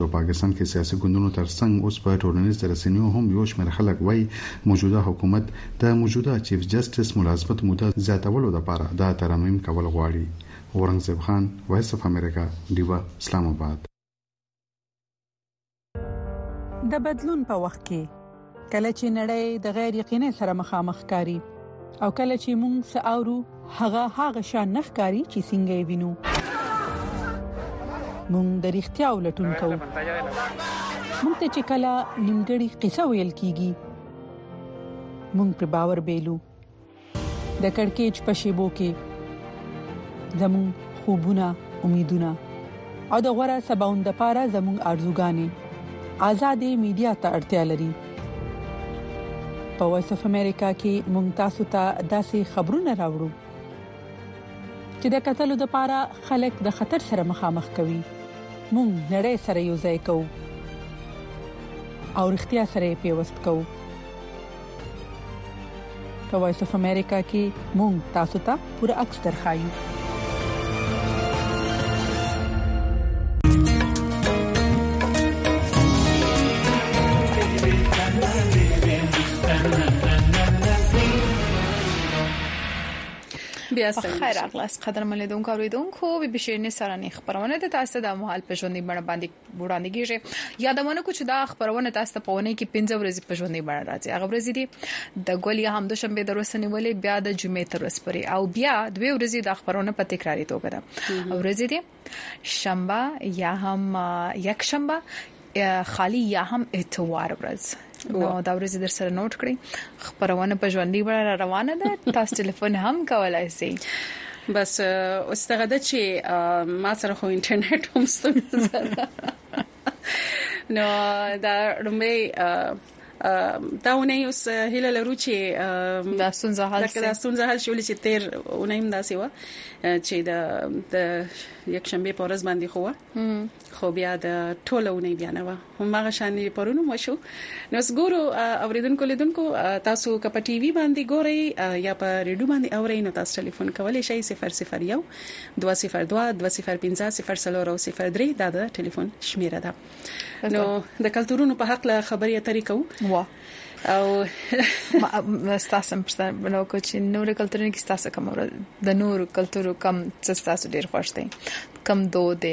په پاکستان کې سیاسي ګوندونو ترڅنګ اوس په ټولنیز رسنیو هم یو شمېر خلک وایي موجوده حکومت د موجوده چیف جسټس ملازمت موده زیاتولو لپاره د ترمیم کول غواړي. اورنګزیب خان، وایس اف امریکا، ډیوا، اسلام آباد. د بدلون په وخت کې کله چې نړۍ د غیر یقیني سره مخامخ کاری او کله چې موږ ساورو هغه شان نخکاری چې څنګه وینو موږ د اړتیا ولټون کوو. موږ ته چې کله نیمګړی قصه ویل کیږي موږ پر باور بیلو. د کڑکېچ په شیبو کې زموږ خوبونه، امیدونه او د غوړه سباوند لپاره زموږ ارزوګانې آزادې میډیا ته اړتیا لري. په وایس اف امریکا کې موږ تاسو ته داسې خبرونه راوړو چې د قتل لپاره خلک د خطر سره مخامخ کوي. موږ نړۍ سره یو ځای کوو او اړتیا سره پیوست کوو. په وایس اف امریکا کې موږ تاسو ته پوره عکس درخایو. بیا خیر اغلاس قدر ملیدونکو اوریدونکو به بشیرنی سرانی خبرونه د تاسو د محل په ژوندۍ بڼه باندې وړاندې کیږي. یادونه کو چې دا خبرونه تاسو ته په ونه کې 15 ورځې په ژوندۍ بڼه راځي. هغه ورځې دي د ګولیا هم د شنبه د ورځې ولې بیا د جمعې تر ورځې پورې او بیا دوه ورځې د خبرونه په تکراری توګه ده. ورځې دي شنبه یا هم یک شنبه خالی یا هم اتوار ورځ. نو دا ورځ در سره نوٹ کړئ. خبرونه په ژوندۍ بڼه روانه ده. تاسو ټلیفون هم کولای شئ. بس اوس څنګه د چې ما سره خو انټرنیټ هم ستونزه نو دا رومې داونه اوس هله لرو چې دا ستونزه حل شول چې تیر اونیم داسې و چې د یک شنبه په ورځ باندې خو بیا د ټولونه بیا نه و همغه شانې پرونو مو شو. نو ګورو اوریدونکو لیدونکو تاسو کپ ټي وي باندې ګورئ یا په ریډیو باندې اورئ نو تاسو ټلیفون کولای شئ 001 202 205 دا د ټلیفون شمیره ده. نو د کلتورونو په حق له خبرې اترې کوو او تاسو هم بنو کو چې نور کلتورونه کې تاسو کوم د نور کلتورو کم څه تاسو ډیر خوښ دي کم دود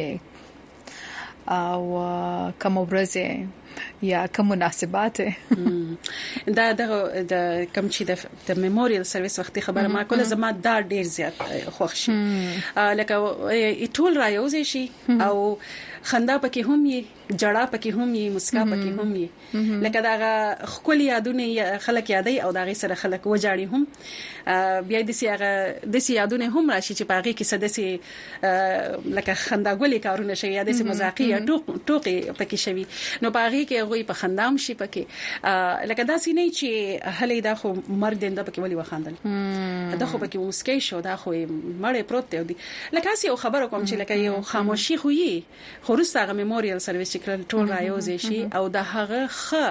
او کوم ورځې یا کوم مناسبات دا د کم چې د میموریال سرویس وختي خبره ما کوله زما دا ډیر زیات خوښ شي لکه ټول رايوځي شي او خندا پکې هم یې جړه پکې هم یې مسکا پکې هم یې لکه دا خپل یادونه خلک یادای او دا غي سره خلک وجاړي هم بیا د سي یادونه هم راشي چې پاغي کې سدسي لکه خنداګولي کارونه شي یا د سي مزاقي ټوقي پکې شوی نو پاغي کې غوي په خندام شي پکې لکه دا سي نه چې هلي دا خو مرګ دنده پکې ولي وخاندل دا خو پکې مسکې شو دا خو مړې پروت دی لکه اسی خبر کوم چې لکه یو خاموشي خو یې خورسته میموریال سرویس چې ټول رايوځي شي او د هغه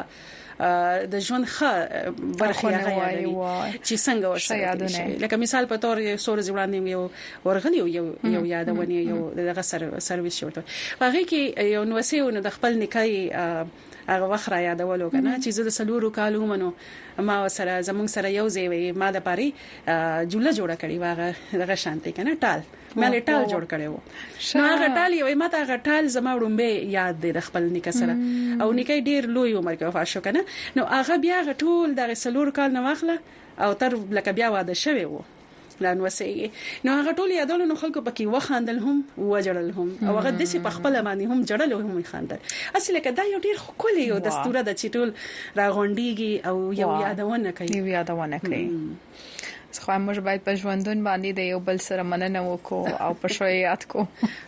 د ژوند برخه غوړي چې څنګه ورسره لکه مثال په تور سور ځوړاندې یو ورغلی یو یادونه یو دغه سرویس شوته هغه کې یو نوسیو د خپل نکای هغه وخت را یادولو کنه چې زه د سلورو کالو منو ما سره زمونږ سره یو ځای وي ما د پاري جوړه کړی واغه دغه شانتي کنه ټال مې ټال جوړ کړو نو هغه ټال یو ماته هغه ټال زما وړمبه یاد دی د خپل نیکه سره او نیکه ډیر لوی عمر کې وفات شو کنه نو هغه بیا ټول د سلور کال نه واخله او تر لکه بیا واده شوی وو لان وسې نو هغه ټول یادول نو خلکو پکې وخاندل هم وجړل هم او هغه د سي په خپل باندې هم جړل هم خاندل اصل کې دا یو ډیر خولي یو دستوره د چټول راغونډيږي او یو یادونه کوي خو موږ باید په ژوندون باندې د یو بل سره مننه وکړو او په شویات کو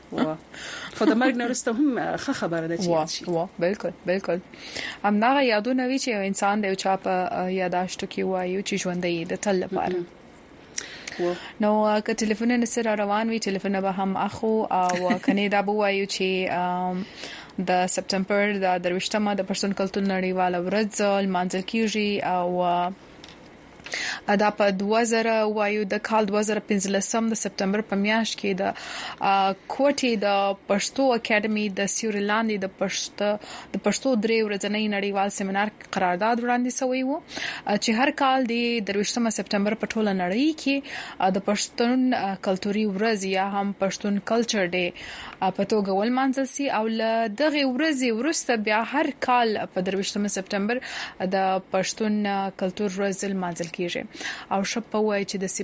خو د مرګ نرسته هم خبره ده چې بالکل همدغه یادونه وی چې انسان د چا په یاداشت کې وایو چې ژوندۍ د تل لپاره نو که ټلیفون سره روان وي ټلیفون به هم اخو او کني دا بو وایو چې د سپتمبر د 23مه د پرسون کلتور نړیواله ورځ لمانځل کیږي او دا په 2000 وایو د کال 2015 د سپتمبر په میاشت کې د کوټي د پښتو اکیډمي د سیورلاندې د پښتو درې ورځنی نړیوال سیمینار قرارداد وړاندې شوی وو چې هر کال د 23 سپتمبر په ټوله نړۍ کې د پښتون کلتوري ورځ یا هم پښتون کلچر ډے په توګه ولمانځل سي او ل دغه ورځې ورسته بیا هر کال په 23 سپتمبر د پښتون کلتور ورځ لمانځل کیږي او شپه وای چې د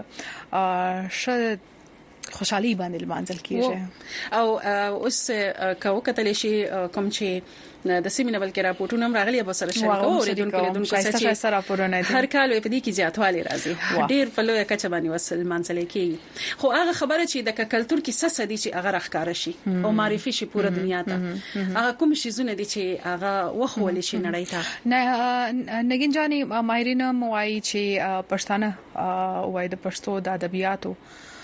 سپ خوشحالي باندې لمانځل کیږي او اوس کو کتل شي کوم چې د سیمینه بلکې راپورټونه هم راغلي به سره شریکو او ریډونکو چې راپورونه هر کال په دې کې زیاتوالی راځي ډیر په لوی کچه باندې وصل منځل کې خو هغه خبره چې د کلچر کې څه دي چې هغه راخکار شي او معرفي شي پوره دنیا ته هغه کوم شي زونه دي چې هغه وخول شي نړۍ ته نه نګین جاني ماهرین موایي چې پښتانه وای د پښتو د ادبیاتو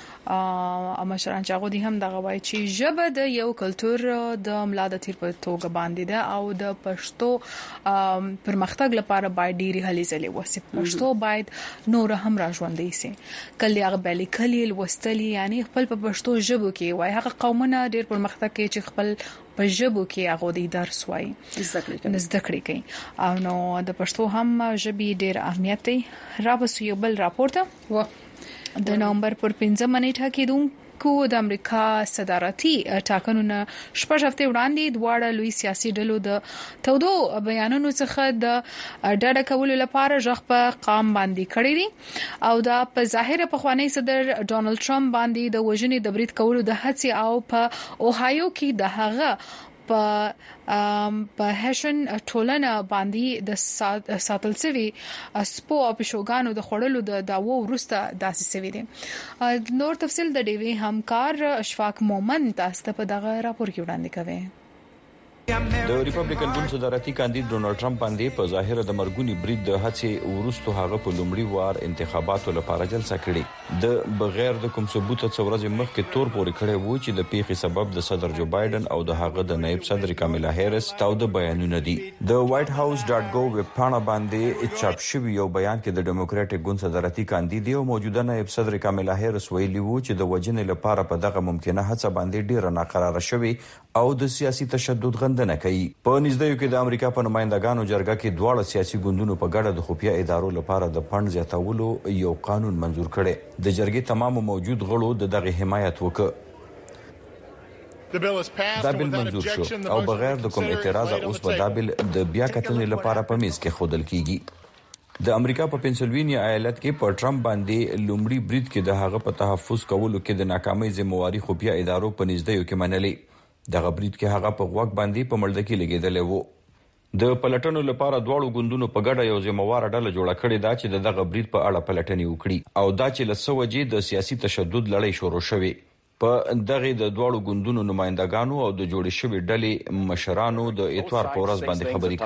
مشران چې هغه دي هم دغه وای چې ژبه د یو کلچر د ملا د تیر په توګه باندې ده او د پښتو پرمختګ لپاره باید ډیری هلې ځلې وسی پښتو باید نور هم راژوندې سي کله هغه بلی کلی وستلی یعنی خپل په پښتو ژبه کې وای هغه قومونه ډیر پرمختګ کوي چې خپل په ژبه کې هغه د درس وای زده کړې کوي او نو د پښتو هم ژبې ډیر اهمیت دی را بسو یو بل راپورټ د نومبر پر 15 منېټه کېدونکو د امریکا صدارتي ټاکنو شپږ هفته وړاندې دواړه لوی سیاسي ډلو د تودو بیانونو څخه د ډډه کولو لپاره ژغ په قام باندې کړی دي او دا په ظاهر په خوانی صدر ډونالد ټرمپ باندې د وژنې د برید کولو د هڅې او په اوهایو کې د هغه په هشن ټولنه باندې د ساتل سوي سپو او پښوګانو د خړلو د داوو ورسته داسې سوي دي نور تفصیل د ډیوی همکار اشفاق مومن تاسو په دغه راپور کې وړاندې کوي د ریپبلیکن ګوند صدارتي کاندید ډونالد ټرمپ باندې په ظاهر د مرګونی برید د هڅې ورستو هغه په لومړي وار انتخاباتو لپاره جلسه کړې د بغیر د کوم ثبوت څورځ مخکې تور پورې کړی وو چې د پیښې سبب د صدر جو بایدن او د هغه د نائب صدر کاملا هریس تاود بیانونه دي د وایټ هاوس .gov ویب پاڼه باندې چاپ شوی یو بیان کې د ډیموکراټک ګوند صدارتي کاندید او موجوده نائب صدر کاملا هریس ویلي وو چې د وجنې لپاره په دغه ممکنه هڅه باندې ډیره ناقراره شوی او د سیاسي تشدد غندنه کوي په نږدې کې د امریکا په نمائندګانو جرګه کې دواړه سیاسي ګوندونو په ګډه د خفیه ادارو لپاره د فند زیاتولو یو قانون منزور کړي د جرګې تمام موجود غړو دغه حمایت وکړ دا بیل منزور شو او بغیر د کوم اعتراض اوس په دا بیل د بیا کتنې لپاره په میز کې خودل کیږي د امریکا په پنسلوینیا ایالت کې په ټرمپ باندې لومړی برید کې د هغه په تحفظ کولو کې د ناکامۍ ذمہواری خفیه ادارو په نږدې کې منلې دغه برید کې هغه په غوږ باندې په مړده کې لګیدل وو د پلټنو لپاره دواړو ګوندونو په ګډه یو ذمہوار ډله جوړه کړې ده چې دغه برید په اړه پلټنې وکړي او دا چې لسو وجې د سیاسي تشدد لړۍ شروع شوه په دغه د دواړو ګوندونو نمائندګانو او د جوړې شوې ډلې مشرانو د اتوار په ورځ باندې خبرې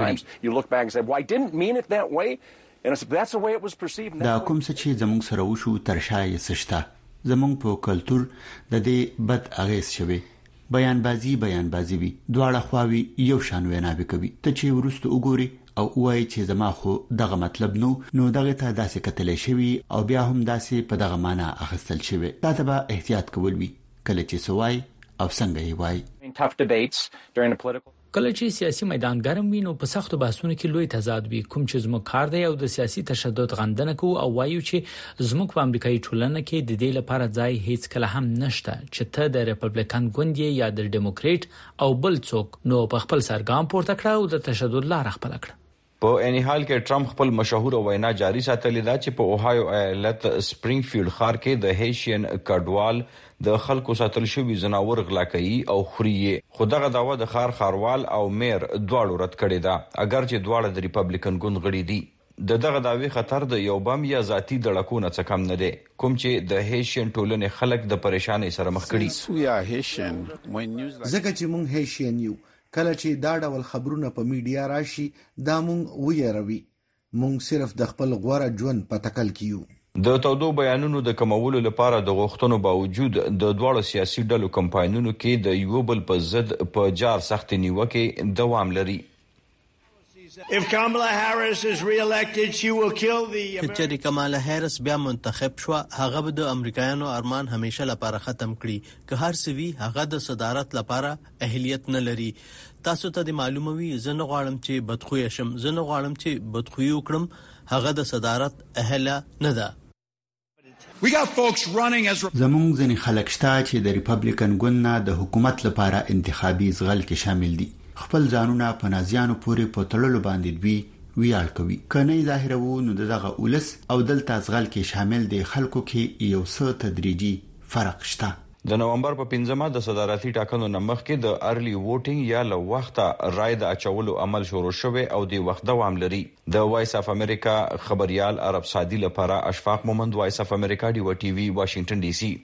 کړې دا کوم څه چې زموږ سره وشو ترشای سشته زموږ په کلچر د دې بد اغیز شوه بیان بازی وی دواړه خواوی یو شان ویناوي کوي ته چې ورسته وګوري او وایي چې زما خو دغه مطلب نو دغه ته داسې کتلې شوی او بیا هم داسې په دغه معنا اخستل شوی دا ته به احتیاط کول وی کله چې سوای او څنګه یې وای کله چې سیاسي میدان ګرم وي نو په سختو بحثونو کې لوی تضاد وي کوم چې زموږ کار دی او د سیاسي تشدد غندنه کوو او وایو چې زموږ په امریکایي ټولنه کې د دې لپاره ځای هیڅ کله هم نشته چې ته د ریپبلیکن ګوند یا د ډیموکریټ او بل څوک نو په خپل سرګام پورته کړه او د تشدد لار خپل کړه په اني حال کې ټرمپ خپل مشهور وینا جاری ساتلې ده چې په اوهایو ایالت سپرینګفیلډ ښار کې د هیشین کډوال د خلکو ساتل شوی زناور غلا کوي او خوري خو دغه داوا د خاروال او میر دواړو رد کړی ده اگر چې دواړه د ریپبلیکن ګوند غړي دي دغه داوی خطر د یو بم یا ذاتی دړکونه څخه کم نه دی کوم چې د هیشین ټولنې خلک د پریشانۍ سره مخ کړي ځکه چې مونږ هیشین یو کله چې دا ډول خبرونه په میډیا راشي دا مونږ ویروي مونږ صرف د خپل غوړه ژوند په تکل کیو د تودو بیانونو د کمولو لپاره د غوښتنو باوجود د دواړو سیاسي ډلو کمپاینونو کې د یو بل په ضد په جار سخت نیوکه دوام لري If Kamala Harris is re-elected, she will kill the چې کمالا هریس بیا منتخب شو هغه به د امریکایانو ارمان همیشه لپاره ختم کړي که هر څه وی هغه د صدارت لپاره اهلیت نه لري تاسو ته د معلوموي زه نه غواړم چې بدخوی شم زه نه غواړم چې بدخوی وکړم هغه د صدارت اهله نه ده زموږ ځینې خلک شته چې د ریپبلیکن ګوند نه د حکومت لپاره انتخابي زغل کې شامل دي خپل ځانونه په نازیانو پورې په تړلو باندې دوی ویاړ کوي کنه ظاهر وو نو دغه اولس او دلته زغل کې شامل دي خلکو کې یو څه تدریجي فرق شته د نومبر په 15مه د صدارتي ټاکنو نمخ کې د ارلی ووټینګ یا له وخته رای د اچولو عمل شروع شوه او د وخت دوام لري د وایس اف امریکا خبريال عرب سعدي لپاره اشفاق مومند وایس اف امریکا دی و ټي وي واشنگټن ډي سي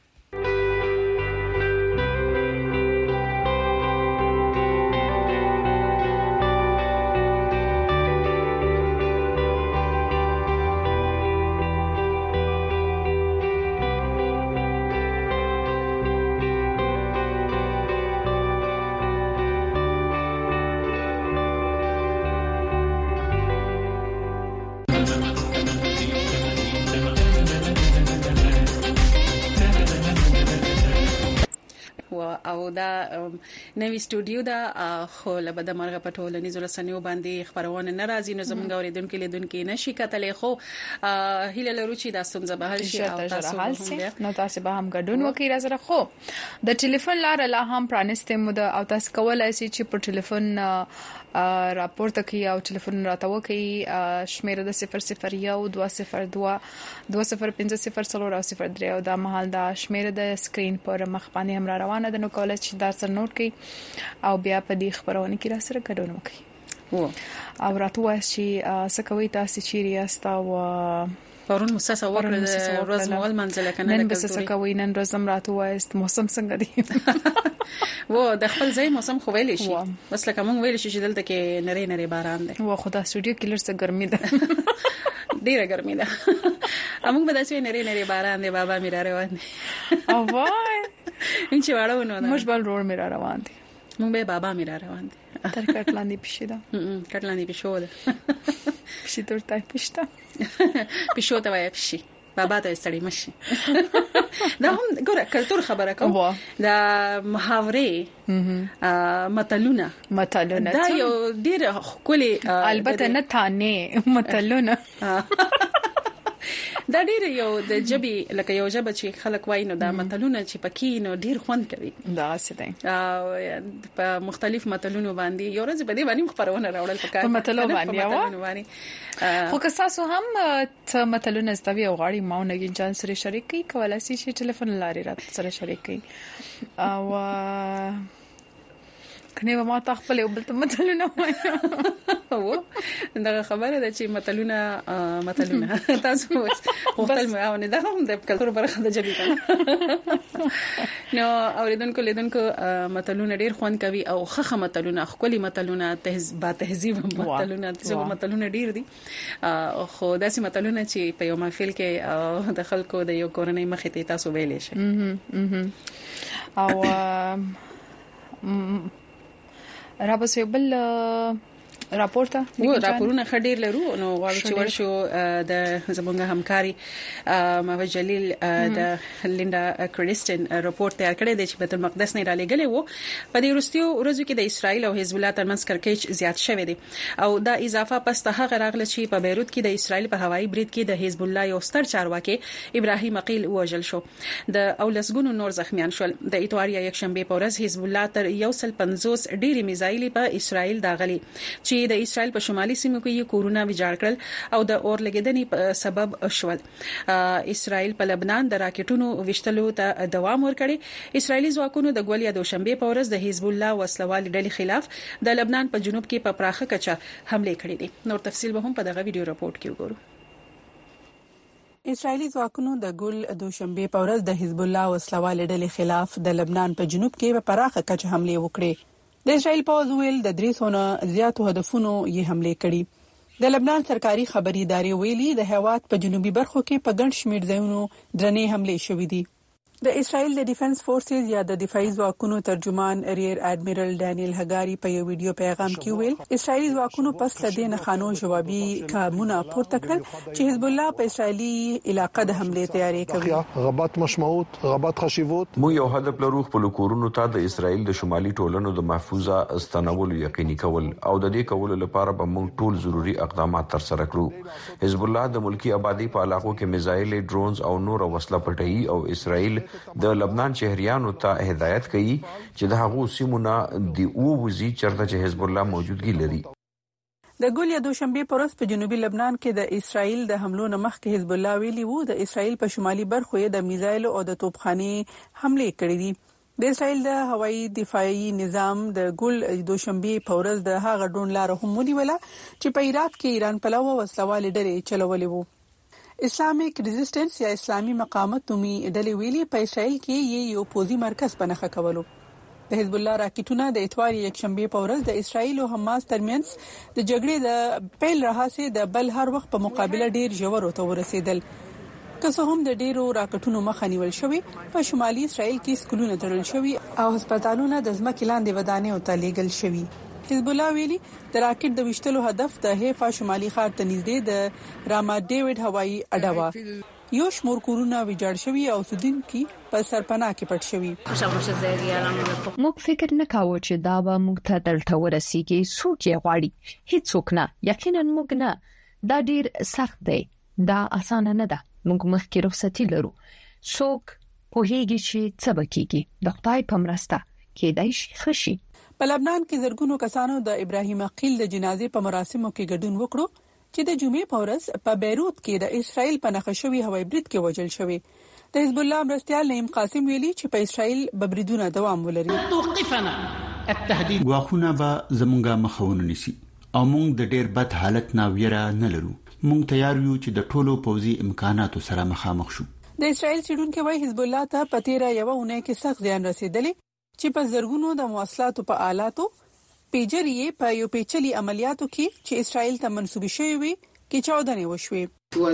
او دا نوی استودیو دا خو لبد مرغه پټول نيزو رسنیو باندې خبرونه ناراضي نو زمونږ اوریدونکو لیدونکو نشي کتلې خو هیله لرو چې دا ستونزه به حل شي او تاسو نو تاسو به هم ګډون وکړئ راځره خو د ټلیفون لار لا هم پرانسته مو د او تاسو کولای شئ چې په ټلیفون راپورته کوي او ټلیفون راته وکړي شمیره د 001 20500 او دا مهال دا شمیره د سکرین پر مخ باندې هم روانه ده نو کولای شئ دا سره نوٹ کړئ او بیا په دې خبرونه کې را سره ګډون وکړئ او راته وایي چې سکوي تاسو چیرې یاست او پرون مساسه وکړه د ورځ مول منځله کنه نن بس سکوي نن ورځم راته وایي موسم څنګه دی و د خپل ځای موسم خو ویل شي بس لکه مونږ ویل شي چې دلته کې نری نری باران دی و خدا سټوډیو کې لرسه ګرمي ده ډیره ګرمي ده موږ به داسې نری نری باران دی بابا میرا روان دی او وای انچ واړو نو مش بل روډ میرا روان دی مونږ به بابا میرا روان دی تر کټلاندې پښې ده کټلاندې پښو ده پښې تورته پښتا پښو ته وای پښې بابا ته سړی مشي دا هم ګوره کلتور خبره کوم دا محاورې متلونه دا یو ډیر خولي البته نه تانه متلونه دا ډیر یو د جبي لکه یو جبه چې خلک وای نو دا متلونه چې پکې نو ډیر خوند کوي دا څه دی په مختلف متلونو باندې یو ورځ په دې باندې خبرونه راوړل پکاره په متلونو باندې خو که تاسو هم متلونه زده او غاړي ماو نه جان سره شریک کولای شئ چې ټلیفون لاري را سره شریک کړئ او کنه ما ته خپل یو بل متلونه وایو دا خبره ده چې متلونه تاسو وختل مې او نه دا هم د کلتور برخه ده جبي کنه نو اوریدونکو لیدونکو متلونه ډیر خوند کوي او خخه متلونه خولي متلونه تهذیب متلونه څو متلونه ډیر دي خو داسې متلونه چې په یو محفل کې د خلکو د یو کورنۍ مخې ته تاسو ویلې شي او رابسه بل راپورونه خډیر لرو نو غواړو چې ورشو د زمونږ همکاري مهوج جلیل د لیندا کریسټن راپورټ تیار کړی دی چې بیت المقدس نه را لګلې وو په دې وروستیو ورځو کې د اسرایل او حزب الله ترمنځ کړکېچ زیات شوی دی او دا اضافه پس ته هغه راغله چې په بیروت کې د اسرایل په هوایي برید کې د حزب الله یو ستر چارواکي ابراهیم عقیل وژل شو د اولسګونو نور زخمیان شول د اتواریا یک شنبه په ورځ حزب الله تر 150 ډېری میزایل په اسرایل داغلي چې د اسرایل په شمالي سیمو کې کورونا ویجاړ کړل او د اور لګیدنې سبب شول اسرایل په لبنان د راکټونو وشتلو ته دوام ورکړي اسرایلی ځواکونو د ګولیا دوشنبه په ورځ د حزب الله وسلوال ډلې خلاف د لبنان په جنوب کې په پراخه کچه حمله کړې دي نور تفصیل به هم په دغه ویډیو راپورټ کې وګورو اسرایلی ځواکونو د ګول دوشنبه په ورځ د حزب الله وسلوال ډلې خلاف د لبنان په جنوب کې په پراخه کچه حمله وکړې د اسرایل پوځ ویل د 300 زیاتو هدفونو یې حمله کړې د لبنان سرکاري خبري ادارې ویلي د هواد په جنوبي برخو کې په ګڼ شمېر ځایونو درنې حمله شوې دي د اسرائیل د ډیفنس فورسز یا د دفاعي ځواکونو ترجمان ریئر اډمیرل ډانیل هګاری په یو ویډیو پیغام کې ویل اسرائیلي ځواکونو پس لدې نه خانو جوابي کارونه پورته کړل چې حزب الله په اسرائیلي علاقې د حمله تیاری کوي. غبط مشموت غبط خشیوت مو یو هدف لرو خپل کورونو ته د اسرائیل د شمالي ټولنو د محفوظه استنولو یقیني کول او د دې کولو لپاره به موږ ټول ضروری اقدامات تر سره کړو. حزب الله د ملکی آبادی په علاقو کې میزایل ډرونز او نور وسله پټي او اسرائیل د لبنان شهريانو ته هدایت کوي چې د هغو سیمونه د اووزي چرته چې حزب الله موجودګي لري. د ګول یا دوشنبه پر ورځ په جنوبي لبنان کې د اسرائیل د حملو نه مخکې حزب الله ویلي وو د اسرائیل په شمالي برخو یې د میزایل او د توپخانه حمله کړې دي. د اسرائیل د هوایي دفاعي نظام د ګول دوشنبه په ورځ د هغه ډرون لار هم ونیوله چې په عراق کې ایران په لور وسلوال ډلې چلولې وو. اسلامیک ریزिस्टेंस یا اسلامي مقاومت نومي ډلې ویلي په اسرائیل کې یو پوزي مرکز پنهخه کولو. د حزب الله راکټونه د اتوار یکشنبه په ورځ د اسرائیل او حماس ترمنځ د جګړې د پیل راهسه د بل هر وخت په مقابله ډیر ژور ته ورسېدل. که څه هم د ډیرو راکټونو مخه نیول شوی په شمالي اسرائیل کې سکولونه تړل شوی او هسپتالونه د ځمکې لاندې ودانې ته لیږل شوی. حزب الله ویلي د راکټ د وشتلو هدف د هیفا شمالي ښار ته نږدې د راما ډیوډ هوایي اډه و. یو شمور کورونه ویجاړ شوی او سودونکو په سرپناه کې پټ شوی. موږ فکر نه کاوه چې دا به موږ ته دلته ورسیږي. څوک یې غواړي؟ هیڅوک نه. یقینا موږ نه. دا ډیر سخت دی. دا اسانه نه ده. موږ مخکې رخصتي لرو. څوک پوهیږي چې څه بکیږي. د خدای په مرسته کېدای شي خشي. په لبنان کې زرګونو کسانو د ابراهیم عقیل د جنازې په مراسمو کې ګډون وکړو چې د جمعې په ورځ په بیروت کې د اسرائیل په نخښوي هوایي برید کې وژل شوی. د حزب الله مرستيال نعیم قاسم ویلي چې په اسرائیل ببریدونه دوام ولري. توقفنا التهديد واخونه به زمونږه مخاونه نشي او موږ د ډېر بد حالت نه ویره نه لرو. موږ تیار یو چې د ټولو پوځي امکاناتو سره مخامخ شو. د اسرائیل سړونکو وايي حزب الله ته په تیره یو اونۍ کې سخت زیان رسیدلی چې په زرګونو د مواصلاتو په آلاتو پیجرې په یو پیچلي عملیاتو کې چې اسرائیل ته منسوب شوی وي کې چاودنې وشوي.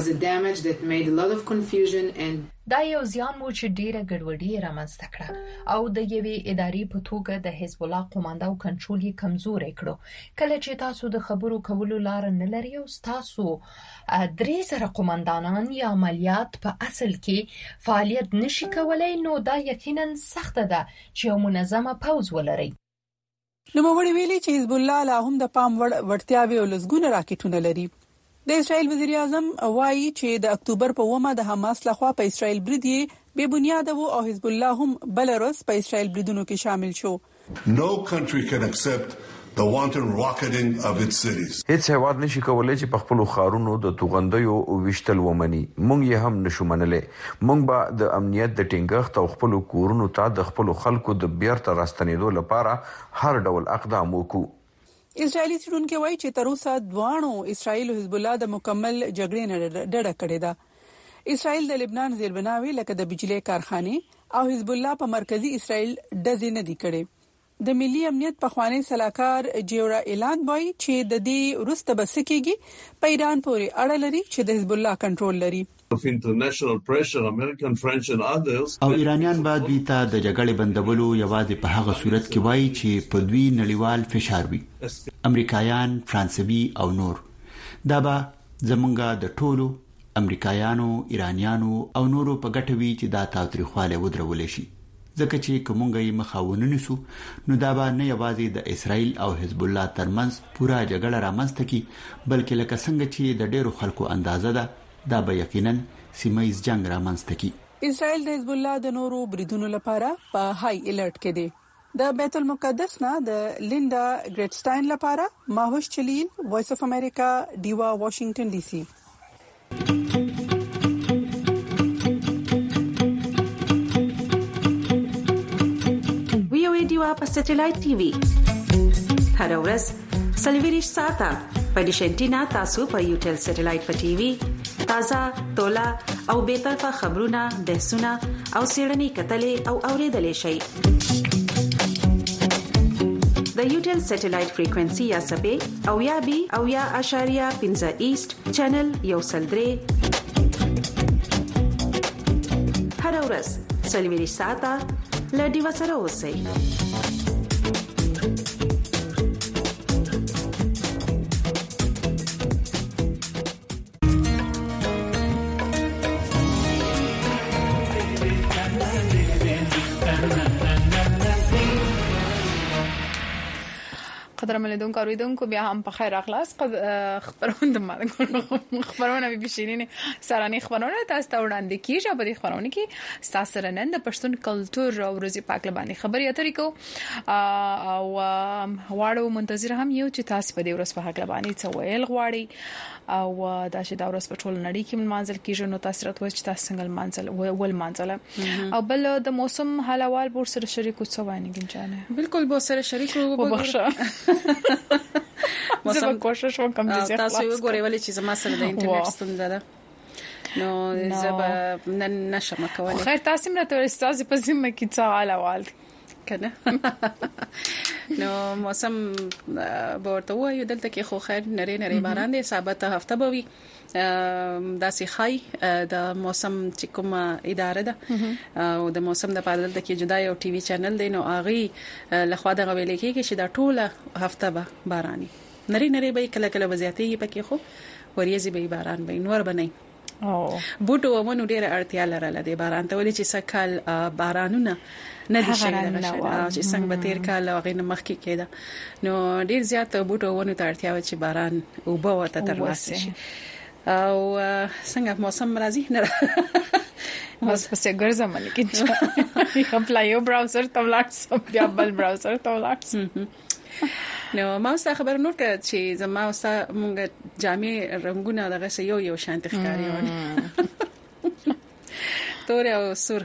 دا یو زیان مو چې ډیره ګډوډي رامنځته کړه او د یوې ادارې په توګه د حزب الله قومانده او کنټرول یې کمزوري کړو. کله چې تاسو د خبرو کولو لار نه لري او تاسو درې سره قوماندانان یا عملیات په اصل کې فعالیت نشي کولای نو دا یقینا سخت ده چې یو منظمه پوز ولري. نو موږ ویلي چې حزب الله لا هم د پام وړتیاوي او لزګونه راکټونه لري. د اسرائیل وزیر اعظم وایي چې د اکتوبر په 1 د حماس لخوا په اسرائیل برید بے بنیاد وو او حزب الله هم بلروس په اسرائیل بریدونو کې شامل شو. No country can accept the wanton rocketing of its cities. هیڅ هیواد نشي کولای چې په خپل خارونو د توغندیو وشتل ومني. مونږ یې هم نشو منلې. مونږ به د امنیت د ټینګښت او خپل کورونو ته د خپل خلکو د بیرته راستنېدو لپاره هر ډول اقدام وکړو. اسرائیلی سړونکو وايي چې تر اوسه دوانو اسرائیل او حزب الله د مکمل جګړې نه ډډه کړې ده. اسرائیل د لبنان زیربناوي لکه د بجلی کارخانه او حزب الله په مرکزی اسرائیل دزې نه دی کړي. د ملي امنیت په خوانی صلاحکار جیورا اعلان وایي چې د دې وروسته بسکیږي په ایران پورې اړه لري چې د حزب الله کنټرول لري. International pressure, American, French and others. او ایرانیان به دوی ته د جګړې بندولو یوازې په هغه صورت کې وایي چې په دوی نړیوال فشار وي. امریکایان، فرانسوي او نور. دا به زمونږه د ټولو امریکایانو، ایرانیانو او نورو په ګټه وي چې دا تاوتریخواله ودرول شي. ځکه چې کومګي مخاونه نسو نو دا به نه یوازې د اسرائیل او حزب الله ترمنځ پورا جګړه رامنځته کی بلکې لکه څنګه چې د ډیرو خلکو اندازه ده دا به یقینا سیمایي جنگ رامنځته کی. اسرائیل د حزب الله د نورو بریدونو لپاره په های الرټ کې دی. د بیت المقدس نه د لیندا ګریټسټاین لپاره ماهوش چلیل، وایس اف امریکا، دیوا، واشنگټن ډي سي. دیوا په سټلایټ ټي وي هر ورځ سلویریش ساته په ډیشنټینا تاسو په یوټل سټلایټ په ټي وي تازه تولا او به طرفه خبرونه بحثونه او سیړنی کتلې او اوریدلې شي د یوټل سټلایټ فریکوئنسي یا سبې او یا بي او یا اشاریه 15 ایست چینل یو سلدري هر ورځ سلویری ساعته لډي وسره اوسئ. قدرمن لیدونکو اوریدونکو بیا هم په خیر اخلاص خبرونه بشینین سرانه خبرونه تاسو ته وړاندې کیږي په دې خبرونه کې تاسو سره نن د پښتون کلچر او ورځې پاک لبانې خبرې اترې کو او واړو منتظر هم یو چې تاسو په دې ورځ په حق لبانې څه ویل غواړي او دا چې دا ورځ په ټول نړۍ کې منځل کیږي نو تاسو راته چې تاسو څنګه منځل او بل د موسم حالوال بور سره شریکو څه وایي ګنجانه بالکل بور سره شریکو وبخښه موسم کوشش وکم چې تاسو یو غوړې ولې چې زما سره د انټرنیټ ستونزه ده نو زبا نشم کولای خیر تاسو مرته استاد په ذمه کې څه حالوال کنه نو موسم ورته وایو دلته کې خو خیر نری باران دی ثابت هفته بوي داسې خای د موسم چې کومه اداره ده او د موسم د پاره دلته کې جدا یو ټي وي چینل دی نو اغي لخوا د غوېلې کې چې دا ټوله هفته به باراني نری به کله کله وزياتي پکې خو وريزي به باران به نور بنئ او بوټو ومنو ډیره اړتیا لرله د باران ته ولې چې سکل بارانونه نه دي شي چې څنګه به تیر کال غوښنه مخکې کېده نو ډیر زیات بوټو ونه ته اړتیا و چې باران او به وته ترلاسه شي او څنګه موسم راځي نه بس پسې ګرځم لیکن خپل یو براوزر ته ولاړم بیا بل براوزر ته ولاړم نو ما څه خبر نو چې زما اوسه مونږ جامع رنگونه دغه یو شانت ښکاری ونه تور او سور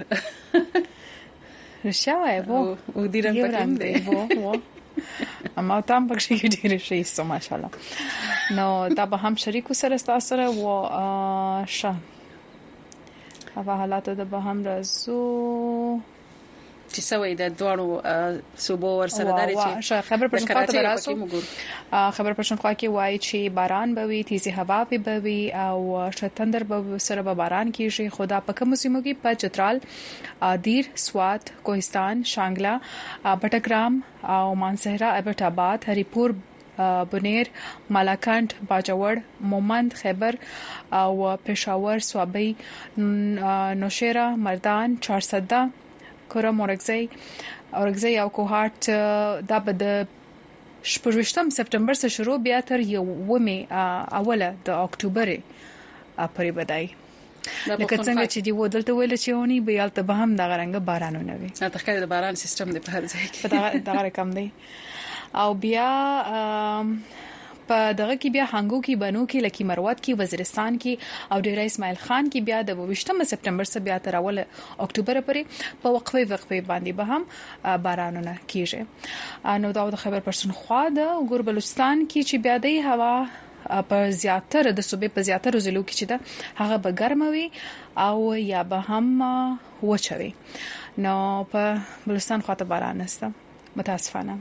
رشاوه وو او دې رنگ پکې دی وو اما تام پکې ډېر شي سو ماشاءالله نو دا به هم شریکو سره تاسو سره و شه هغه حالات د به هم رازو چې سوي د دوړو صوبو ور سره داري چې خبر پښتونخوا ته راسو خبر پښتونخوا کې وایي چې باران به وي تیزی هوا به وي او شتندر به سره به باران کیږي خدا په کوم سیمو کې په چترال دیر سوات کوهستان شانګلا بټګرام او مانسهرا ابټ آباد هریپور بنیر مالاکنډ باجوړ مومند خیبر او پېښور صوابي نوشهره مردان چارسده کورم اورګزی او کوهات دا به د 28 سپتمبر څخه شروع بیا تر 1 اوله د اکتوبر پورې بدای لکه څنګه چې دی ودلته ویل چې ونی بیا ته به هم د غرنګ بارانونه وي تخکې د باران سیستم د په هر ځای کې دا رقم دی او بیا په دغه کې بیا هنګو کې بنو کې لکی مروت کې وزیرستان کې او ډیر اسماعیل خان کې بیا د 28 سپتمبر څخه بیا تر اول اکتوبر پورې په وقفه باندې به هم بارانونه کیږي نو دا د خبر پښتونخوا د ګور بلوچستان کې چې بیا د هوا په زیاتره د صوبې په زیاتره ضلعو کې چې دا هغه به ګرموي او یا به هم وچوي نو په بلوچستان خواته باران نشته متاسفانه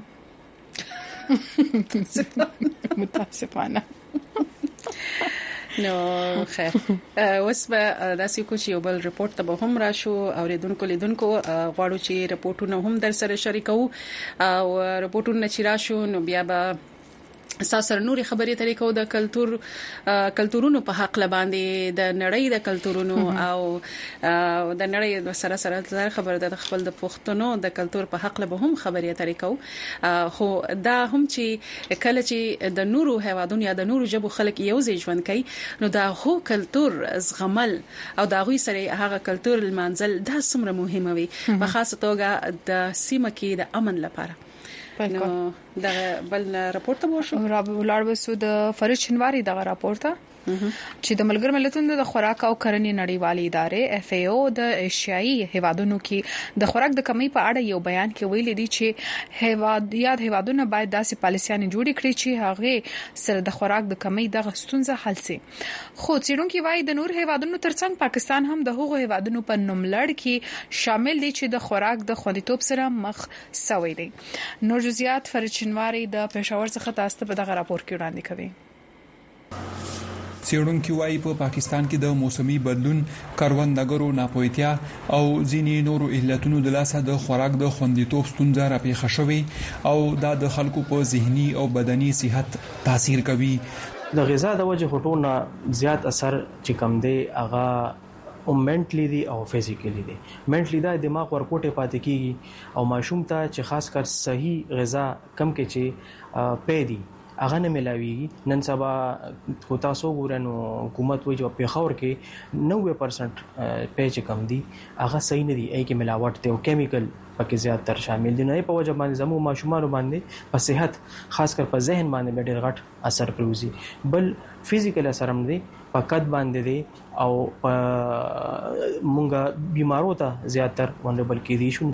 متاسفانه نو خیر اوس به داسې کوم یو بل ریپورت ته به هم راشو او لیدونکو غواړو چې ریپورتونه هم در سره شریکو او ریپورتونه چې راشو نو بیا به ساسر نوري خبرې طریقو د کلتورونو په حق لباندې د نړۍ د کلتورونو او د نړۍ سره خبره د خپل د پښتنو د کلتور په حق له هم خبرې طریقو خو دا هم چې کله چې د نورو هوادونو یا د نورو جبو خلک یو ځای ژوند کوي نو دا هو کلتور زغمل او دا غوي سره هغه کلتور المنزل دا څومره مهمه وي په خاصه توګه د سیمه کې د امن لپاره نو دا بل راپورټ به شو ولاړ وسو د فرید شنواری دا راپورټ چې د ملګر ملتونو د خوراک او کرنې نړیوالې ادارې FAO د ایشیایي هیوادونو کې د خوراک د کمی په اړه یو بیان کې ویل دي چې هیوادونه باید داسې پالیسيانې جوړې کړي چې هغه سره د خوراک د کمی د غستونزه حل شي خو څېړونکو وايي د نور هیوادونو ترڅنګ پاکستان هم د هغو هیوادونو په نوملړ کې شامل دي چې د خوراک د خوندیتوب سره مخ شوی دي نور جزئیات فرید شنواری د پېښور څخه تاسو ته په دغه راپور کې وړاندې کوي څېړونکو وايي په پاکستان کې د موسمي بدلون، کروندګرو ناپوهتیا او ځینې نورو علتونو د لاسه د خوراک د خوندیتوب ستونزه راپېښه شوې او دا د خلکو په ذهني او بدني صحت تاثیر کوي. د غذا د وجه هټونه زیات اثر چې کم دی هغه منټلی دی او فزیکلی دی. منټلی دا دماغ ورکوټه پاتې کیږي او ماشوم ته چې خاص کر صحیح غذا کم کې چې پیدي هغه نه ملاويږي. نن سبا خو تاسو ګورئ نو حکومت وایي چې په خور کې 90% پیچ کم دي هغه صحیح نه دي، ای کې ملاوټ ته او کیمیکل پکې زیات تر شامل دي. نه په وجه باندې زمو ماشومان باندې په صحت خاص کر په ذهن باندې ډېر غټ اثر پروزي. بل فزیکل اثر هم دي په قد باندې دي او مونږه بیمارو ته زیات تر ونډبل کېدي شو.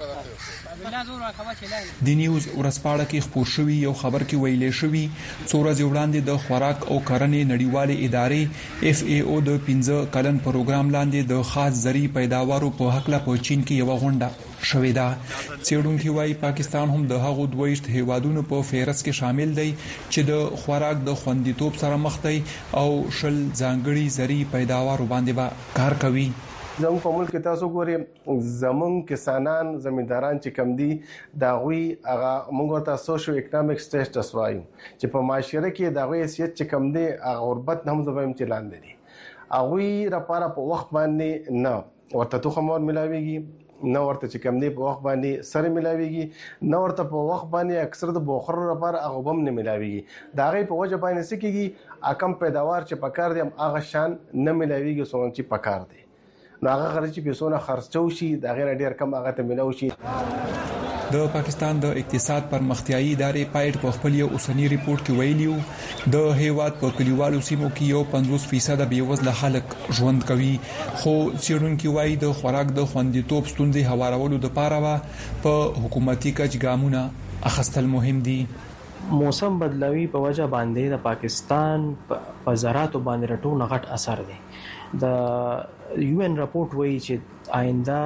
د نیوز ورسپاړه کې خبر شوی یو خبر کې ویلې شوی څو ورځې وړاندې د خوراک او کرنې نړیوالې ادارې FAO د 15 کلن پروګرام لاندې د خاص زرعي پیداوارو په حق لا په چین کې یو غونډه شوې ده. څېړونکو وايي پاکستان هم د هغو 22 هیوادونو په فهرست کې شامل دی چې د خوراک د خوندیتوب سره مخ دی او شل ځانګړي زرعي پیداوارو باندې به کار کوي. زموږ په ملک کې تاسو ګورئ زموږ کسانان زمینداران چې کم دي دا غوي هغه موږ ورته سوشو اکونومیک سټیټس وایو چې په معاشره کې دا غوي حیثیت چې کم دي هغه غربت هم زویم چې لاندې دي. هغه لپاره په وخت باندې نه ورته توخمور ملاويږي، نه ورته چې کم دي په وخت باندې سره ملاويږي، نه ورته په وخت باندې اکثر د بوخر لپاره هغه بم نه ملاويږي. دا غي په وجه باندې سکیږي اکم پیداوار چې پکار دي هغه شان نه ملاويږي څون چې پکار دي. نو هغه خرچ پیسونه خرڅو شي دا غیر ډیر کم هغه ته ملو شي. د پاکستان د اقتصاد پرمختیایي ادارې پایټ په خپل یو اوسنی ریپورت کې ویلیو د هیواد په کلیوالو سیمو کې یو 50% بېوزله خلک ژوند کوي. خو څېړونکو وايي د خوراک د خوندیتوب ستونزې هوارولو لپاره په حکومتي کچګامونه اخستل مهم دي. موسم بدلوي په وجه باندې د پاکستان په زراعت باندې رټو غټ اثر دی. د UN راپورټ وایي چې آینده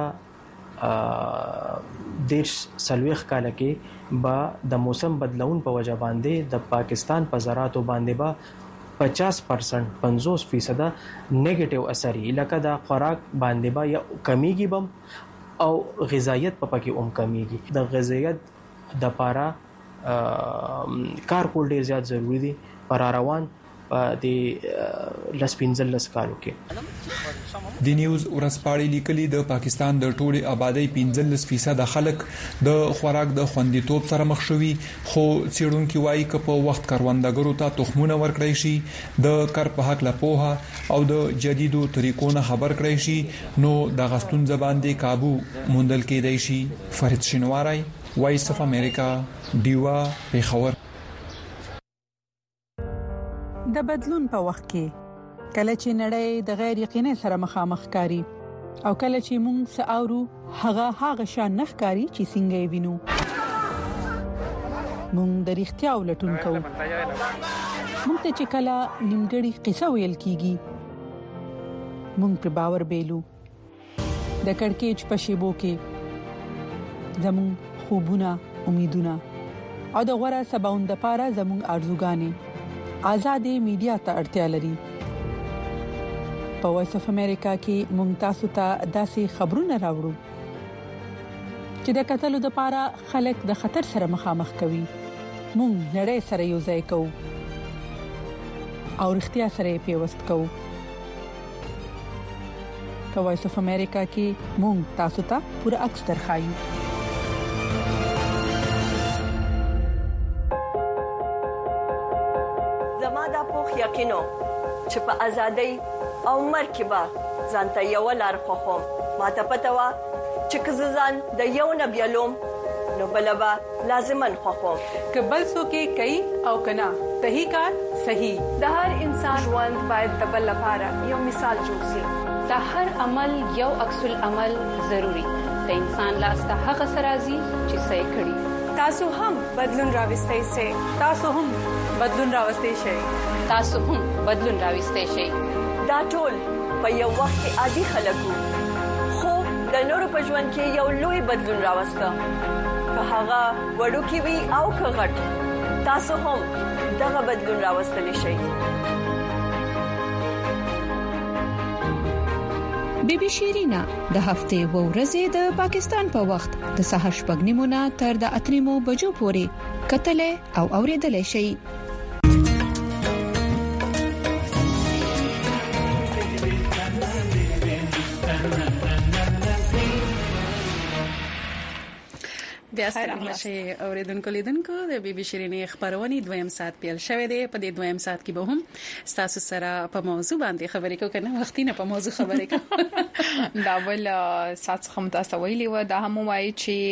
دیش سلويخ کال کې با د موسم بدلون په وجه باندې د پاکستان په زراعت باندې با 50% 50% نیگیټیو اثر لکه د خوراک باندې با یا کمیږي بم او غذایت په پکې کمیږي. د غذایت د لپاره کار کول ډیر زیات ضروری دي پر روان د لسپینزلس کالو کې. د نیوز ورسپاړی لیکلي د پاکستان د ټوله آبادی 15% خلک د خوراک د خوندیتوب سره مخ شوي، خو څېړونکو وايي چې په وخت کروندګرو ته تخمونه ورکړی شي، د کار په حق لا پوهه او د جديدو طریقو نه خبر کړی شي نو د غستون زباندې काबू موندل کېدای شي. فرید شینواری، وایس اف امریکا، دیوا، پیښور. د بدلون په وخت کې کله چې نړۍ د غیر یقیني سره مخامخ کاری او کله چې موږ ساورو هغه شان نخکاری چې څنګه وینو موږ د اړتیا ولټون کوو. موږ ته چې کله نیمګړی قصه ویل کیږي موږ په باور بیلو. د کڑکېچ په شیبو کې زموږ خوبونه، امیدونه او د غوړه سباوند لپاره زموږ ارزوګانې آزادې میډیا ته اړتیا لري. په وایس اف امریکا کې موږ تاسو ته داسې خبرونه راوړو چې د قتل لپاره خلک د خطر سره مخامخ کوي. موږ نړۍ سره یو ځای کوو او اړتیا سره پیوست کوو. په وایس اف امریکا کې موږ تاسو ته پوره عکس درخایو. یقینو چې په ازادۍ او مرکبه ځانته یو لار خوخم ماته پته وا چې کززان د یو نبیلوم نو بلبا لازمن خوخم کبل سو کې کوي او کنا صحیح کار صحیح. د هر انسان ژوند باید د بل لپاره یو مثال جوړ شي. د هر عمل یو عکس العمل ضروری. د انسان لاس ته هغه سرازي چې صحیح کړي. تاسو هم بدلون راوستئ شئ. تاسو هم بدلون راوستئ شئ. تاسو هم بدلون راوستئ شئ. دا ټول په یو وخت کې عادي خلکو خو د نورو په ژوند کې یو لوی بدلون راوسته. که هغه وړوکی وي او که غټ، تاسو هم دغه بدلون راوستلی شئ. بیبي شیرینا د هفته و ورځې د پاکستان په وخت د سهار 8:30 تر د 8:00 بجو پورې کتلې او اوریدلې شي. بیا ستاسو شي اوریدونکو لیدونکو د بیبي شیرینی خبرونه دویم سات پیل شوه دی. په دې دویم سات کې به هم تاسو سره په موضوع باندې خبرې کوو کنه وختي نه په موضوع خبرې کوو. دا ول سات څخه تاسو ویلي و دا هم وایي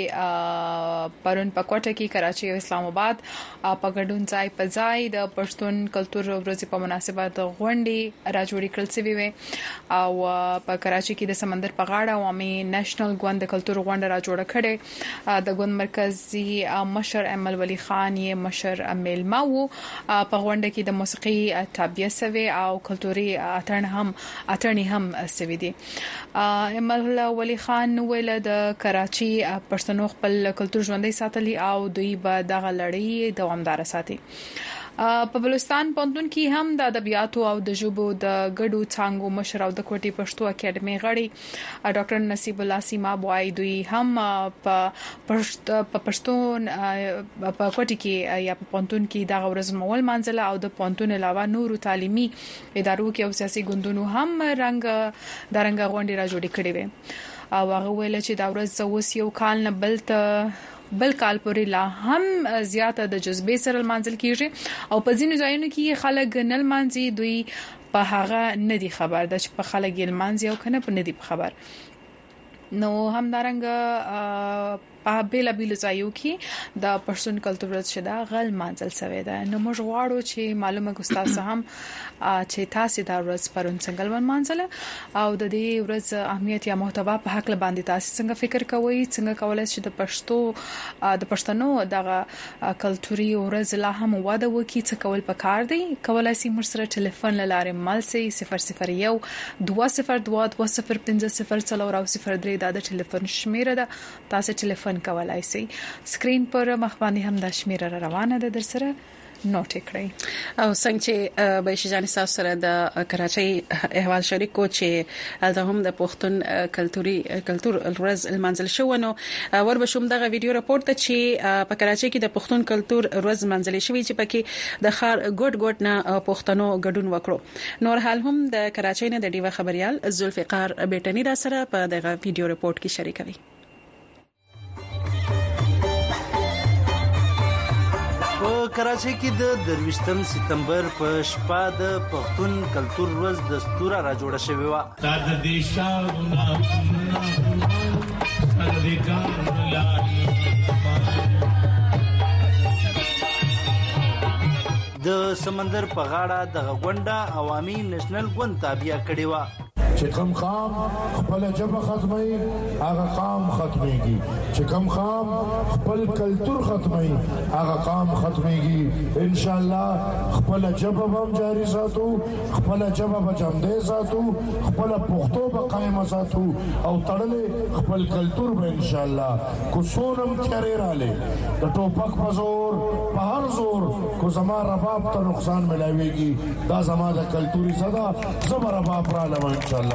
چې پرون په کوټه کې کراچي او اسلام آباد په ګډون ځای په ځای د پښتون کلچر ورځې په مناسبت غونډې راجوړې کړل شوې وي او په کراچي کې د سمندر په غاړه عوامي نېشنل ګوند د کلچر غونډه راجوړه کړې. د ګوند مرکزی مشر امل ولی خان یې مشر میلماو په غونډه کې د موسیقي تابع سوي او کلتوري اترنی هم سوي دي. امل ولی خان ویل د کراچي پښتنو خپل کلتور ژوندۍ ساتلي او دوی به دغه لړۍ دوامدار ساتي. په بلوچستان پوهنتون کې هم د ادبیاتو او د ژبو د ګډو څانګو مشر او د کوټي پښتو اکیډمي غړي ډاکټر نصیب الله سیما بوای دوی هم په پښتون په کوټي کې یا په پوهنتون کې د ورځ مول منځله او د پوهنتون علاوه نورو تعلیمي ادارو کې او سیاسي ګوندونو هم درنګ غونډې را جوړې کړې وي او هغه ویل چې دا ورځ اوس یو کال نه بل کال پورې لا هم زیاته د جذبې سره منځل کیږي او په ځینو ځایونو کې خلک نل منځي دوی په هغه ندي خبر د چې په خلک یې منځي او کنه په ندي خبر نو هم دارنګ په بیل ځایو کې د پښتون کلچر شدا غل منځل سوي ده. نو موږ غواړو چې معلومه ګستاسه هم چې تاسو دا ورځ پرون څنګه منځله او د دې ورځ اهمیت یا محتوا په حق باندې تاسو څنګه فکر کوئ څنګه کولای شئ د پښتنو دغه کلتوري ورځ لا هم واده وکړي څه کول پکار دی. کولای شئ موږ سره ټلیفون لاره مالسي 001 202 205 0 دا د ټلیفون شمیره ده. تاسو ټلیفون کولای شئ. سکرین پر مخ باندې هم د شمیره روانه ده در سره نوٹ کړئ. او څنګه چې به شي ځان تاسو سره د کراچي احوال شریک کو چې الته هم د پښتون کلتور ورځ المنزل شو نو ور به شوم دغه ویډیو راپورټ ته چې په کراچي کې د پښتون کلتور ورځ منزل شوی چې پکې د خار ګډ نه پښتنو ګډون وکړو. نور حال هم د کراچي نه د ډیوه خبريال ذوالفقار بیٹنی را سره په دغه ویډیو راپورټ کې شریکوي. په کراچۍ کې د 23 سپتمبر په شپه د پښتون کلچر ورځ دستور را جوړه شوې و. د سمندر په غاړه د غونډه عوامي نېشنل ګوند تابع کړي و چې کم خام خپل جبه ختمي هغه قام ختميږي چې کم خام خپل کلچر ختمي هغه قام ختميږي ان شاء الله. خپل جبه هم جاری ساتو خپل جبه به جمدې ساتو خپل پښتو به قائم ساتو او تړلې خپل کلچر به ان شاء الله کو سونم چره رااله د ټوپک په زور په هر زور کو زما رباب ته نقصان ملاويږي دا زما د کلچري صدا زبر رباب را لوي ان شاء الله.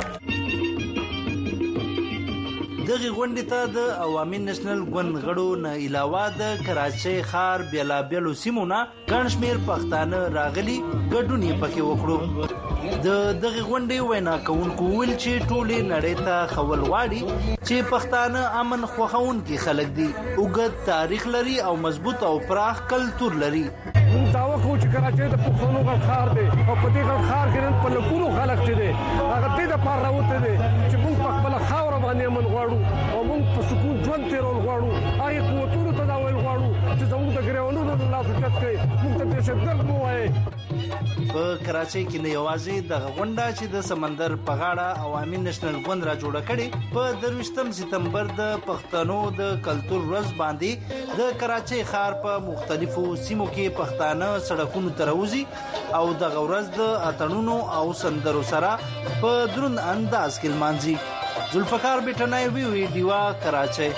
دغه غونډې ته د عوامي نېشنل ګوند غړو نه علاوه د کراچۍ ښار بیلابیلو سیمونه ګڼ شمېر پښتانه راغلي ګډون یې پکې وکړو. د دغه غونډې وینا کوونکو ویل چې ټولې نړۍ ته خول غواړي چې پښتانه امن خوښونکي خلک دي اوږد تاریخ لري او مضبوط او پراخ کلتور لري. داوا کو چې کراچۍ د پښتنو غږ خار دی او په دې غږ خار کې نن په لکونو خلک دي هغه دې د پاره راوته دي چې موږ په خپل خاور باندې امن غواړو او موږ په سکون ژوند تیرول غواړو. هغه قوتونو ته دا ویل غواړو چې زموږ د ګریوانونو د لاس کټ کوي موږ ته دهشتګرد مو وایي. په کراچۍ کې نه یوازې د غونډه چې د سمندر په غاړه عوامي نېشنل ګوند را جوړه کړي په 23 سپتمبر د پښتنو د کلچر ورځ باندې د کراچۍ ښار په مختلفو سیمو کې پښتانه سړکونو ته راوځي او د ورځ د اتڼونو او سندرو سره په دروند انداز کې لمانځي. ذوالفقار بیٹنی وی ډیوا کراچۍ.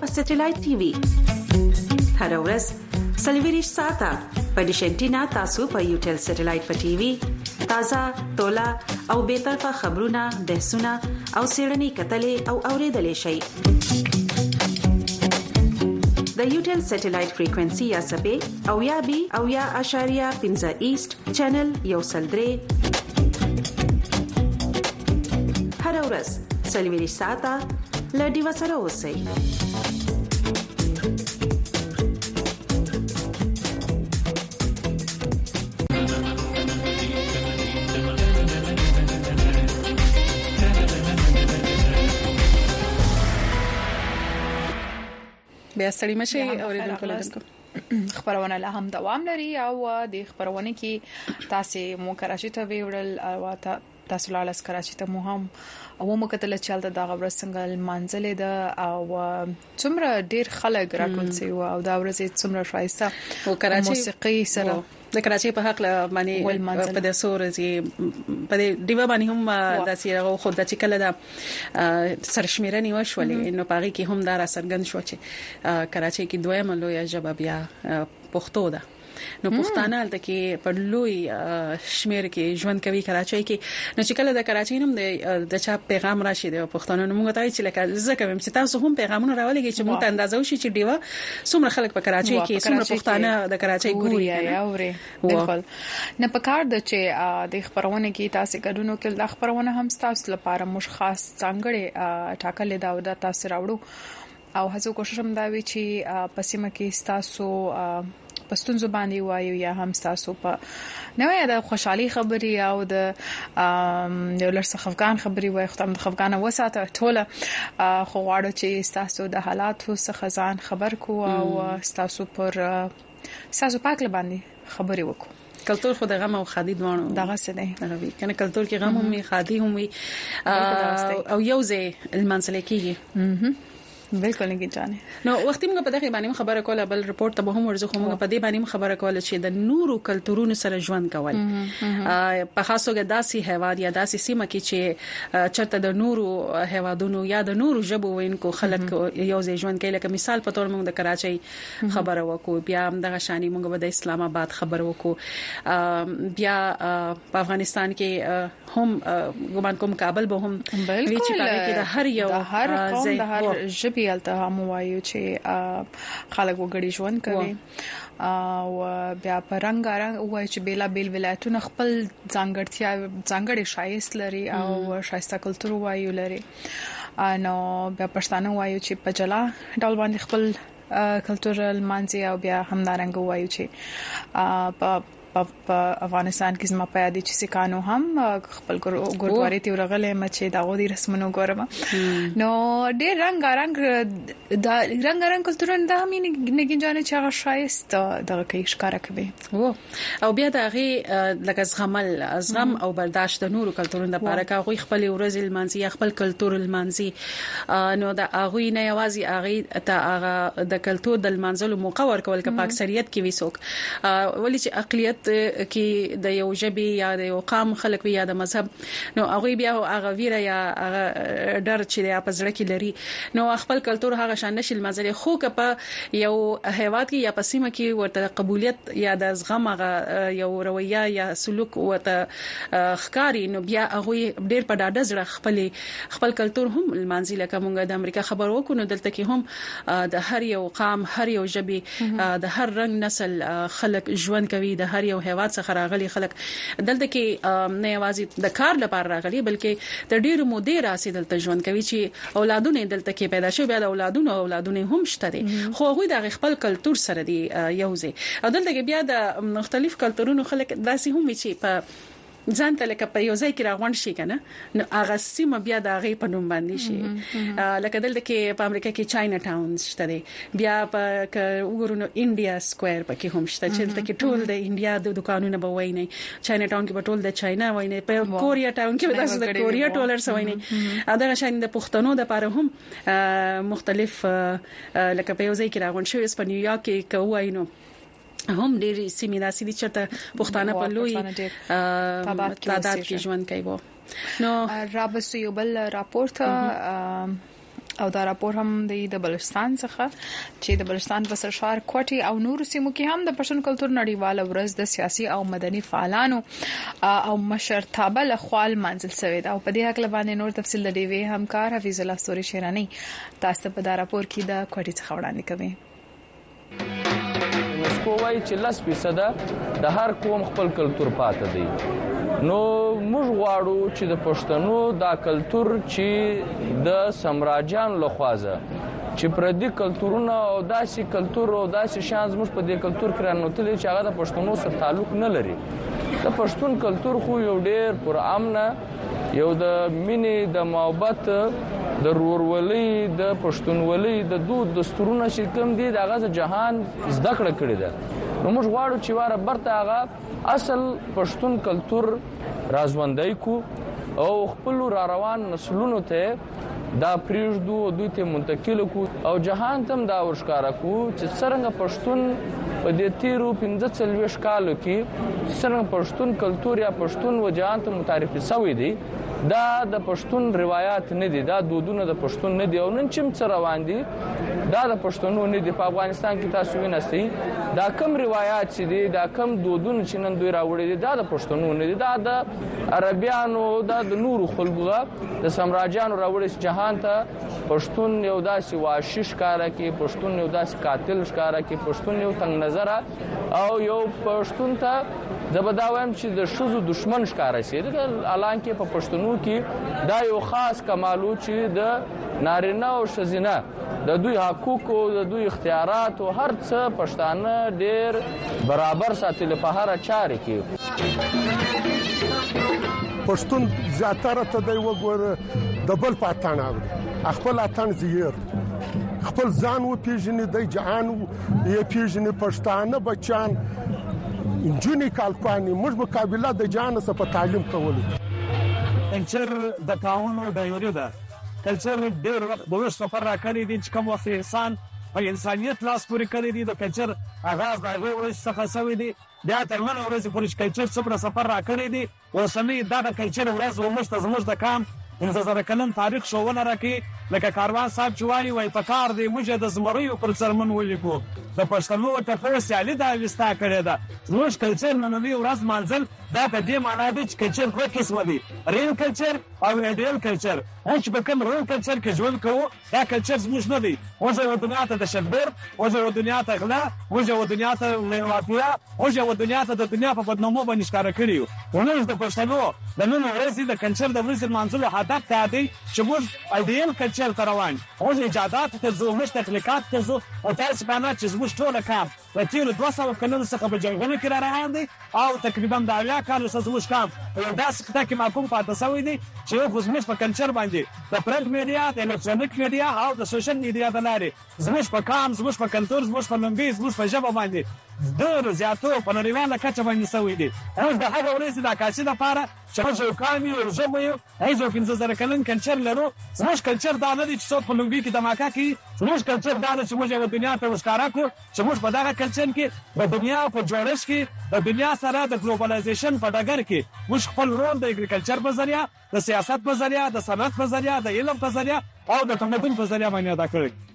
په سټلایټ ټي وي هر ورځ سلویریش ساته په ډیشنټینا تاسو په یوټل سټلایټ په ټي وي تازه تولا او به طرفه خبرونه بحثونه او سیړنی کتلې او اوریدلې شي د یوټل سټلایټ فریکوئنسي یا سبې او یا بي او یا اشاریه 15 ایست چینل یو سلدري هر ورځ سلویریش ساته لډي وسره اوسئ بیا ستړي مشي اوریدونکو لاسکو خبرونه له هم دوام لري او د خبرونه کې تاسو مو کراچي ته ویړل او تاسو لاله کراچي ته مو هم او مو کتل چلته د غبر څنګه منځلې ده او څومره ډیر خلک راټول سي او دا ورځې څومره شایسته او کراچي موسیقي سره د کراچي په حق باندې په د سورزي په دیو باندې هم د سیرغه خود د چکل د سرشمیرنی وشولې نو پاره کې هم دا را سرګند شو چې کراچي کې دویمه لوی جواب یا پښتو ده نو پښتانه الته کې په لوی شمیر کې ژوند کوي کراچي کې نو چې کله د کراچي نوم د چا پیغام راشي د پښتنو نوم غوښتای چې لکه زکه چې تاسو هم پیغامونه راولېږي چې موږ ته اندازو شي چې دیوه څومره خلک په کراچي کې څومره پښتانه د کراچي ګوري اوري بالکل نه پکار د چې د خبرونه کې تاسو ګډونو کې د خبرونه هم تاسو لپاره مش خاص څنګه ټاکل دا د تاسو راوړو او هڅه کوشش هم دا وی چې پسیمه کې تاسو پښتون زبانی وایو یا هم تاسو په نوې د خوشحالي خبري او د لرسه افغان خبري وای ختم د افغان وساته ټوله خو غواړو چې تاسو د حالاتو څخه ځان خبر کو او تاسو پر تاسو پاک لباندې خبري وکړو کلتور خو د غم او خادي دوانو دغه څه دی کنه کلتور کې غم هم خادي هم او یوځه المنزل کېږي بالکل نه کیږي نو وختي موږ په دغه باندې خبره کوله بل رپورت ته به هم ورزخه موږ په دې باندې خبره کوله چې د نورو کلتورونو سره ژوند کول په خاصو کې داسي هیواد یا داسي سیمه کې چې چرته د نورو هیوادونو یا د نورو ژبو وینکو خلک یو ځای ژوند کوي لکه مثال په تور موږ د کراچۍ خبره وکړو بیا هم دغه شانی موږ د اسلام آباد خبره وکړو بیا په افغانستان کې هم ګمان کوم کابل به هم وی چې کې د هر یو هر قوم د هر ژبې الته هم وایو چې خلک وګړي ژوند کوي او بیا په رنگ وایي چې بیلا بیل ولایتونه خپل ځانګړي شایست لري او شایسته کلتور وایو لري نو بیا پښتانه وایو چې په جلا ډول باندې خپل کلتورل مانځي او بیا همدارنګ وایو چې په افغانستان کې زما په یادې چې سکانو هم خپل ګوردواري ته ورغلې مچې دا غوډي رسمونو ګورم نو ډېر رنگ کلتورونه د هم نه گنجانه چې هغه شایست دغه کې ښکارا کوي او بیا د هغه لکه زغم او برداشت د نورو کلتورونو لپاره کوي خپل ورځ المانزي خپل کلتور المانزي نو د هغه نه یوازي هغه ته هغه د کلتور د المانزلو موقع ورکول کې په اکثریت کې وسوک ولې چې اقلیت کې د یو ژبې یا د یو قوم خلک یا د مذهب نو هغه بیا هغه ویره یا هغه ډر چې د پزړه کې لري نو خپل کلتور هغه شان نشي مزل خو که په یو هیواد کې یا پسیمه کې ورته قبولیت یا د زغم هغه یو رویه یا سلوک ورته ښکاری نو بیا هغه ډیر په ډاډه ځړه خپل کلتور هم المانزي لکه مونږ د امریکا خبر وکړو دلته کې هم د هر یو قوم هر یو ژبې د هر رنگ نسل خلک ژوند کوي د هر یو هیواد څخه راغلي خلک دلته کې نه یوازې د کار لپاره راغلي بلکې د ډیرو مودې راسي دلته ژوند کوي چې اولادونه دلته کې پیدا شوي بیا د اولادونه هم شته دي خو هغه د خپل کلتور سره دی یوځي او دلته کې بیا د مختلف کلتورونو خلک داسې هم چې په ځان ته لکه په یو ځای کې راغونډ شي کنه نو هغه سیمه بیا د هغه په نوم باندې شي لکه دلته کې په امریکا کې چاینا ټاون شته دی بیا په وګورونو انډیا سکوير پکې هم شته چې دلته کې ټول د انډیا د دکانونه به وای نه چاینا ټاون کې به ټول د چاینا وای نه په کوریا ټاون کې به تاسو د کوریا ټولرز وای نه دا شان د پښتنو د لپاره هم مختلف لکه په یو ځای کې راغونډ شوی په نیویارک کې کوي نو هم ډېری سیمیناسي دي چې پښتانه په لوی تعداد کې ژوند کوي نو رابسو یو بل راپورټ او دا راپور هم د بلوچستان څخه چې د بلوچستان په سرشار کوټي او نور سیمو کې هم د پښتون کلچر نړیواله ورځ د سیاسي او مدني فعالانو او مشرتابه له خوا منځل شوې ده او په دې حق باندې نور تفصیل د ډیوی همکار حفیظ الله ستوري شیرانی تاسو په دا راپور کې د کوټي څخه وړاندې کوي. مسکو وايي چې 10% د هر قوم خپل کلچر پاتې دی. نو موږ غواړو چې د پښتنو دا کلچر چې د سمراجان لخوازه چې پردي کلچرونه او داسې کلچر او داسې شان زموږ په دې کلچر کې رانوتلي چې هغه د پښتنو سره تعلق نه لري. د پښتون کلچر خو یو ډېر پر امنه یو د مینې د محبت د رورولۍ د پښتونولۍ د دود دستورونه چې کوم دي دغه د جهان زده کړه کړې ده. نو موږ غواړو چې واره برته هغه اصل پښتون کلچر رازوندای کو او خپل را روان نسلونو ته دا پریږدو دوی ته منتقل کو او جهان تم دا ورشکاره کو چې څنګه پښتون په دې تیرو 15 کالو کې څنګه پښتون کلچر یا پښتون و جهان ته متعارف شوی دی. دا د پښتون روایت نه دي، دا دودونه د پښتون نه دي او نن چې څه روان دي دا د پښتنو نه دي. په افغانستان کې تاسو وینئ دا کم روایت چې دي دا کم دودونه چې نن دوی راوړي دي دا د پښتنو نه دي، دا د عربیانو دا د نورو خلکو د سمراجانو راوړي جهان ته. پښتون یو داسې واشش کاره کې، پښتون یو داسې قاتل ښکاره کې، پښتون یو تنگ نظر او یو پښتون ته زبداویم چې د شوزو دشمن ښکاره شي. الان کې په پښتنو کې دا یو خاص کمالو چې د نارینه او ښځینه د دوی حقوق او د دوی اختیارات او هر څه پښتانه ډېر برابر ساتل په هر چاره کې. پښتون زیاتره ته دی وګوره د بل پاتان اوري خپل اتان زیر خپل ځان و پیژنې د جهان یې پیژنې پښتانه بچان جونی کالکوانی موږ مقابله د جهان سره په تعلیم کولو. کلچر د تعاون او د یوري ده. کلچر ډېر وخت به سفر راکړي دي چې کوم وخت انسان په انسانيت لاس پورې کړی دي د کلچر آغاز د ورځ څخه شوی دی. بیا تر نن ورځې پورې کلچر څومره سفر راکړي دي اوسنۍ دا د کلچر ورځ ومشته زموږ د کام 15 کلن تاریخ شوونه راکې لکه کاروان صاحب چوالي وای په کار دی موږ د زمریو پر څرمن ولیکو د پښتنو ته سیالي دا وستا کړی دا زموږ کلچر نننی ورځ منځل دا په دې معنی دی چې کلچر دوه قسمه دي، ریل کلچر او ایډیل کلچر. چې په کوم ریل کلچر کې ژوند کوو دا کلچر زموږ نه دی. موږ یو دنیا ته د شبر، موږ یو دنیا ته غلا، موږ یو دنیا ته لیواتیا، موږ یو دنیا ته د دنیا په بدنامو باندې ښکار کړیو. ونو د پښتنو د نن ورځې د کلچر د ورځې منځل هدف ته دی چې موږ ایډیل کلچر ته روان موږ ایجادات ته زو موږ تخلیقات ته زو او تاسو باندې چې زموږ ټول کار په تیر 200 کلونو څخه په جنګونو کې روان دي او تقریبا د اویا کال څخه زموږ کار دا څه کې معقول پاتې شوی دی چې یو زموږ په کلچر باندې د پرنټ میډیا، د الکترونیک میډیا او د سوشل میډیا د لارې زموږ په کام، زموږ په کلچر، زموږ په لنګویج، زموږ په ژبه باندې ډېر زیاتو په نړیواله کچه باندې شوی دی. اوس د هغه ورځې د عکاسۍ لپاره چې موږ یو کامي او ژبه یو هیڅ 15 کلن کلچر لرو. زموږ کلچر دا نه دی چې څوک په لنګویج کې دماکه کوي. زموږ کلچر دا دی چې موږ یو دنیا ته وښکاره کړو چې موږ په دغه کلچر کې د دنیا په جوړښت کې د دنیا سره د ګلوبلایزیشن په ډګر کې موږ خپل رول د اګریکلچر په ذریعہ، د سیاست په ذریعہ، د صنعت په ذریعہ، د علم په ذریعہ او د تمدن په ذریعہ باندې ادا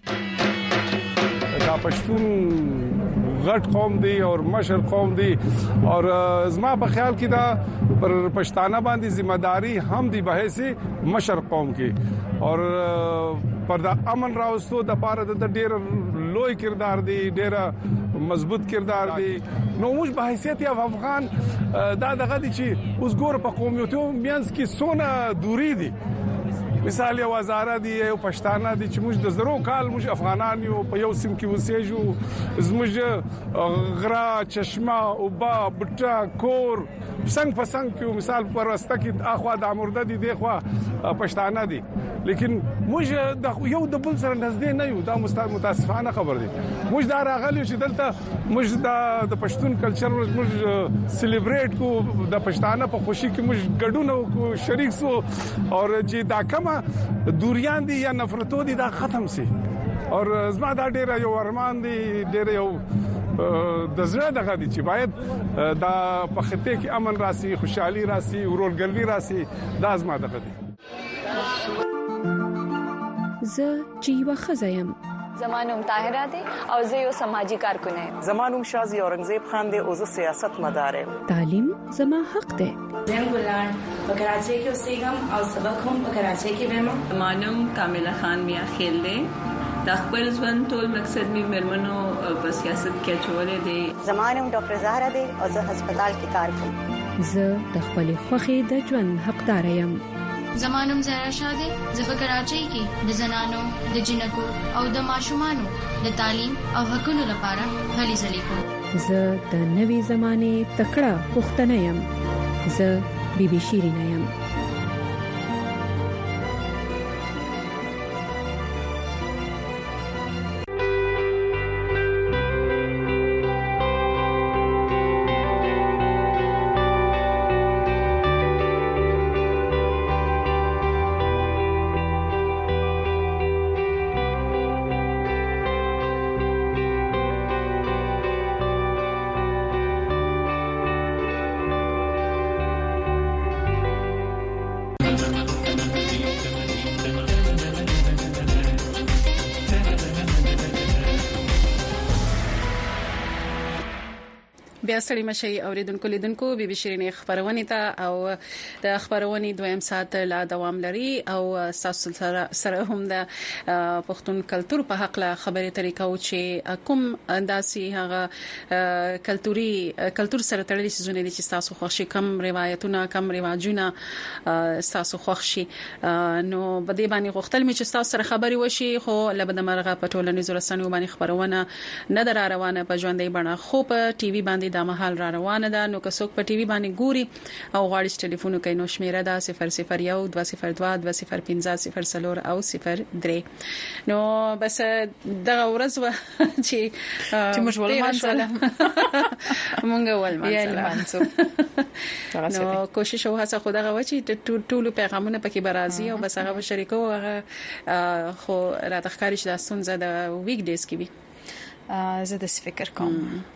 کړی. دا پښتون غټ قوم دی او مشر قوم دی او زما په خیال کې دا پر پښتانه باندې ذمہ داری هم دی به سي مشر قوم کې او پر د امن راوستو د پاره د ډېر لوی کردار دی، ډېر مضبوط کردار دی. نو موږ په حیثیت یو افغان دا دغه دي چې اوس ګور په قومیتو مینس کې سونه دوری دي. مثال یو وزاره دی یو پښتانه دي چې موږ د زرو کال موږ افغانان یو په یو سیم کې وسېجو زموږ غرا چشمه او با بټا کور څنګه په څنګه کې مثال پر واسطه کې اخوا د امرده دي دغه پښتانه دي لیکن موږ د یو د بل سره نږدې نه یو. دا متاسفانه خبر دی. موږ دا راغلی چې دلته موږ د پښتون کلچر موږ سلیبریټ کو د پښتانه په خوشي کې موږ ګډون کو شریک سو او چې دا کومه دوریان دي یا نفرتو دي دا ختم سي. او زما دا ډېر یو ارمان دي، ډېر یو د زړه دغه دي چې باید دا په خطه کې امن راسي، خوشحالي راسي، ورورګلوي راسي. دا زما دغه دي. زه چې یو خزایم. زمانوم طاهره دی او زه یو سماجی کارکونه یم. زمانوم شازي اورنګزیب خان دی او زه سیاست مدار یم. تعلیم زما حق دی. زم ګلان په کراچۍ کې اوسېږم او سبق هم په کراچۍ کې وایم. زمانوم کامله خان میا خیل دی. د خپل ژوند ټول مقصد می مرمنو په سیاست کې چولې دي. زمانوم ډاکټر زهرا دی او زه هسپتال کې کار کوم. زه د خپل خوخي د ژوند حقدار یم. زمانوم زهرا شاده زه په کراچۍ کې د زنانو د جنکو او د ماشومانو د تعلیم او حقوقو لپاره هلې ځلې کوم. زه د نوې زمانه تکړه پښتنه یم. زه بیبي شیرینه یم. بیا ستړي مشي اوریدونکو لیدونکو بي بي شيرینې خبرونه ته او د خبرونه دویم ساعت لا دوام لري او تاسو سره هم د پښتون کلچر په حق لا خبرې طریقو چې کوم انداسي هغه کلچر سره تړلي سيزونه دي چې تاسو خوښي کم روایتونه کم رواجونه تاسو خوښي نو بده باندې غوښتل می چې تاسو سره خبري وشي خو لبد مرغه په ټولنیزو رسنیو باندې خبرونه نه در روانه په ژوندۍ بڼه خو په ټي وي باندې د محل را روانه ده نو که څوک په ټي وي باندې ګوري او غواړي ټلیفون کوي نو شمیره ده 001 202 205 او 03 نو بس دغه ورځ چې موږ ولمانځله مونږ ولمانځله نو کوشش وهڅه خو دغه و چې ټول پیغامونه پکې برازي او بس هغه شریکو هغه خو را تخکاری چې د ستونزه د ویک ډیز کې وي زه د فکر کوم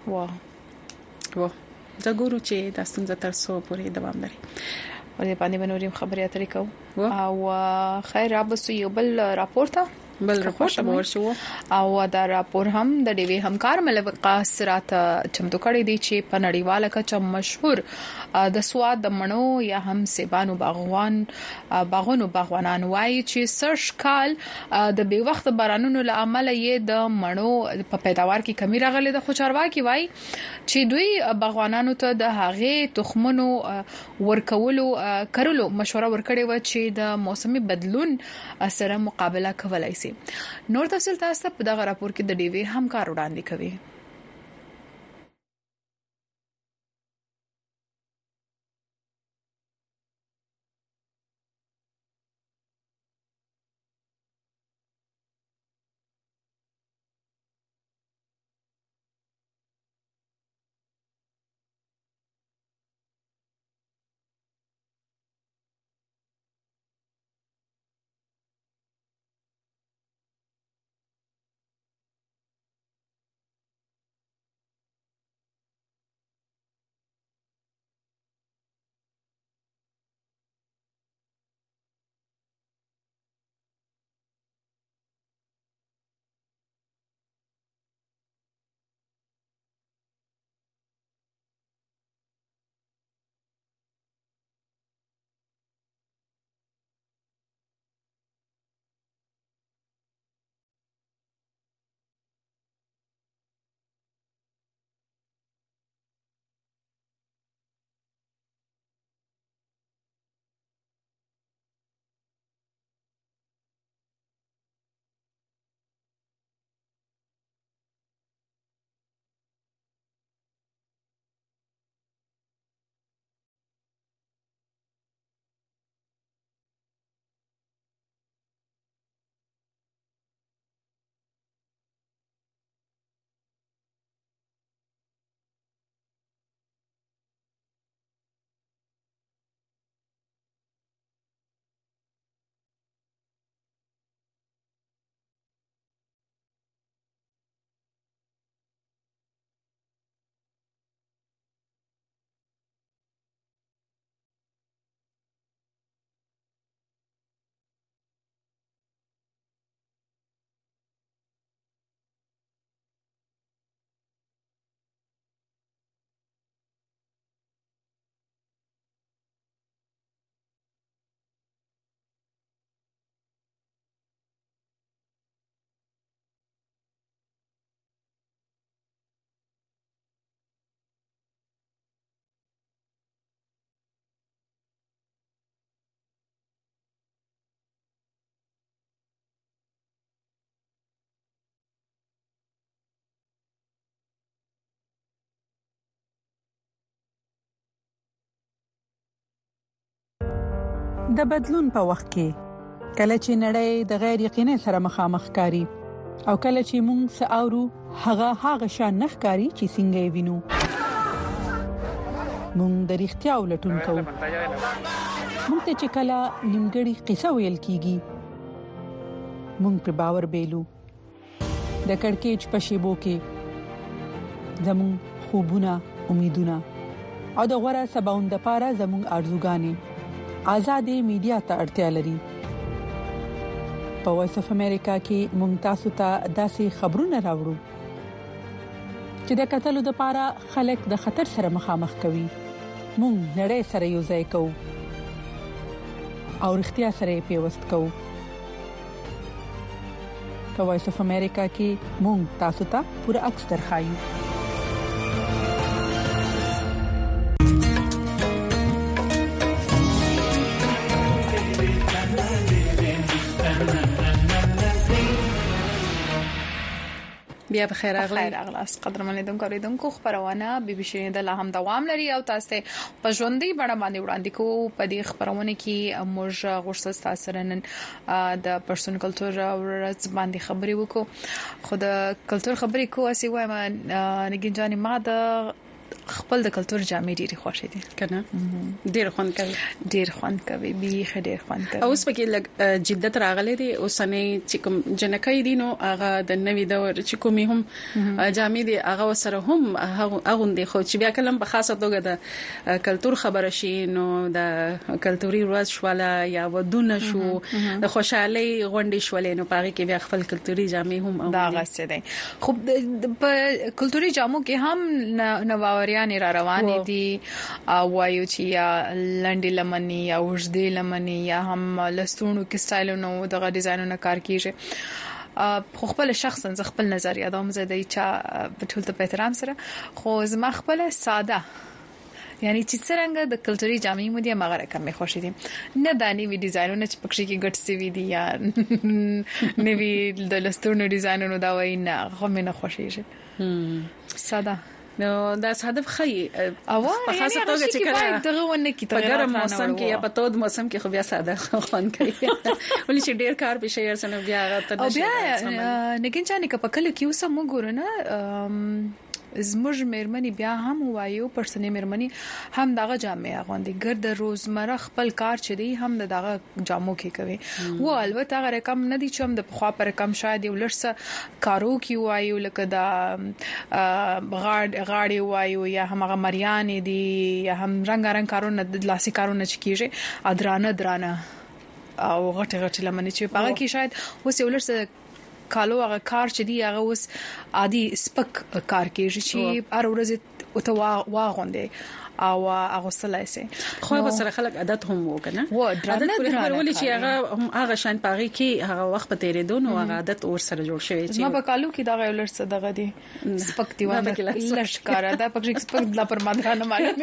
دا ګورو چې د ستونزه تر څو پورې دوام لري ولې باندې بنوریم خبرې اترې کوو او خیر ابسو یو بل راپورته بل راپور ورشو او دا راپور هم د ډیوی همکار ملوقا سرات چمتو کړی دی چې په نړیواله کچه مشهور د سواد د مڼو یا هم سیبانو باغوانان وایي چې سرش کال د بي وخت بارانونو له امله یې د مڼو په پیداوار کې کمی راغله د خوچارواکي وایي چې دوی باغوانانو ته د هغې تخمونو ورکولو کړلو مشوره ورکړې و چې د موسمي بدلون سره مقابله کولای شي نور تفصیل تاسو په دغه راپور کې د ډیوی همکار وړاندې کوي د بدلون په وخت کې کله چې نړۍ د غیر یقیني سره مخامخ کاری او کله چې موږ ساورو هغه شان نخکاری چې څنګه وینو موږ د اړتیا ولټون کوو موږ ته چې کله نیمګړی قصه ویل کیږي موږ په باور بیلو د کڑکېچ په شیبو کې زموږ خوبونه امیدونه او د غوړه سباوند لپاره زموږ ارزوګانې آزادې میډیا ته اړتیا لري په وایس اف امریکا کې ممتاز ته داسې خبرونه راوړو چې د قتلو لپاره خلک د خطر سره مخامخ کوي موږ نړۍ سره یو ځای کوو او اړتیا سره پیوست کوو په وایس اف امریکا کې موږ تاسو ته پوره عکس درخایو بیا بخیر اغلاس قدرمن لیدونکو خبرونه بي بي سي د لا هم دوام لري او تاسو په ژوندۍ بڼه باندې وړاندې کوو په دې خبرونه کې موږ غوښتل تاسو نن د پرسونل کلچر ورځ باندې خبرې وکړو خو د کلچر خبرې کوو اسی وایم نګین جاني ما د خپل د کلچر جامې ډېری خوښې دي کنه ډېر خوند کوي به ډېر خوند کوي اوس پکې لګ جدت راغلي دي اوسنۍ چې کوم جنکې دي نو هغه د نوې دور چې کومې هم جامې دي هغه سره هم هغه دي خو چې بیا کلم په خاصه توګه د کلچر خبره شي نو د کلچري ورځ شواله یا ودونه شو د خوشحالي غونډې شولې نو پاره کې بیا خپل کلچري جامې هم دا غسه دي خو په کلچري جامو کې هم نووریان را روانې دي او وایو چې یا لنډي لمني یا وژدي لمني یا هم لستونو کې سټایلونو دغه ډیزاینونو کار کیږي خو خپل شخصا خپل نظریه دا مزه دی چې په ټول ته په احترام سره خو زما خپل ساده یعنی چې څنګه د کلچري جامې مو دي مغه رقم خوښ دي نه دانی وی ډیزاینونه چې پکې کې ګټ سی وی دي یا نوی د لستونو ډیزاینونو دا وای نه خو مې نه خوښیږي ساده نو دا صادف خي او په خاصه توګه چې کله دغه ونه کې په ګرم موسم کې یا په تود موسم کې خو بیا ساده خوان کوي ولې چې ډیر کار به شي ارسنه بیا راته نشي او بیا نګین چانه کله کې اوسه مو ګورنه زموږ مېرمنې بیا هم وایو پرسنې مېرمنې هم دغه جامې اغوندي ګرد روزمره خپل کار چدي هم دغه جامو کې کوي و البته هغه رقم نه دي چې هم د خوا پر رقم شاید یو لرسه کارو کې وایو لکه دا غاړي وایو یا هم هغه مریان دي یا هم رنگارنګ کارونه د لاسي کارونه چکیږي ادرانه او غټه لمنې چې پاره کې شاید اوس یو لرسه کالو هغه کار چې دی هغه اوس عادي سپک کار کېږي چې هر ورځ او ته واغوندې او هغه سلایسه خو به سره خلک عادت هم وکنه و درانه ولې چې هغه شان پاغي کې هغه وخت په تیرې دون او هغه عادت اور سره جوړ شوی چې ما په کالو کې دا غوړ څه دغه دی سپک دیوانه لشکاره دا پکې سپک د پر مادرانه معلومه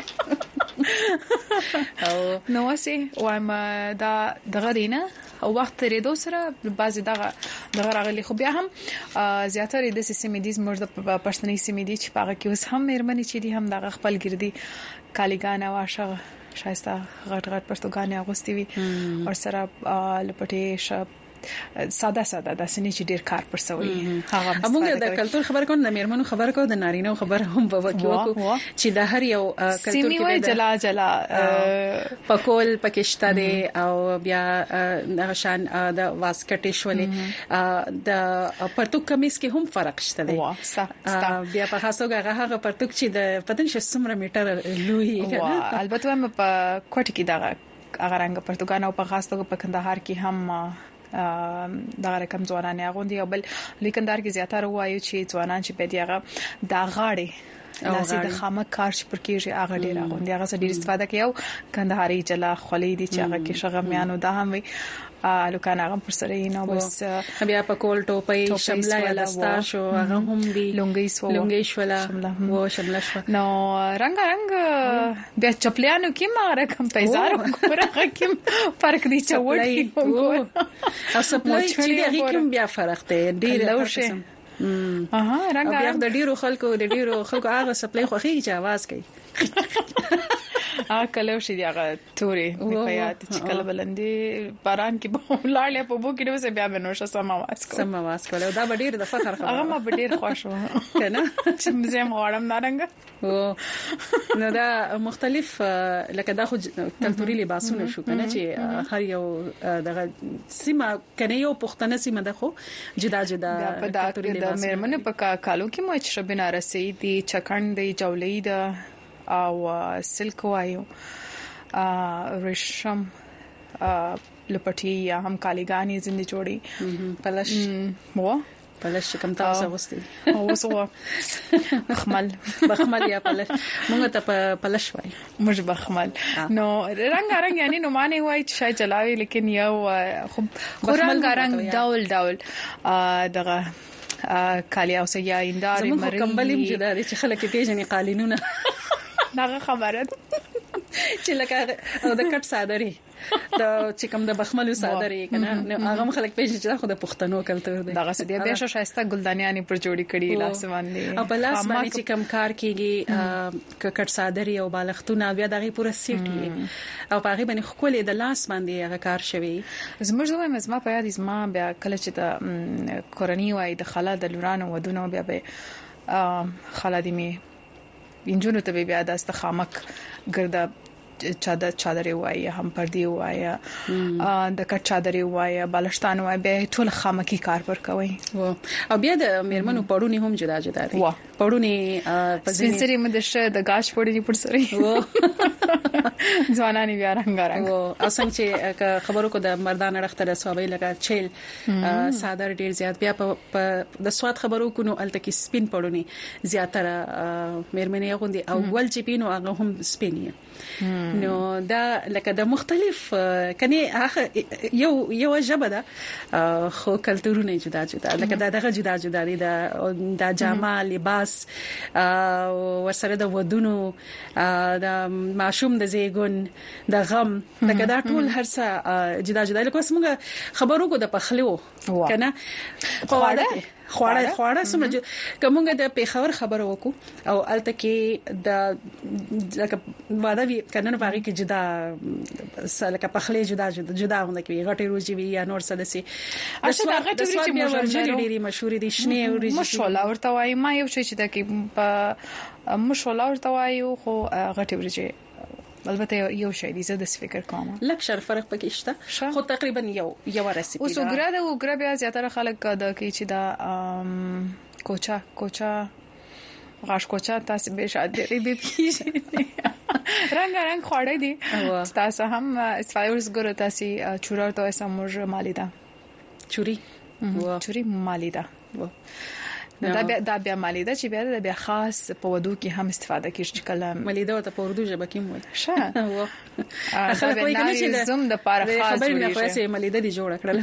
او نو واسي وایم دا دغه دینه او وخت ریدو سره بعضی دغه راغلي خو بیا هم زیاتره د سیمې د مرده په پښتني سیمې دي چې پاګه کې اوس هم مېرمنې چې دي هم دغه خپل ګردي کالیګان واشه شایسته غټ پښتوګانې اغوستي وي او سره لپټې شپ ساده د سنې چې ډیر کار پرسوي هغه موږ د کلچر خبر کوو د میرمنو خبر کوو د نارینه خبر هم په وکیو چې د هر یو کلچر کې جلا پکول پکشته دي او بیا د شان د واسکټ شولې د پرتوک کمیس کې هم فرق شته دي بیا په خاصه هغه پرتوک چې د پدن ش سمره میټر لوی البته هم په کوټ کې دغه هغه رنګ پرتګان او په خاص توګه په کندهار کې هم دا رقم ځوانان غوندي او بل لیکندار کې زیاتره وایي چې ځوانان چې په دیغه دا غاړي لاسي د خامک کار چې پر کېږي هغه ډیر غوندي هغه ډیر استفاده کوي او کندهاري جلا خولې دي چې هغه کې شغمیانو دا هم وي لوکان هغه پر سره نو بس بیا په کول ټوپۍ شمله یا دستا شو هغه هم دي لونګي شولا و شمله شو نو رنگ بیا چپلیانو کې ما رقم پیزار وګوره کوم فرق دي چې وړي او سپلای چې دغه کوم بیا فرق دی ډیر لوشه رنگ بیا د ډیرو خلکو هغه سپلای خوخي چې आवाज کوي کله شي دی هغه توري په یاد چې کله بلندې باران کې لاړې په بو کې نو بیا بنوشه سم आवाज کوله دا ډیر د فخر خبره هغه ما ډیر خوښ و کنه چې زم غواړم نارنګ نو دا مختلف لکه دا خو کلتوري لباسونه شو کنه چې هر یو دغه سیمه کنه یو پښتنه سیمه ده خو جدا جدا کلتوري لباس د مېرمنه په کالو کې مو چې بنارسي دي چکن دی جولې ده او سلک وایو ریشم لپټي یا هم کالیګانی زندي جوړي پلش مو پلش کوم تاسو واستي او سو بخمل یا پلش موږ ته پلش وای موږ بخمل نو رنگ یعنی نو معنی وای چې شای چلاوي لیکن یو خو رنگ ډول دغه کالی او سیا انداري مری کمبلیم جدا دي چې خلک پیژنې قالینونه دغه خبره چې لکه او د کټ صادري دا چې کوم د بخملو صادري کنه هغه خلک پیژني چې خو د پښتنو کلتور دی دغه سدي بیا شایسته ګلدانیانی پر جوړی کړي لاس باندې او په لاس باندې چې کم کار کیږي کټ صادري او بالښتونه بیا دغه پوره سیټي او په هغه باندې خو له د لاس باندې هغه کار شوی زموږ دوه مزما په یاد زما بیا کله چې د کورنۍ وای د خاله د لورانو ودونه بیا به خاله دې می انجونو ته بیا د استخامک ګردا چادرې وای هم پردي وای د کټ چادرې وای بالښتان وای به ټول خامکی کار پر کوي او بیا د میرمنو پړونی هم جدا جدا دي پړونی په سپینسري مدشه د گاش پړونی پر سري ځوانانی بیا رنگارنګ او څنګه چې خبرو کو د مردان اړخته رسوي لګا چیل صادر ډیر زیات بیا په د سواد خبرو کو نو الته کې سپین پړونی زیاتره میرمنې غوندي او ول چې پینو هغه هم سپینی نو دا لکه د مختلف کني یو جبه ده خو کلتورونه جدا جدا لکه دغه جدا جدا دي د جامه لباس ورسره د ودونو د ماشوم د زیګون د غم لکه دا ټول هرڅه جدا جدا لکه څنګه خبرو کو د پخلو کنه خواړه سمجه کومه د پیښور خبرو وکړو او الته کې د لکه واده وی کنه په هغه کې جدا لکه پخلې جدا ونه کې غټي روزي وی یا نور څه دسي اصل هغه ټول چې ډېری مشهور دي شنه ورزي مشولا ورته وای ما یو شي چې د کې مشولا ورته وای خو غټي ورزي البته یو شی دی زه د فکر کوم لکشر فرق پکې شته خو تقریبا یو ریسیپي اوس وګړه بیا زیاتره خلک د کې چې دا کوچا غاښ کوچا تاسو به شاده دی رنگ خوړې دي تاسو هم اسفایورز ګورو تاسو چورا ته سمور مالیدا چوری مالیدا دا بیا مالیدا چې بیا د بیا خاص په ودو کې هم استفاده کیږي چې کلام مالیدا ته په اردو ژبه کې مو ښه خلک وایي چې زم د پاره خاص خبرونه خاصه مالیدا دی جوړ کړل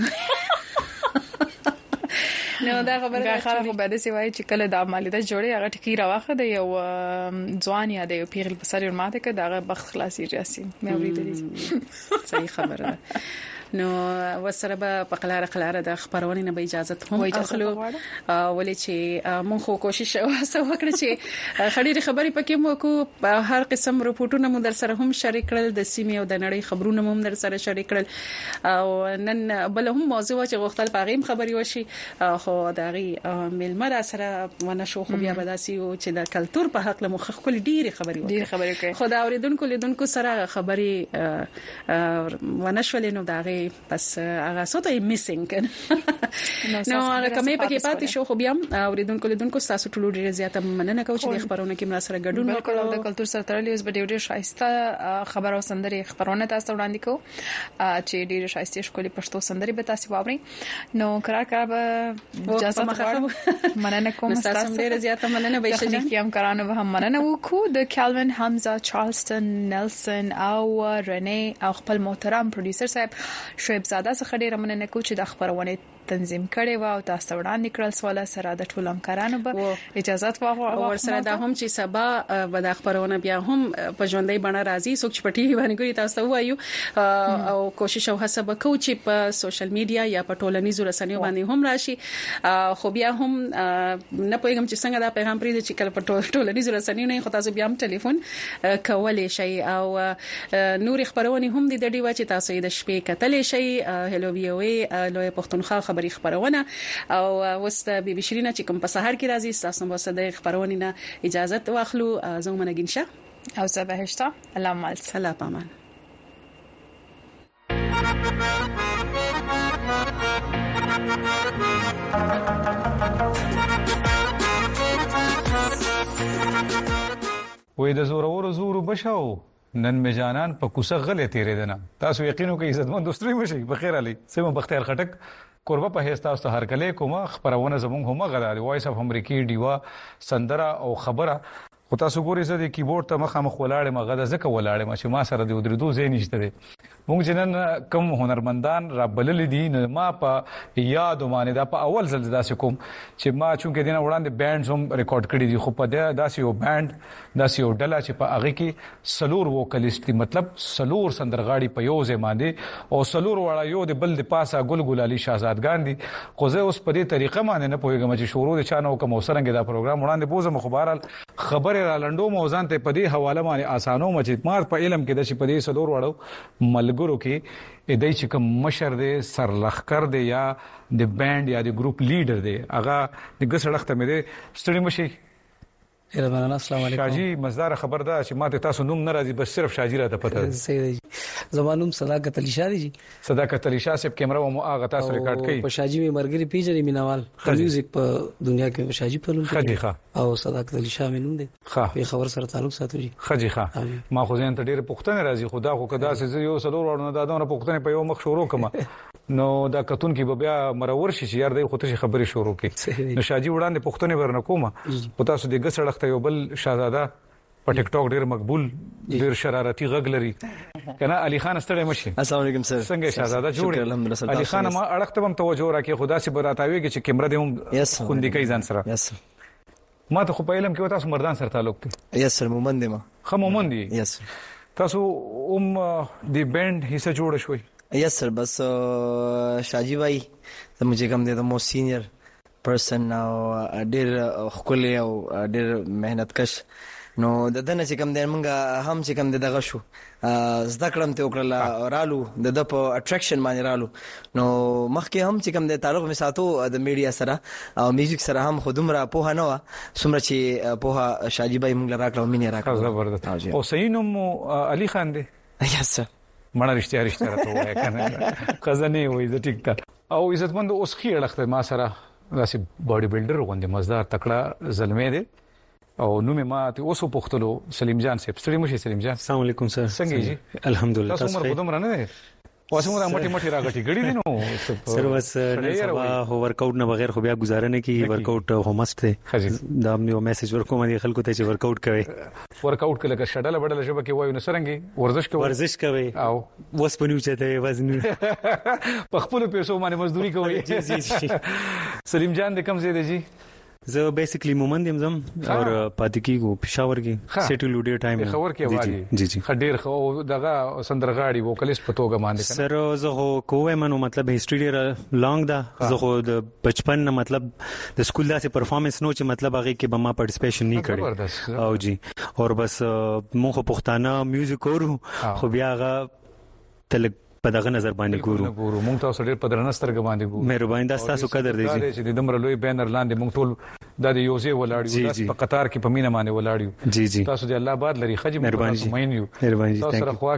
نو دا خبره خلک به د سی وایي چې کله د مالیدا جوړي هغه ټکی راوخه د یو ځوان یا د یو پیغل په سر ورماته کې دغه بخت خلاصي راسي مې اوریدلې صحیح خبره ده نو وسره په قلاره د خبرونه نه به اجازه هم اخلو ولې چې مونږ خو کوشش وکړو چې خړې خبرې پکې مو کو هر قسم رپورټونه مو در سره هم شریک کړل د سیمې او د نړۍ خبرونه مو در سره شریک کړل او نن بل هم موضوع چې غوښتل پاغیم خبري وشي خو دغه ملمر سره ونه شو خو بیا بداسي او چې د کلچر په حق له مخ خپل ډیره خبري کوي خو دا اوریدونکو سره خبري ونه شولې نو دغه بس هغه څه میسینګ نو هغه کمې پکې پاتې شو خو بیا اوریدونکو تاسو ټول ډیر زیاته مننه کوم چې خبرونه کې مر سره ګډون وکړو د کلچر سره تړلې اوس به ډیر شایسته خبرو سندري خبرونه تاسو وړاندې کو چې ډیر شایسته شکولي پښتو سندري به تاسو واوري نو قرار به اجازه مننه کوم تاسو ډیر زیاته مننه به شي چې هم کرانو به هم مننه وکړو د کیلوین حمزه چارلستون نیلسن او رنی او خپل محترم پروډوسر صاحب شعیب زاده څخه ډیره مننه کوم چې د خبرونه تنظیم کړي و او تاسو وړاندې کړل سوال سره د ټول همکارانو به اجازه واغوم او سره دا هم چې سبا به د خبرونه بیا هم په ژوندۍ بڼه راځي څوک چې په ټي وی باندې ګوري تاسو وایو او کوشش او هڅه وکړو چې په سوشل میډیا یا په ټولنیزو رسنیو باندې هم راشي خو بیا هم نه پوهیږم چې څنګه دا پیغام پریږدي چې کله په ټولنیزو رسنیو نه خو تاسو بیا هم ټلیفون کولای شئ او نور خبرونه هم د ډیوا چې تاسو د شپې کتلې شئ هلو وی او ای لوی پښتونخوا خبري خبرونه او وست بي بي شيرينه چې کوم په سحر کې راځي تاسو به صدې خبرونه نه اجازه واخلو زمونه ګنشه او زبهشتا الله مال سلام امان وې د زورو بشاو نن می جانان په کوڅه غلې تیرې دنه تاسو یقینو کې عزتمن دوستري مشي بخیر علي سم بختیار خټک قربه په هستا تاسو هر کله کومه خبرونه زموږ هم غدا وایس اف امریکي ډیوا سندره او خبره خو تاسو ګورئ چې د کیبورډ ته مخامخ ولاړې مغه د زکه ولاړې ما چې ما سره د درېدو ځای نشته دی موږ جنن کم هنرمندان را بلل دي نو ما په یاد باندې دا په اول ځل داسې کوم چې ما چونکه دینه وړاندې بانډز هم ریکارډ کړی دي خو په داسې یو بانډ داسې یو ډله چې په هغه کې سلور ووکلیست مطلب سلور سندرغاړي په یو ځای باندې او سلور وړا یو د بل د پاسه ګلګل علي شاهزادګان دي خو زه اوس په دې طریقه باندې نه پوهیږم چې شروع د چانو کوم سرنګ دا پروګرام وړاندې بوزم خبرال خبره را لندو موزان ته په دې حواله باندې اسانو مچ مار په علم کې د شي په دې سلور وړو ملګرو کې دای چې کوم مشر دی سرلخر دی یا د بانډ یا د ګروپ لیډر دی هغه د ګسړخته مې دی ستړي مشي السلام علیکم شاجی مزدار خبر ده چې ماته تاسو نوم ناراضي بس صرف شاجی راته پته صحیح دی زمانوم صداقت علی شاه دی صداقت علی شاه صاحب کیمرا مو هغه تاسو ریکارډ کړئ په شاجی می مرګري پیژنې مینوال میوزیک په دنیا کې شاجی په لون خدیخه او صداقت علی شاه مینوم دی په خبر سره تعلق ساتو جی خدیخه ما خو ځین ته ډیره پښتنه راځي خدا خو کدا سه یو سلور ورونه دادونه پښتنه په یو مخ شروع کما نو دا کتون کې بیا مرور شي چې یار دی خو ته خبرې شروع کړي نو شاجی وړاندې پښتنه ورنه کومه او تاسو د ګسړخته یو بل شاهزاده په ټیک ټاک ډیر مقبول ډیر شرارتي غږ لري کنه علي خان ستړی مشي السلام علیکم سر څنګه شاهزاده جوړ علي خان ما اړخته هم توجه راکې خدا سي براتاوي چې کیمرا دې هم خوندې کوي ځان سره یس ما ته خو په علم کې تاسو مردان سره تعلق دی یس سر مومند ما خمومند دي یس تاسو دی بانډ حصہ جوړ شوي یس سر بس شاجی بھائی مجھے کم دے مو سینئر پرسن او ډیر خپل او ډیر مهنت کش نو د دنه چې کم دی مونږه هم چې کم دی دغه شو زده کړم ته وکړل رالو د په اټریکشن باندې رالو نو مخکې هم چې کم دی تعلق می ساتو د میډیا سره او میوزیک سره هم خودمره په نه و سمره چې په شاجی بھائی مونږ راکړو مینه راکړو زبردست او صحیح نوم علي خان دی یس سر مړه رښتیا راته وای کنه خزانه وای زه ټیک تا او عزتمند اوس خیر لخته ما سره داسې باډي بلډر غوندې مزدار تکړه زلمې دی او نو ما ته اوسو پختلو سلیم جان صاحب ستړي مشي سلیم جان السلام علیکم سر څنګه جی الحمدلله تاسو عمر قدم رانه دي واسمو دا مټي راغټي غړي دي نو سر بس نه سبا هو ورک اوټ نه بغیر خو بیا گزارنه کی ورک اوټ هو مست دی دا یو میسج ورکوم دي خلکو ته چې ورک اوټ کوي ورک اوټ کله شډل بدل شبه کې وایو نو سرنګي ورزش کوي او وس پنیو چته وزن په خپل پیسو باندې مزدوري کوي جی سلیم جان د کم زیاده جی زه بیسیکلی مومند یم زم او پاتې کیږم پېښور کې سیټل ډیر ټایم پېښور کې وایي جی خډیر خو دغه سندرغاړي ووکلیست په توګه باندې سر زه کوه منو مطلب هیستوري ډیر لانګ ده زه خو د بچپن نه مطلب د سکول داسې پرفارمنس نو چې مطلب هغه کې به ما پارټیسپیشن نه کړی او جی اور بس مونږ پښتانه میوزیک اورو خو بیا هغه تل په دغه نظر باندې ګورو مونږ تاسو ډېر په درنسترګ باندې ګورو مهرباني دا تاسو قدر دی چې د دمر لوی بینر لاندې مونږ ټول د یوزي ولاړیو په قطار کې په مینا باندې ولاړیو جی تاسو د الله باد لري خجم مهرباني تاسو سره خوا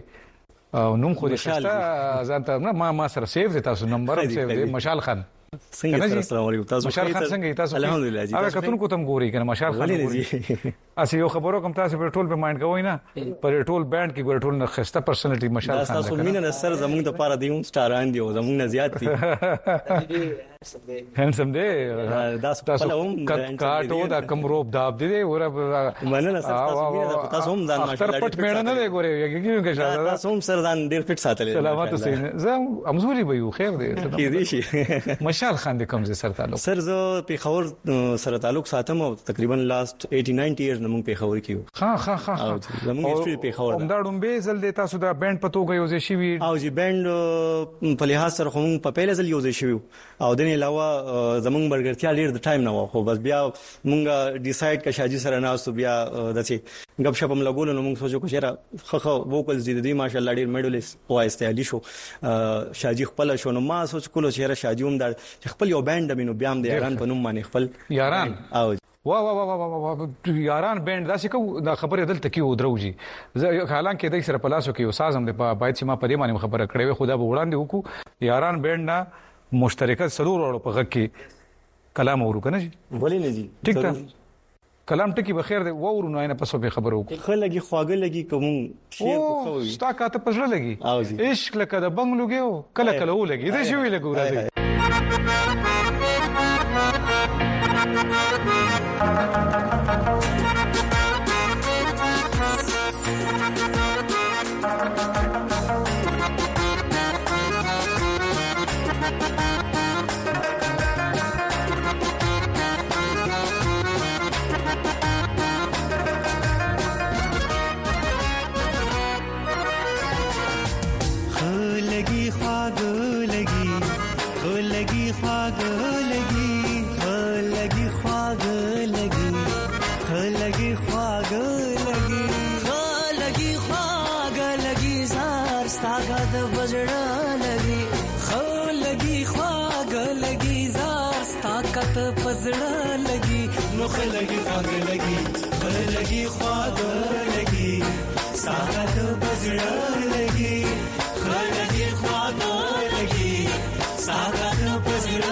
کې نوم خو دې شته ځان ته ما سره سیو دي تاسو نمبر سیو دي مشال خان څنګه السلام علیکم تاسو مشال خان څنګه تاسو الحمدلله جی هغه کتون کو تم ګوري کنه مشال خان اسی یو خبرو کوم تاسو په ټول په مایند کوی نه پر ټول بانډ کې ګور ټول خسته پرسنالټي مشال خان تاسو مینه سر زمونږ د پاره دیوم سټاران دیو زمونږ نه زیات دي هنسم دی تاسو کاټو دا کم روب داب دی ور مننه تاسو هم ځان ماشاءالله پټ میړه نه دی ګوره یقین کې شاته تاسو هم سر ځان ډیر فټ ساتل سلامات اوسئ زه امزوري به یو خیر دی کیدی شي مشال خان د کوم سره تعلق سر زه په خور سره تعلق ساتم او تقریبا لاست 89 ایئرز نمون په خور کیو ها زموږ هیستوري په خور دا ډومبه زل د تاسو دا بند پتو غيو زه شي وی او جی بند په لحاظ سره کوم په پیله زل یو زه شي او د نه علاوه زمون برګرتیا ډیر د ټایم نه خو بس بیا مونږه ډیسایډ کا شاجي سره ناس بیا دسي غب شپ هم لګول نو موږ سوچو چې خخ ووکل زید دی ماشاءالله ډیر میډلز وایسته علي شو شاجي خپل شو نو ما سوچ کولو چې شاجي هم د خپل یو بند مینو بیام د یاران په نوم باندې خپل یاران او وا یاران بند دا څه دا خبره دلته کې ودروږي حالانکه د سره پلاسو کې یو سازم د باید چې ما په دې باندې خبره کړې وي خدا به وړاندې وکړو یاران بند نه مشترکات سلور اورو په غږ کې کلام ورو کنه جی ولې نه جی ٹھیک ده کلام ټکی بخیر دی وورو نه نه پسو به خبرو خلګي خواګه لګي کوم شیر په خوي ستا کاته پزړه لګي عشق لکه د بنګ لګیو کله کله و لګي دا شی وی لګو راځي خلګي خواږه لګي خلګي خواږه لګي ساعت بزړه لګي خلګي خواږه لګي ساعت بزړه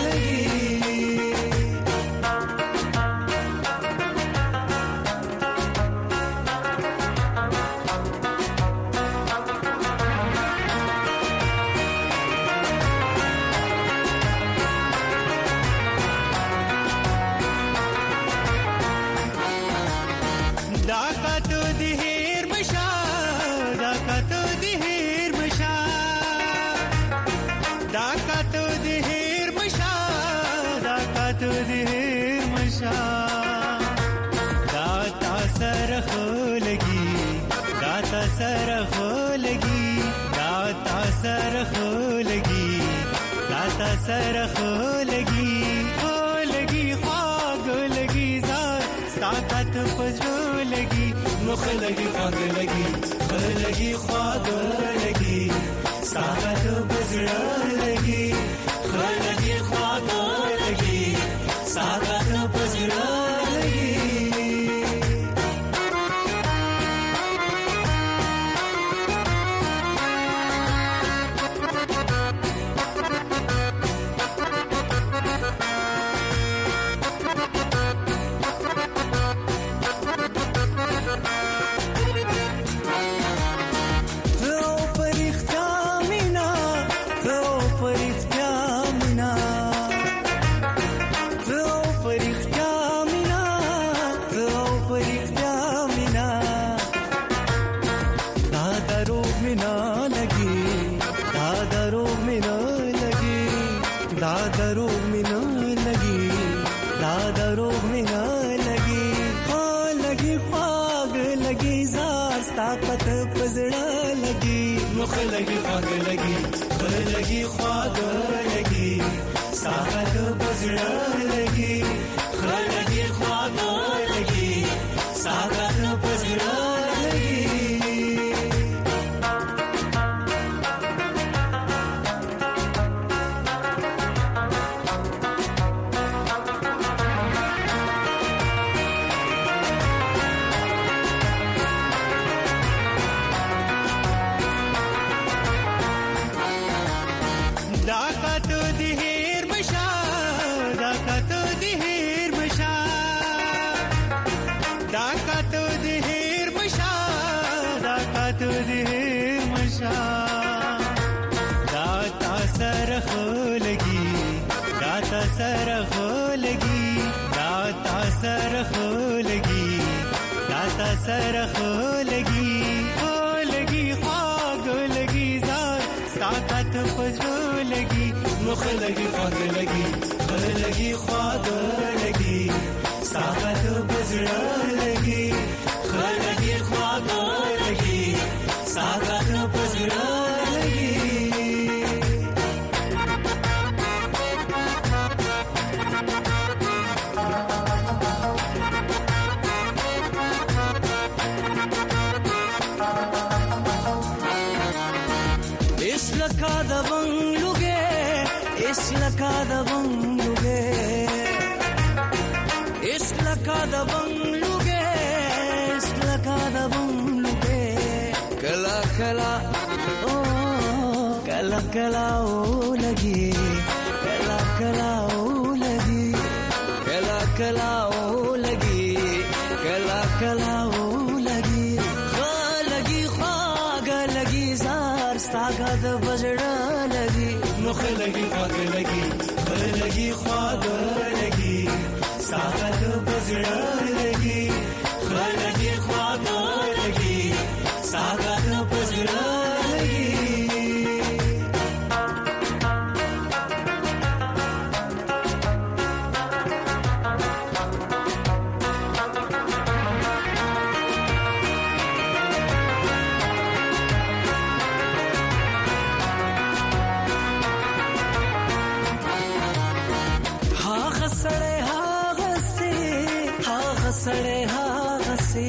سره خولګي خولګي خواګلګي زار طاقت پزړلګي نو خلګي خواګلګي خلګي خواګلګي طاقت پزړلګي خلګي خواګلګي طاقت پزړلګي خلګي خواږه لګي خلګي خواږه لګي ساعت بزړه لګي خلګي خواږه لګي ساعت بزړه تا سره خولګي دا تا سره خولګي دا تا سره خولګي خولګي خاګلګي زار طاقت پزولګي مخلګي خاګلګي خلګي خاګلګي طاقت پزولګي خلګي خاګلګي طاقت پزولګي कला ओ लगी कला कला ओ लगी कला कला ओ लगी कला कला ओ लगी लगी खाग लगी जार ताकत बजड़ा लगी मुख लगी खाग लगी लगी खाग लगी ताकत बजड़ा लगी लगी खाग लगी ताकत बजड़ा सड़े हाँ हसे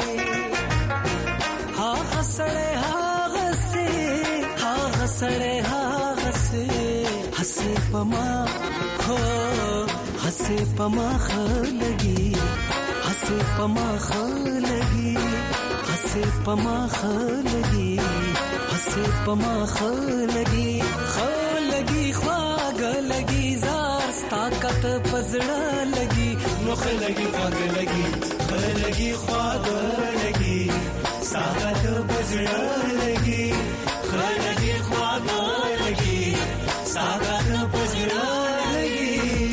हाँ हसड़े हाँ हसे हाँ हसड़े हाँ हसे हसे पमा हो हसे पमा लगी हसे पमा लगी हसे पमा लगी हसे पमा लगी लगी ख्वाग लगी जार ताकत पजड़ा लगी मुख लगी ख्वाग लगी लगी ख्वाग लगी ताकत पजड़ा लगी लगी ख्वाग लगी ताकत पजड़ा लगी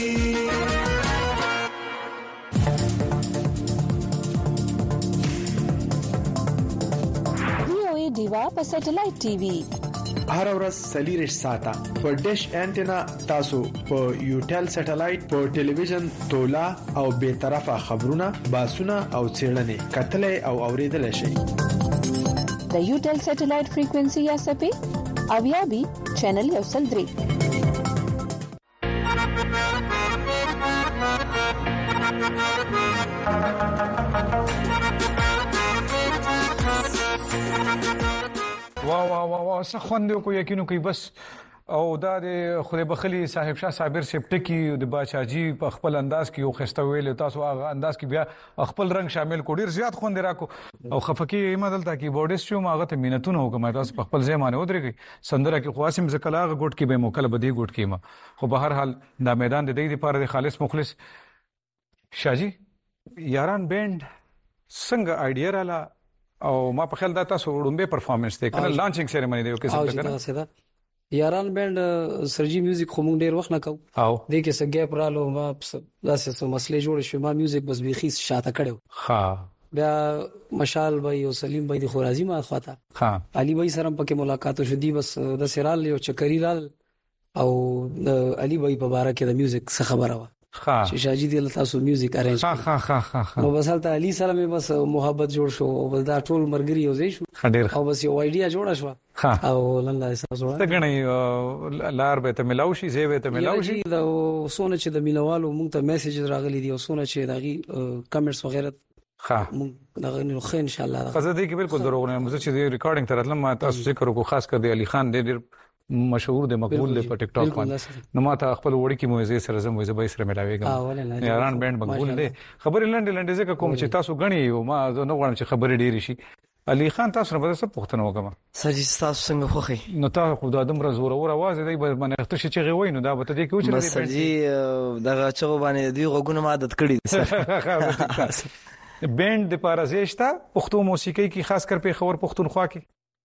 VOA Diva په سټلایټ ټي وي هر ورځ سلیریش ساته په ډیش انټینا تاسو په یوټل سټلایټ په ټلویزیون تولا او به طرفه خبرونه باسونه او چیرلنې کتلې او اوریدل شي د یوټل سټلایټ فریکوئنسي یا سپې او یا بي چینل یو سل 3 وا څه خوندو کو یقینو کوي بس او دا د خدای بخلی صاحب شاه صابر سپټکی د باچاجي په خپل انداز کې یو خسته ویل تاسو هغه انداز کې بیا خپل رنگ شامل کو ډیر زیات خوند راکو او خفکی مدل تا کیبورډیست شو ماغه ته مينتونه وکم تاسو په خپل ځمانه ودرېږي سندره کې قاسم زکلاغه ګټ کې به موکل بدی ګټ کې ما خو به هر حال دا میدان د دې لپاره د خالص مخلص شاجي یاران بند څنګه آیډیا رااله او ما په خیال دا تاسو وړومبه پرفارمنس ته کنه لانچینګ سیریمونی دی او کیسه کنه یاران بند سرجی میوزیک خو مونږ ډیر وخت نه کو او دې کې څه ګیپ رالو ما داسې څه مسلې جوړ شو ما میوزیک بس بيخي شاته کړو ها بیا مشال بھائی او سلیم بھائی د خورازی ما خواته ها علي بھائی سره پکې ملاقات شو دی بس د سرال یو چکری رال او علي بھائی په باره کې د میوزیک څه خبره و چې شاجي دی تاسو میوزیک ارینج ها نو بس حالت علي سره مې بس محبت جوړ شو او بس دا ټول مرګري یو ځای شو او بس یو آیډیا جوړه شو او لاله تاسو څنګه لار به ته ملاوي زی به ته ملاوي دا سونه چې د مینوالو مونږ ته میسج راغلي دي او سونه چې دغه کمنټس وغیرہ مونږ دغه نو خو ان شاء الله قصد دي کې بالکل دروغ نه مزه چې ریکارډینګ تر اتلم تاسو ذکر وکړو خاص کر دی علي خان ډېر مشهور دی مقبول دی په ټیک ټاک باندې نو ما ته خپل وړي کې موزه سره زم موزه به سره ملاويږم یاران بند مقبول دی خبرې لنډ ځکه کوم چې تاسو غني ما نه غواړم چې خبرې ډېری شي علي خان تاسو نه به څه پوښتنه وکم سجي تاسو څنګه خوخي نو تاسو خو د ادم رزور اور आवाज دی باندې خته شي چې غوي نو دا به ته دې کې و چې سجي دغه چغو باندې دی غوګونه عادت کړی بند د پارازېشتا پښتو موسیقي کې خاص کر په خبر پښتونخوا کې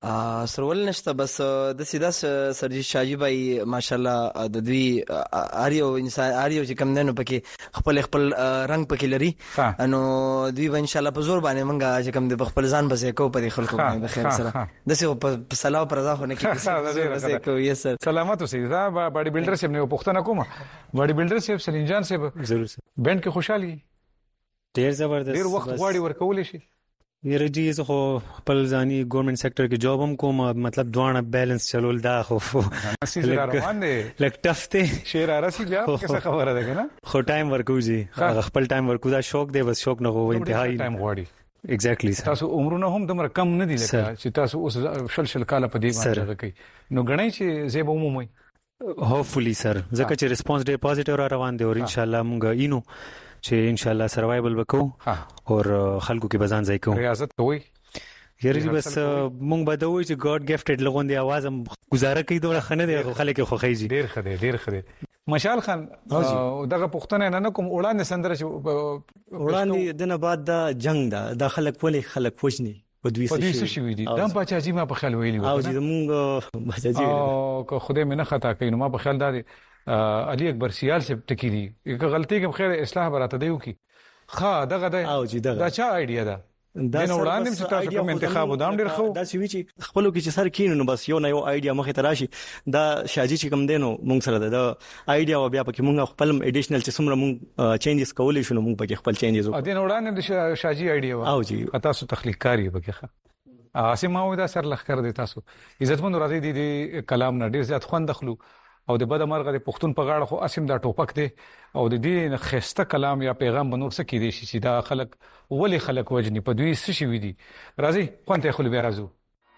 سرول نشته بس د سیدا سرجی شاجی بای ماشاءالله د دوی اریو انسان اریو چې کم دنو پکې خپل رنگ پکې لري انو دوی به ان شاء الله په زور باندې منګه چې کم د خپل ځان بسې کو په خلکو باندې خیر سره د څه په سلام پر ځا خو نه کیږي بسې کو یې سر سلامات اوسې دا باډي بلډر سیب نه پښتنه کومه باډي بلډر سیب سلینجان سیب ضرور بند کې خوشحالي ډیر زبردست ډیر وخت غواړي ورکول شي یره جی زه خو خپل ځاني ګورنمنت سېکټر کې جاب هم کوم مطلب دوانه بیلانس چلول دا خو روان دي لک ټفته شیر ارسي بیا څه خبره ده کنه خو ټایم ورکو جی خپل ټایم ورکو دا شوق دی بس شوق نه هو انتهایی ټایم غواړي ایگزیکټلی تاسو عمرونه هم دومره کم نه دي لکه چې تاسو اوس شل کاله په دې باندې کوي نو غنئ چې زیب عمومي هوپفلی سر ځکه چې ریسپانس ډیر پوزټیو را روان دی او ان شاء الله مونږ اینو چې ان شاء الله سروایوال وکړو او خلکو کې بزان ځای کوو ریاضت کوي یره بس مونږ به دوی چې ګاډ گیفټډ لغوندي आवाज هم گزاره کوي دوه خنه دی خلک خو خېږي ډیر خدای مشال خان دغه پښتنه نه کوم وړاندې سندره چې وړاندې دنه بعد دا جنگ دا د خلک وښني په دوی څه شي دي دا بچاجي ما په خیال ویلی او چې مونږ بچاجي او که خدای مې نه خطا کوي نو ما په خیال دا علي اکبر سیال سے ټکی دي که غلطي کې خیر اصلاح براته دیو کی خا دغه دا چا ایډیا ده دا نو وړاندې چې تاسو کوم انتخاب ودام ډیر خو دا چې وی چې خپلو کې چې سر کینو نو بس یو نه یو ایډیا مخه تراشي دا شاجي چې کوم دینو مونږ سره دا ایډیا او بیا پکې مونږ خپل ایډیشنل چې څومره مونږ چینجز کولې شو مونږ پکې خپل چینجز وکړو دین وړاندې د شاجي ایډیا او جی تاسو تخلیق کاری پکې اسمه دا سر لخر دي تاسو عزتمن راځي دي کلام نه ډیر زیات خوند دخلو او د بد مرغه د پښتون په غاړه خو اسیم دا ټوپک دی او د دې خسته کلام یا پیغام بنور څه کې دي چې دا خلک ولی خلک وجني په دوی څه شي وي دي راځي خوانته خپل بیا راځو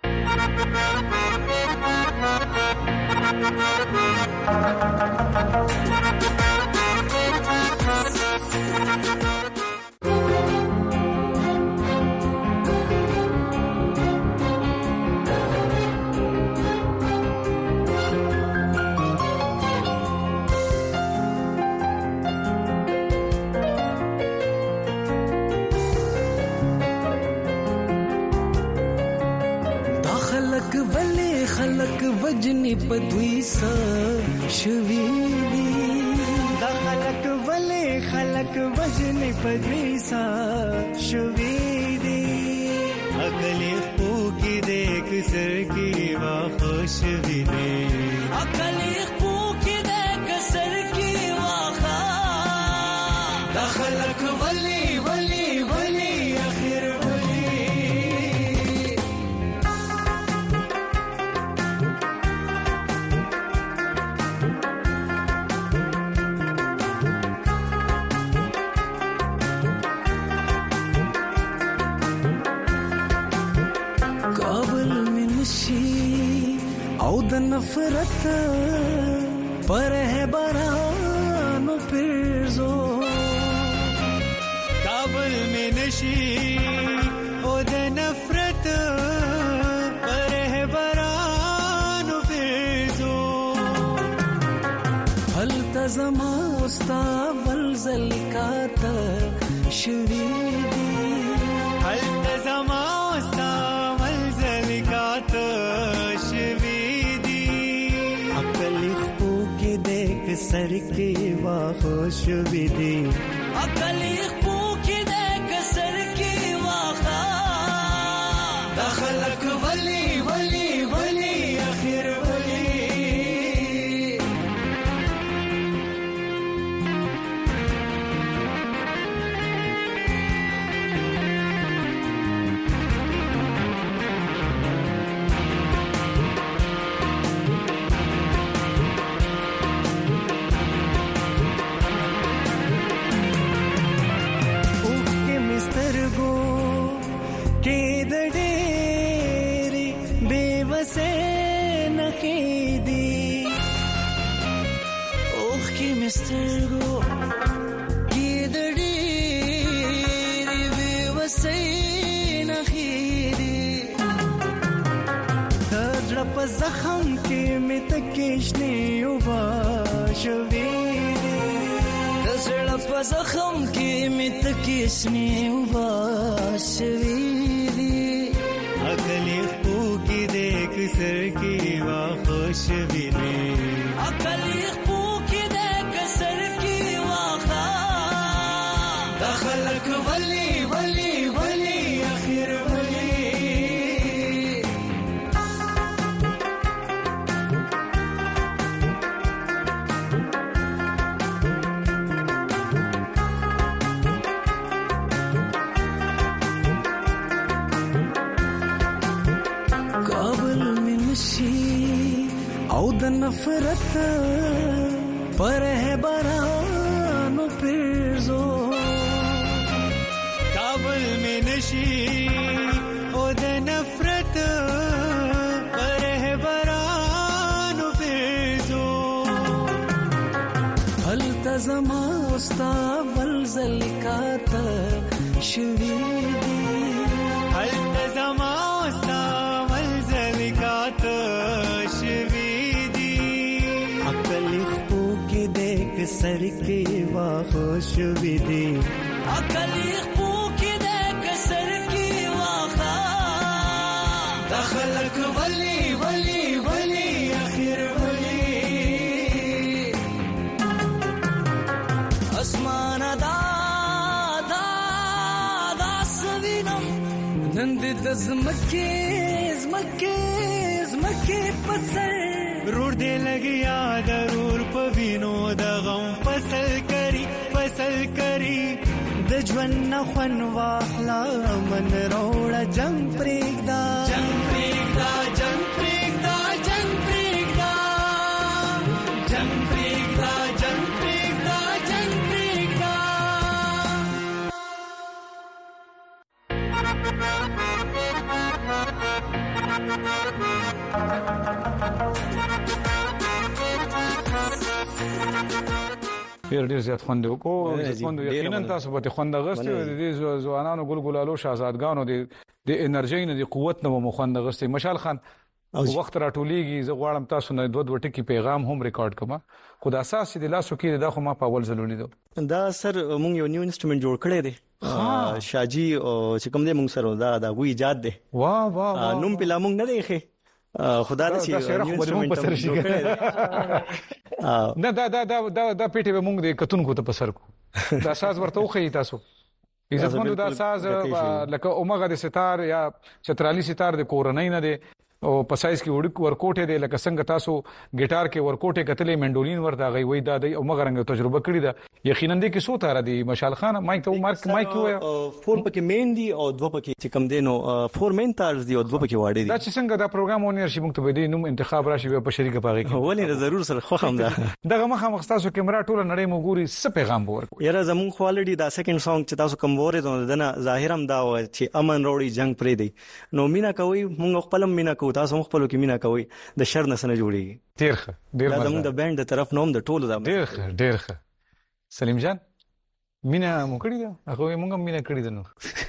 خلق وجنی بدوی سا شویدی دا خلق وجنی بدوی سا شویدی اکلی خو کی دیکھ سر کی وا خوش ویدی اکلی خو کی دیکھ سر کی وا خا دا خلق ولی ولی ولی اخر او د نفرت پر ہے بارانو پرزو کابل میں نشی او د نفرت پر ہے بارانو پرزو فلتزما استا ولزلکات شویدی فلتزما استا ولزلکات سر کی واخوش ویدی اکلی خو کی دیکھ سر کی واخا دا خلق ولی ولی ولی اخر ولی سترګو کې د ډېرې بېوسۍ نښې دي د زړه په زخم کې مې تکې شنې اوبه شوې دي د زړه په زخم کې مې تکې شنې اوبه شوې دي اکلې خو کې سر کی وا خوش ویني عقل خو کې د کسر کی واخا دخلك ولي ولي ولي اخر ولي او د نفرت پر ہے بارانو پیرزو کابل میں نشی او د نفرت پر ہے بارانو پیرزو التزما استا ولزلکات شویدی التزما استا ولزلکات سر کی وا خوش ویدی عقل خو کې د کسر کی واخا دخلك ولي ولي ولي اخر ولي اسمان دا دا دا سوینم نند د زمکه زمکه زمکه پسر روړ دې لګیا ضرور پوینو د غم فصل کری د ژوند خون واخلا من روړ جنگ پرېږدا جنگ پرېږدا جنگ پرېږدا جنگ پرېږدا جنگ پرېږدا جنگ پرېږدا جنگ پرېږدا ډیر زیات خوند وکړو خوند یقینا تاسو به خوند غوښتي د دې ځوانانو ګلګلالو شاهزادګانو د انرژي نه د قوت نه مو خوند غوښتي مشال خان وخت راټولېږي زه غواړم تاسو نه دوه ټکی پیغام هم ریکارډ کړم خو د اساس د لاسو کې دا خو ما په اول ځل ولیدو دا سر مونږ یو نیو انسټرومنت جوړ کړی دی شاجي او چې کوم دې مونږ سره دا وی ایجاد دی واه واه نوم په لامونږ نه دی ښه خدا دې نه دا پیټه به موږ د کتونکو ته پسر کو دا ساز ورته وخی تاسو عزتمن دا ساز لکه اومغه د ستار یا چترالی ستار د کورنۍ نه دی او پسایس کې ورکوټه دی لکه څنګه تاسو ګټار کې ورکوټه کتلې منډولین ورته غي وای دا دی او مغرنګ تجربه کړی دا یقینا دې کې سو تار دی مشال خان مایک ته مارک مایک وای فور پکې مین دی او دوه پکې چې کم دینو فور مین تارز دی او دوه پکې واړې دي دا چې څنګه دا پروګرام اونر شي موږ ته به دې نوم انتخاب راشي په شریکه پاږي ولې ضرور سره خو هم دا دغه مخه مختصو کیمرا ټوله نړۍ مو ګوري څه پیغام ورکو یاره زمون کوالټي دا سیکنډ سانګ چې تاسو کوم وره دنه ظاهرم دا چې امن وروړي جنگ پرې دی نو مینا کوي موږ خپل مینا کوو تاسو خپل کې مینا کوي د شر نسنه جوړيږي ډیر زمون د بانډ د طرف نوم د ټولو دا ډیر سلیم جان مینا مو کړی دا هغه موږ مینا کړی دنو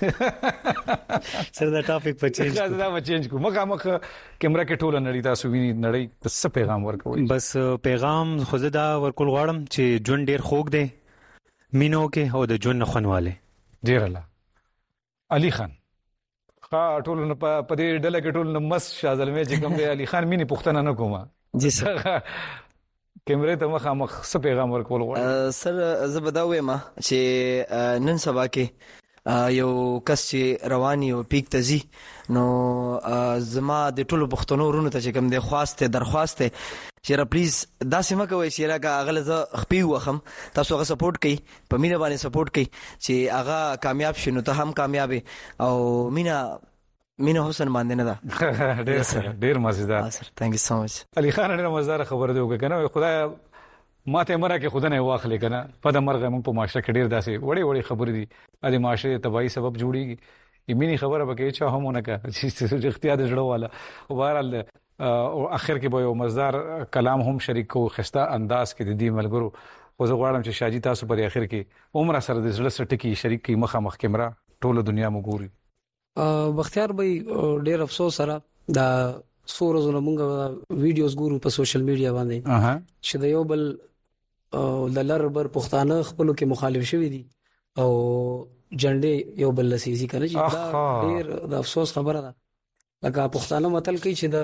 سره دا ټاپک په چینج کو مخ کیمرا کې ټوله نړۍ تاسو ویني نړۍ څه پیغام ورکوي بس پیغام خو زه دا ورکول غواړم چې ژوند ډیر خوږ دی مينو کې او د ژوند خنواله ډیر الله علي خان ټول په دې ډله کې ټول مس شازلمه چې کوم دی علي خان مینه پښتنه نه کومه جی سر کیمرې ته مخ څه پیغام ورکول غواړم سر زبداوې ما چې نن سبا کې یو کس چې رواني او پیک تزي نو زما د ټولو پښتنو ورونو ته چې کوم دی خواسته درخواسته چیرې پلیز دا سیمه کوي چې راګه اغله ز خپي وخم تاسو هغه سپورټ کوي په مینه باندې سپورټ کوي چې هغه کامیاب شینو ته هم کامیاب او مینه حسین باندې نه دا ډیر مزیدار سر ثانک یو سو مچ علي خان ډیر مزیدار خبر دی وکنه خدای ماته مره کې خدای نه واخلې کنه په د مرغه مونږ په معاشره کې ډیر داسې وړي خبرې دي د معاشره تباہي سبب جوړيږي یمني خبره به کې چا همونه کا چې اختیار جوړه والا او بهرحال او اخر کې به یو مزدار کلام هم شریک کو خسته انداز کې د دې ملګرو خو زه غواړم چې شاجي تاسو په اخر کې عمر سره د زړه سټکی شریک کی مخه کیمرا ټوله دنیا مو ګوري بختیار بھائی ډیر افسوس سره دا سورزونه مونږ ویډیوز ګورو په سوشل میډیا باندې چې د یو بل د لربر پښتانه خپل کې مخالف شوی دي او جنډې یو بل لسیزي کنه چې دا ډیر د افسوس خبره ده لکه پښتانه متل کوي چې د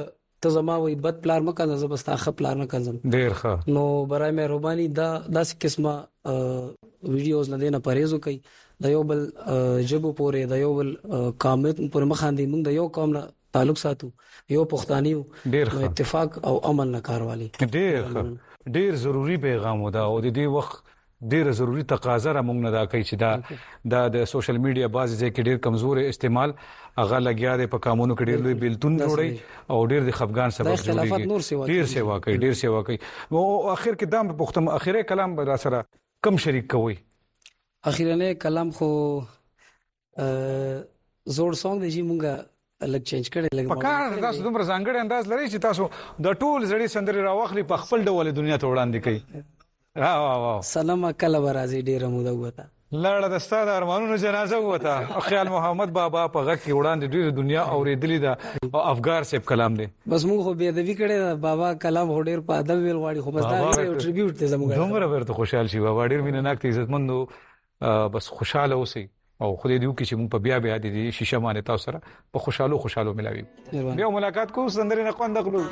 ته زما وي بد پلار مکه زبستا خ پلار نه کنزم ډیر ښه نو برای مهرباني دا داس قسمه ویډیوز نه دینه پریزو کوي د یو بل جبو پورې د یو بل کامنت پر مخاندي موږ د یو قوم نه تعلق ساتو یو پښتانیو ډیر اتفاق او امن نه کاروالي ډیر ضروری پیغام ودا او د دې وخت ډیر ضروری تقاضا را موږ نه دا کوي چې دا د سوشل میډیا بازي ځکه ډیر کمزوري استعمال هغه لګیا دی په قانونو کې ډیر لوی بیلتون جوړي او ډیر د خفګان سبب جوړي ډیر سیوا کوي او اخر کې دام پختم اخیری کلام را سره کم شریک کوي اخیرنه کلام خو زوړ سونګ دی چې مونږه الګ چینج کړي لګ پکار تاسو دومره ځانګړی انداز لري چې تاسو د ټول زړی سندري راوخلي په خپل ډول دنیا ته وړاندې کوي واو سلام کله برازي ډیره موده وته لړ د ستاد ارمانونو جنازه وته خیال محمد بابا په غږ کې وړاندې ډیره دنیا اوریدلې ده او افغار صاحب کلام دی بس موږ خو به ادبي کړي بابا کلام هډیر په ادب ویل واړي خو بس دا یو ټریبیوټ ته زموږ دومره ورته خوشحال شي بابا ډیر مینناک عزتمندو بس خوشاله اوسئ او خدای دې وکړي چې موږ په بیا د شیشه باندې تاسو سره په خوشاله ملاوي بیا ملاقات کوو سندري نه خوند غلو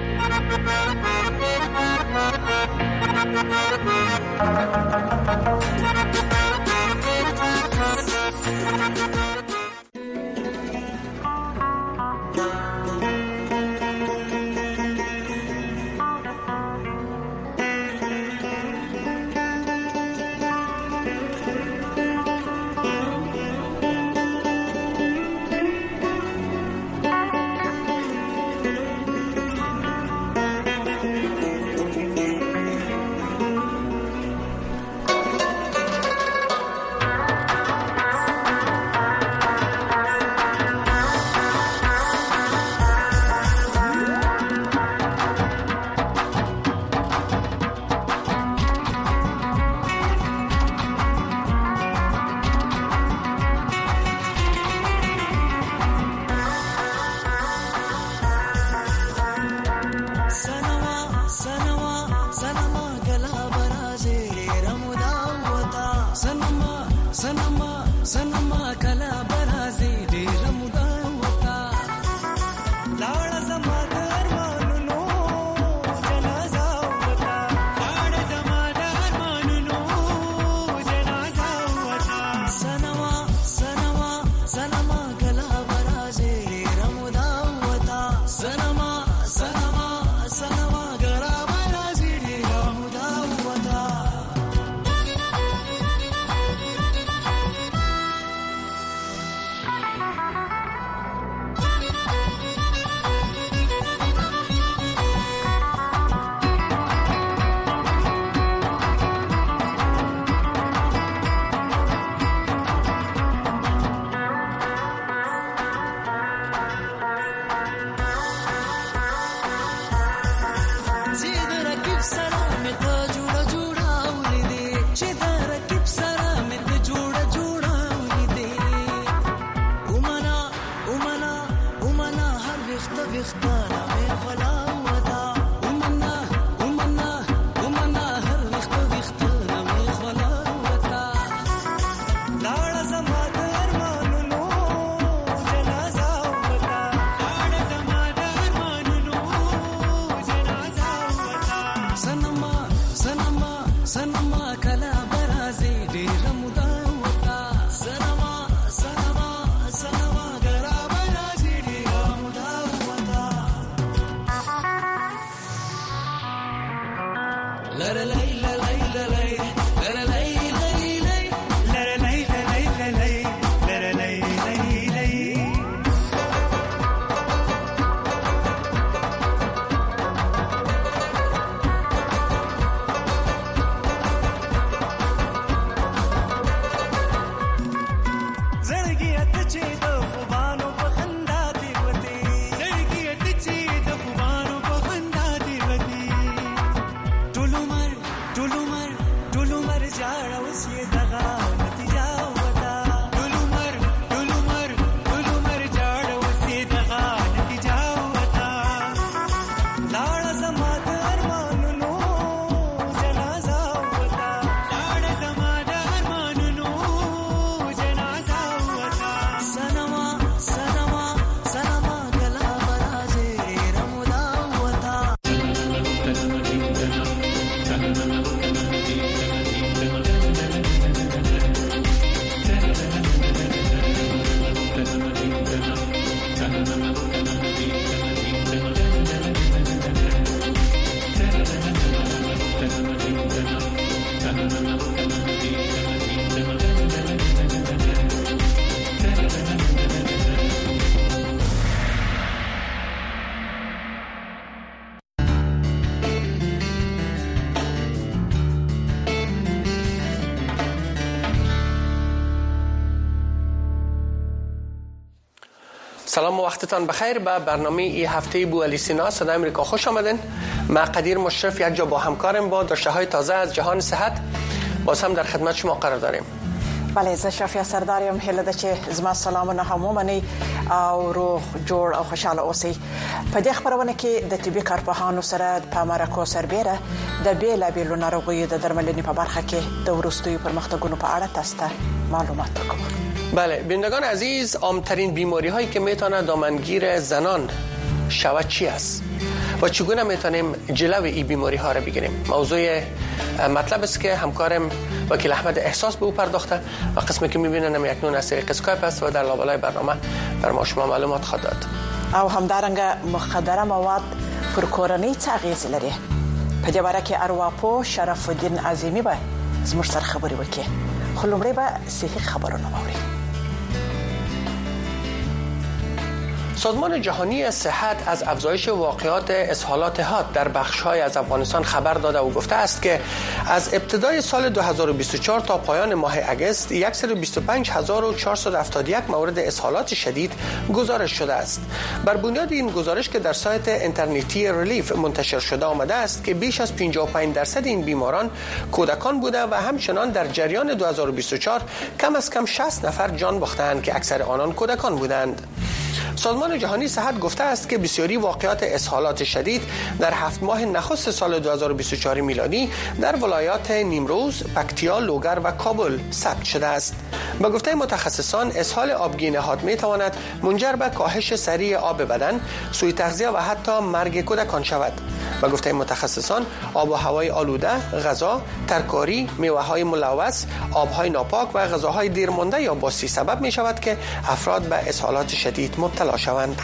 Tulumar سلام و وقتتان بخیر. به برنامه ای هفته بوالی سینا صدای امریکا خوش آمدین. من قدیر مشرف یک جا با همکارم با داشته های تازه از جهان صحت باز هم در خدمت شما قرار داریم. بله، زه شفیع سرداریم. هیله ده چې زما سلامونه هم ومنئ او روغ جوړ او خوشاله اوسئ. په دې خبرونه کې د طبي کارپوهانو سره په مرکو سربېره د بیلابېلو ناروغیو د درملنې په برخه کې د وروستیو پرمختګونو په اړه تاسو ته معلومات ورکوم. بله، بینندگان عزیز، عامترین بیماری هایی که میتونه دامنگیر زنان شود چی است و چگونه میتونیم جلوی این بیماری ها را بگیریم؟ موضوع مطلب است که همکارم وکیل احمد احساس به او پرداخته و قسمی که میبینن اکنون از طریق اسکایپ است و در لابلای برنامه بر ما شما معلومات خواهد داد. او همدارنګه مخدره مواد پر کورنۍ څه اغیز لري؟ په دې باره کې ارواپوه شرف الدین عظیمی به زموږ سره خبرې وکړي. خو لومړی به صحیح خبرونه واورئ. سازمان جهانی صحت از افزایش واقعات اسهالات حاد در بخش‌های از افغانستان خبر داده و گفته است که از ابتدای سال 2024 تا پایان ماه اگست 125471 مورد اسهالات شدید گزارش شده است. بر بنیاد این گزارش که در سایت اینترنتی ریلیف منتشر شده آمده است که بیش از 55% این بیماران کودکان بوده و همچنان در جریان 2024 کم از کم 60 نفر جان باختند که اکثر آنان کودکان بودند. سازمان جهانی صحت گفته است که بسیاری واقعات اسهالات شدید در 7 ماه نخست سال 2024 میلادی در ولایات نیمروز، پکتیا، لوگر و کابل ثبت شده است. به گفته متخصصان اسهال آبگینه حاد می تواند منجر به کاهش سریع آب بدن، سوء تغذیه و حتی مرگ کودکان شود. به گفته متخصصان آب و هوای آلوده، غذا، ترکاری، میوه‌های ملوث، آب‌های ناپاک و غذاهای دیرمانده یا باسی سبب می شود که افراد به اسهالات شدید مبتلا شوند.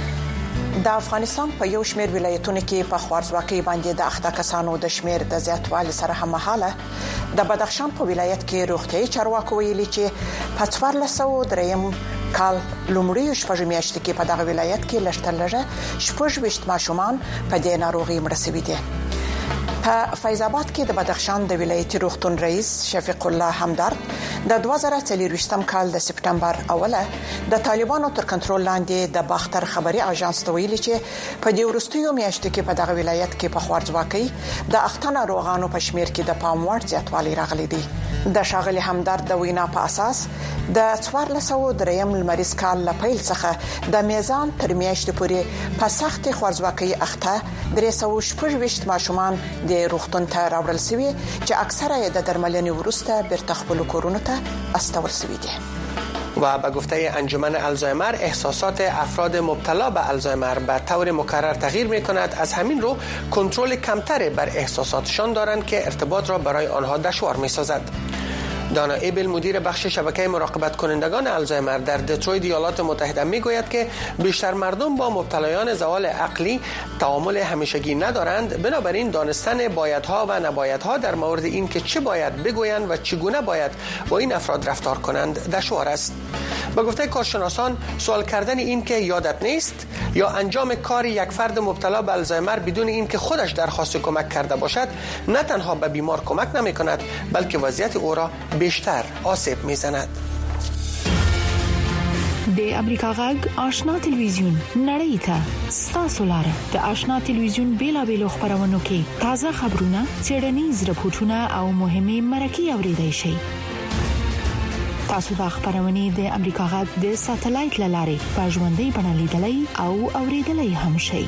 د افغانستان په یو شمېر ولایتونو کې په خوارځواکۍ باندې د اخته کسانو د شمېر د زیاتوالي سره هممهاله د بدخشان په ولایت کې روغتیايي چارواکو ویلي چې په 1403 کال لومړی شپږ میاشتې کې په دغه ولایت کې لږترلږه 26 ماشومان په دې ناروغي مړه شوي دي. په فیض آباد کې د بدخشان د ولایتي روغتون رئیس شفیق الله همدرد د 2024 کال د سپټمبر اوله د طالبانو تر کنټرول لاندې د باختر خبري اژانس ته ویلي چې په دې وروستیو میاشتو کې په دغه ولایت کې په خوارځواکۍ د اخته ناروغانو په شمیر کې د پام وړ زیاتوالی راغلی دی. د شاغلي همدرد د وینا په اساس د 1403 لمریز کال له پیل څخه د میزان تر میاشتې پورې په سخت خوارځواکۍ اخته 326 ماشومان د روغتون ته راوړل شوی چې اکثره د درملنې وروسته بیرته خپل کورونو ته استول شوی دي. و به گفته انجمن آلزایمر احساسات افراد مبتلا به آلزایمر به طور مکرر تغییر می کند. از همین رو کنترل کمتری بر احساساتشان دارند که ارتباط را برای آنها دشوار می سازد. دانا ایبل مدیر بخش شبکه مراقبت کنندگان آلزایمر در دترویت ایالات متحده میگوید که بیشتر مردم با مبتلایان زوال عقلی تعامل همیشگی ندارند، بنابراین دانستن بایدها و نبایدها در مورد این که چه باید بگویند و چگونه باید با این افراد رفتار کنند دشوار است. به گفته کارشناسان سوال کردن این که یادت نیست یا انجام کار یک فرد مبتلا به آلزایمر بدون این که خودش درخواست کمک کرده باشد نه تنها به بیمار کمک نمی کند بلکه وضعیت او را بیشتر آسیب میزند. د امریکا غږ آشنا تلویزیون نړۍ ته ستاسو لاره د آشنا تلویزیون بیلابېلو خبرونو کې تازه خبرونه، څېړنیز راپورټونه او مهمه مرکې اورېدای شئ. تاسو د خبرونې د امریکا غږ د ساتلایت لارې په ژوندۍ بڼه لیدلای او اوریدلای هم شئ.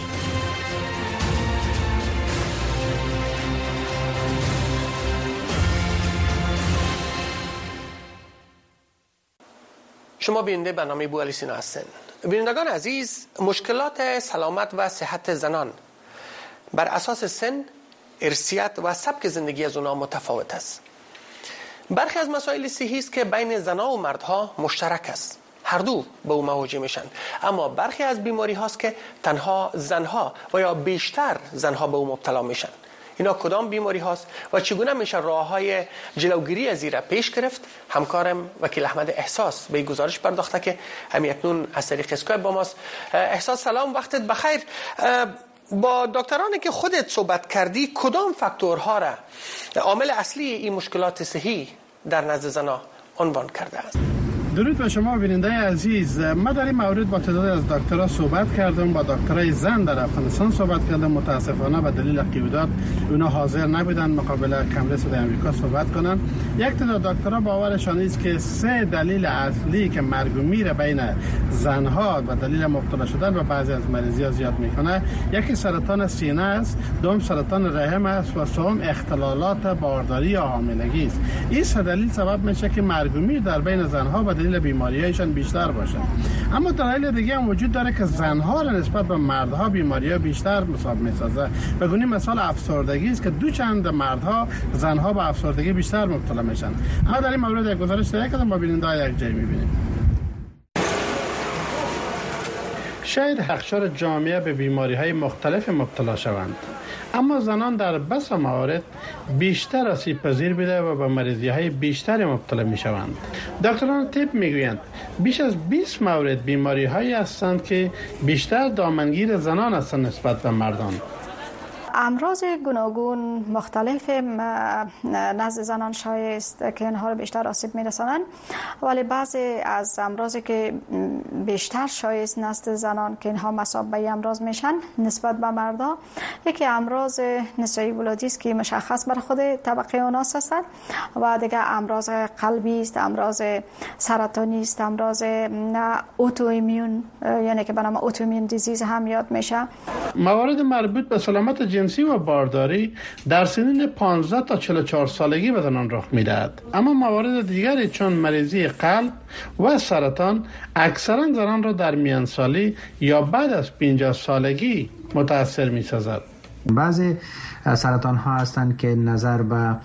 شما بیننده برنامه بوالی سینا هستند. بینندگان عزیز، مشکلات سلامت و صحت زنان بر اساس سن، ارثیت و سبک زندگی از اونها متفاوت است. برخی از مسائل صحی است که بین زنها و مردها مشترک است، هر دو به اون مواجه میشن، اما برخی از بیماری هاست که تنها زنها و یا بیشتر زنها به اون مبتلا میشن. اینا کدام بیماری هاست و چگونه میشه راههای جلوگیری از این را پیش گرفت؟ همکارم وکیل احمد احساس به گزارش پرداخته که همین اکنون از طریق اسکایپ با ماست. احساس سلام، وقتت بخیر. با دکترانی که خودت صحبت کردی کدام فاکتورها را عامل اصلی این مشکلات صحی در نزد زنان عنوان کرده است؟ درود به شما بیننده عزیز. ما در این مورد با تعدادی از دکترها صحبت کردم، با دکترای زن در افغانستان صحبت کردم. متاسفانه به دلیل قیودات اونا حاضر نبودن مقابل کانگرس در امریکا صحبت کنن. یک تعداد دکترها باورشان است که 3 دلیل اصلی که مرگ و میر بین زنها و دلیل مبتلا شدن به بعضی از مریضی‌ها زیاد میکنه، یکی سرطان سینه است، دوم سرطان رحم است و سوم اختلالات بارداری یا حاملگی است. این 3 دلیل سبب میشه که مرگ و میر در بین زنها و دلیل بیماری‌هایشان بیشتر باشه. اما دلایل دیگه هم وجود داره که زنها را نسبت به مردها بیماری‌ها بیشتر مصاب می‌سازه. به گونه مثال افسردگی است که 2 چند مردها زنها به افسردگی بیشتر مبتلا میشن. ما در این مورد یک گزارش تهیه کردیم، با بیننده‌ها یک جای می‌بینیم. شاید اقشار جامعه به بیماری‌های مختلف مبتلا شوند، اما زنان در بسا موارد بیشتر آسیب پذیر بوده و به مریضی‌های بیشتر مبتلا می‌شوند. دکتران طب میگویند بیش از 20 مورد بیماری‌هایی هستند که بیشتر دامنگیر زنان هستند نسبت به مردان. امراض گوناگون مختلف نزد زنان شایع است که اینها رو بیشتر آسیب میرسانند، ولی بعضی از امراضی که بیشتر شایع است نزد زنان که اینها مصاب به امراض میشن نسبت به مردا، یکی امراض نسایی ولادی است که مشخص بر خود طبقه اوناس است و دیگه امراض قلبی است، امراض سرطانی است، امراض اوتو ایمیون یعنی که به نام اوتو ایمیون دیزیز هم یاد میشه. موارد مربوط به سلامت جنسی و بارداری در سنین 15 تا 44 سالگی به زنان رخ میدهد، اما موارد دیگری چون مریضی قلب و سرطان اکثرا زنان را در میانسالی یا بعد از 50 سالگی متاثر می‌سازد. بعضی سرطان ها هستند که نظر به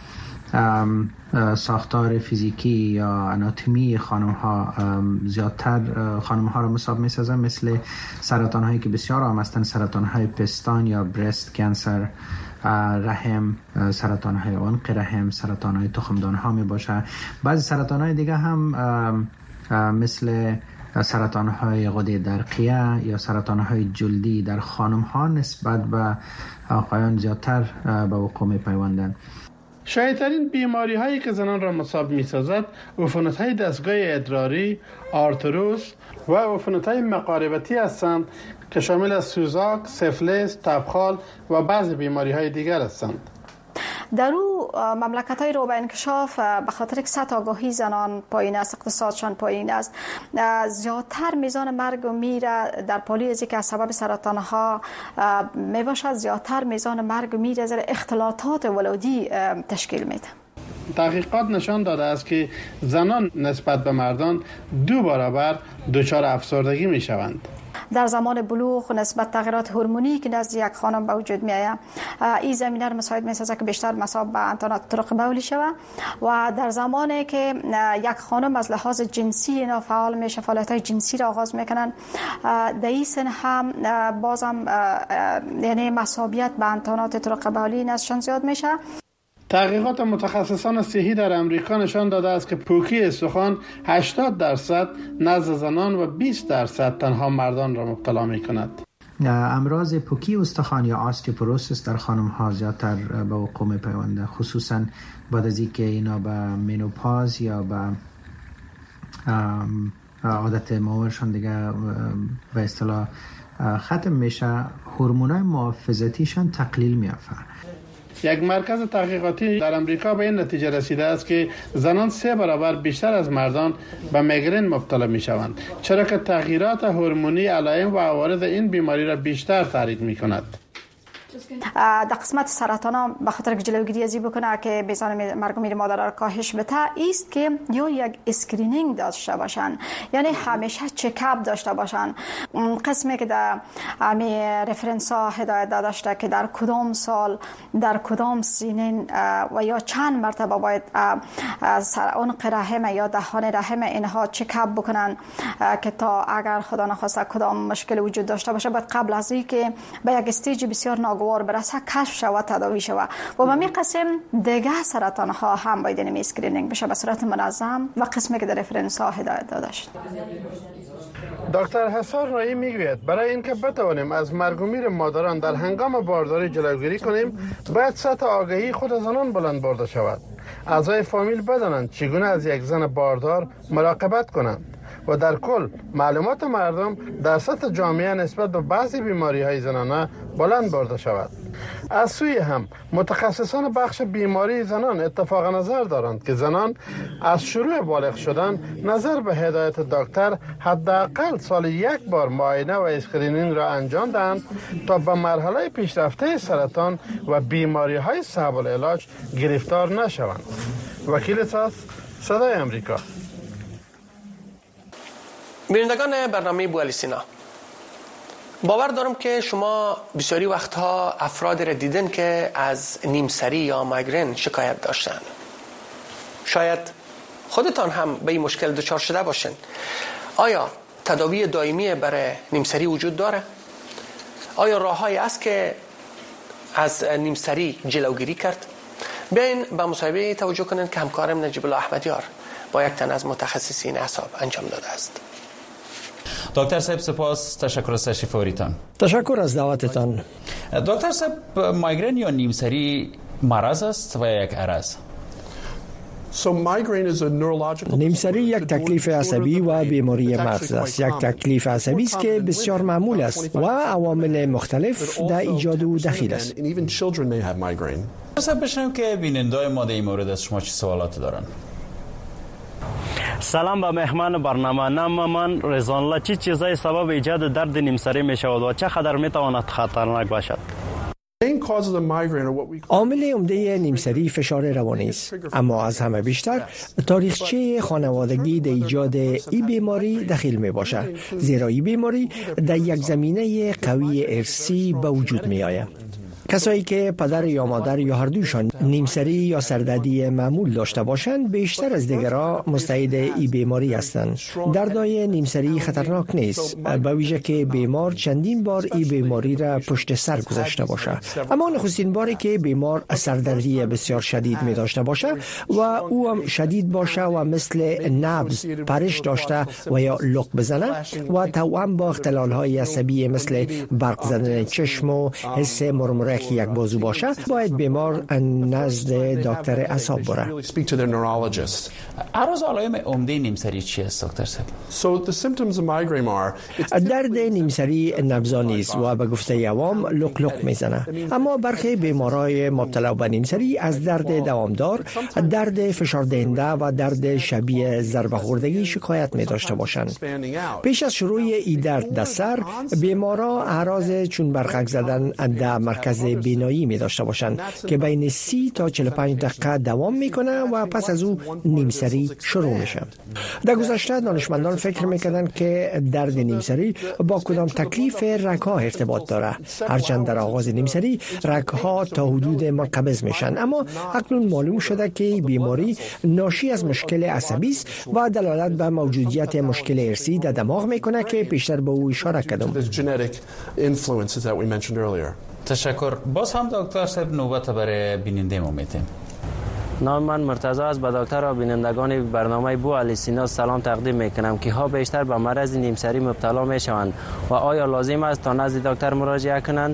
ساختار فیزیکی یا آناتومی خانم ها زیادتر خانم ها را مصاب می سازند، مثل سرطان هایی که بسیار عام هستند، سرطان های پستان یا برست کانسر، رحم، سرطان های عنق رحم، سرطان های تخمدان ها می باشه. بعضی سرطان های دیگه هم مثل سرطان های غده درقیه یا سرطان های جلدی در خانم ها نسبت به آقایان زیادتر به وقوع می پیوندند. شایع‌ترین بیماری هایی که زنان را مصاب می سازد عفونت های دستگاه ادراری، آرتروس و عفونت های مقاربتی هستند که شامل از سوزاک، سفلیس، تبخال و بعضی بیماری های دیگر هستند. در او مملکت‌های رو به انکشاف به خاطر که سطح آگاهی زنان پایین است، اقتصادشان پایین است، زیادتر میزان مرگ و میر در پالی از که از سبب سرطان‌ها میباشد، زیادتر میزان مرگ و میر از اختلاطات ولادی تشکیل میده. تحقیقات نشان داده است که زنان نسبت به مردان 2 برابر دچار افسردگی میشوند. در زمان بلوغ نسبت تغییرات هورمونی که نزد یک خانم به وجود میآید، این زمینه را مساعد میسازه که بیشتر مصاب به انتانات طرق بولی شود و در زمانی که یک خانم از لحاظ جنسی اینا فعال میشه، فعالیت‌های جنسی را آغاز میکنن، در این سن هم بازم یعنی مصابیت به انتانات طرق بولی نزدشان زیاد میشه. تحقیقات متخصصان صحی در امریکا نشان داده است که پوکی استخوان 80% نزد زنان و 20% تنها مردان را مبتلا می کند. امراض پوکی استخوان یا آستیوپوروسیس در خانم ها زیادتر به وقوع می پیونده، خصوصا بعد از اینکه اینا به مینوپاز یا به عادت ماورشان دیگه به اصطلاح ختم میشه، هورمونای محافظتیشان تقلیل میافته. یک مرکز تحقیقاتی در امریکا به این نتیجه رسیده است که زنان 3 برابر بیشتر از مردان به میگرن مبتلا می شوند، چرا که تغییرات هورمونی علائم و عوارض این بیماری را بیشتر تحریک می کند. در قسمت سرطان ها به خاطر که جلوگیری ازی بکنه که میزان مرگ و میر مادر را کاهش بده، است که یا یک اسکرینینگ داشته باشن، یعنی همیشه چکاپ داشته باشن. قسمی که در امی رفرنس ها هدایت داده شده که در کدام سال در کدام سنین و یا چند مرتبه باید عنق رحم یا دهان رحم اینها چکاپ بکنن که تا اگر خدا نخواسته کدام مشکل وجود داشته باشه، باید قبل از اینکه به یک استیج بسیار ناگوار برسه کشف شود تداوی شود و به همین قسم دیگه سرطان ها هم باید این اسکرینینگ بشه به صورت منظم و قسمی که در رفرنس ها هدایت داده شد. دکتر حسار رایی میگوید برای اینکه بتوانیم از مرگ و میر مادران در هنگام بارداری جلوگیری کنیم باید سطح آگاهی خود زنان بلند برده شود. اعضای فامیل بدانند چگونه از یک زن باردار مراقبت کنند و در کل معلومات مردم در سطح جامعه نسبت به بعضی بیماری‌های زنانه بلند برده شود. از سوی هم متخصصان بخش بیماری زنان اتفاق نظر دارند که زنان از شروع بالغ شدن نظر به هدایت دکتر حداقل سال یک بار معاینه و اسکرینینگ را انجام دهند تا به مرحله پیشرفته سرطان و بیماری‌های صعب العلاج گرفتار نشوند. وکیل ساز، صدای امریکا. بینندگان برنامه بوالی سینا، باور دارم که شما بسیاری وقتها افراد را دیدن که از نیمسری یا مایگرین شکایت داشتن. شاید خودتان هم به این مشکل دچار شده باشین. آیا تداوی دائمی برای نیمسری وجود داره؟ آیا راههایی است که از نیمسری جلوگیری کرد؟ بیاین به مصاحبه توجه کنین که همکارم نجیب الله احمدیار با یک تن از متخصصین اعصاب انجام داده است. دکتر صاحب سپاس، تشکر از تشریف آوریدتان. تشکر از دعوتتان. دکتر صاحب، مایگرین یا نیمسری مرض است و یک عرض؟ نیمسری یک تکلیف عصبی و بیماری مغز است. یک تکلیف عصبی است که بسیار معمول است و عوامل مختلف در ایجاد او دخیل است. صاحب بشنم که بینندای ما در این مورد از شما چه سوالات دارن؟ سلام به مهمان برنامه. نام من رضوان الله. چه چیزای سبب ایجاد درد نیمسری می شود و چقدر می تواند خطرناک باشد؟ عامل عمده نیمسری فشار روانی است، اما از همه بیشتر تاریخچه خانوادگی در ایجاد این بیماری دخیل می باشد، زیرا این بیماری در یک زمینه قوی ارثی به وجود می آید. کسایی که پدر یا مادر یا هر دوشان نیمسری یا سردردی معمول داشته باشند بیشتر از دیگران مستعد این بیماری هستند. دردهای نیمسری خطرناک نیست، به ویژه که بیمار چندین بار این بیماری را پشت سر گذاشته باشه. اما نخستین باری که بیمار سردردی بسیار شدید می داشته باشه و او هم شدید باشه و مثل نبض، پرش داشته و یا لق بزنه و توأم با اختلال‌های عصبی مثل برق زدن چشم و حس مرمره یک بازو باشه، باید بیمار نزد دکتر اعصاب بره. عرض علائم عمده نیمسری چی است دکتر صاحب؟ درد نیمسری نبضانی است و به گفته عوام لق لق میزنه، اما برخی بیمارای مبتلا به نیمسری از درد دوامدار، درد فشار دهنده و درد شبیه ضربه خوردگی شکایت می داشته باشند. پیش از شروع این درد در سر، بیمارا اعراض چون برقک زدن در مرکز بینایی می داشته باشند که بین 30 تا 45 دقیقه دوام میکنه و پس از او نیمسری شروع میشه. در گذشته دانشمندان فکر میکردند که درد نیمسری با کدام تکلیف رگ‌ها ارتباط داره، هرچند در آغاز نیمسری رگ‌ها تا حدود منقبض میشن، اما اکنون معلوم شده که بیماری ناشی از مشکل عصبی است و دلالت به موجودیت مشکل ارثی در دماغ میکنه که پیشتر به او اشاره کردم. تشکر. باز هم دکتر صاحب نوبت برای بیننده ما میتیم. نام من مرتضی است. به دکتر و بینندگان برنامه بوالی سینا سلام تقدیم میکنم که ها بیشتر به مرض نیمسری مبتلا میشوند و آیا لازم است تا نزد دکتر مراجعه کنند؟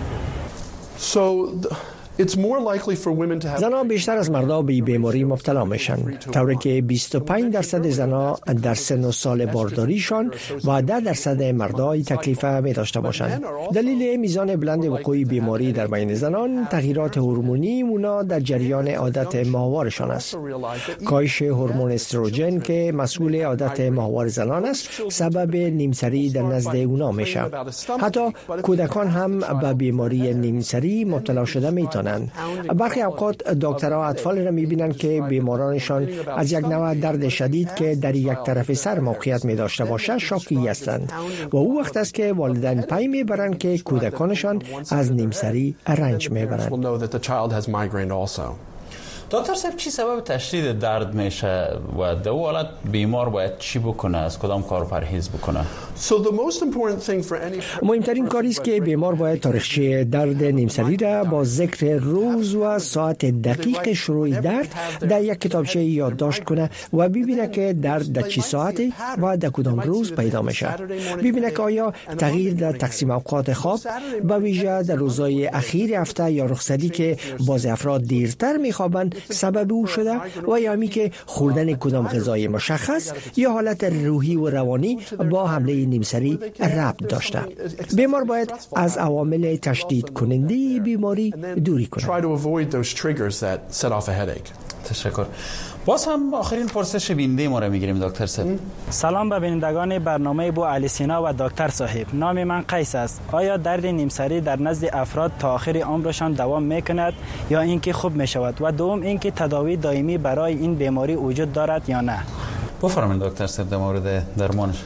زنها بیشتر از مردها به بیماری مبتلا میشن، طوری که 25% زنها در سن و سال بارداریشان و 10% مردها این تکلیف می داشته باشند. دلیل میزان بلند وقوع بیماری در بین زنان تغییرات هورمونی اونا در جریان عادت ماهوارشان است. کاهش هورمون استروژن که مسئول عادت ماهوار زنان است سبب نیمسری در نزد اونا میشه. حتی کودکان هم به بیماری نیمسری مبتلا شده میتونند. برخی اوقات دکترها اطفال را میبینند که بیمارانشان از یک نوع درد شدید که در یک طرف سر موقعیت می داشته باشه شاکی هستند و او وقت است که والدین پی میبرند که کودکانشان از نیمسری رنج میبرند. دکتر صاحب چی سبب تشدید درد میشه و در اون حالت بیمار باید چی بکنه، از کدام کار پرهیز بکنه؟ مهمترین کاری است که بیمار باید تاریخچه درد نیمسری را با ذکر روز و ساعت دقیق شروع درد در یک کتابچه یادداشت کنه و ببینه که درد در چی ساعتی و در کدام روز پیدا میشه. ببینه که آیا تغییر در تقسیم اوقات خواب به ویژه در روزهای اخیر هفته یا رخصتی که بعض افراد دیرتر میخوابند سبب او شده و یا می که خوردن کدام غذای مشخص یا حالت روحی و روانی با حمله نیمسری ربط داشته. بیمار باید از عوامل تشدید کننده بیماری دوری کنه. تشکر. باز هم آخرین پرسش بیننده ما را میگیریم دکتر صاحب. سلام به بینندگان برنامه بو علی سینا و دکتر صاحب. نام من قیس است. آیا درد نیمسری در نزد افراد تا آخر عمرشان دوام میکند یا اینکه خوب میشود؟ و دوم اینکه تداوی دائمی برای این بیماری وجود دارد یا نه؟ بفرمایید دکتر صاحب در مورد درمانش.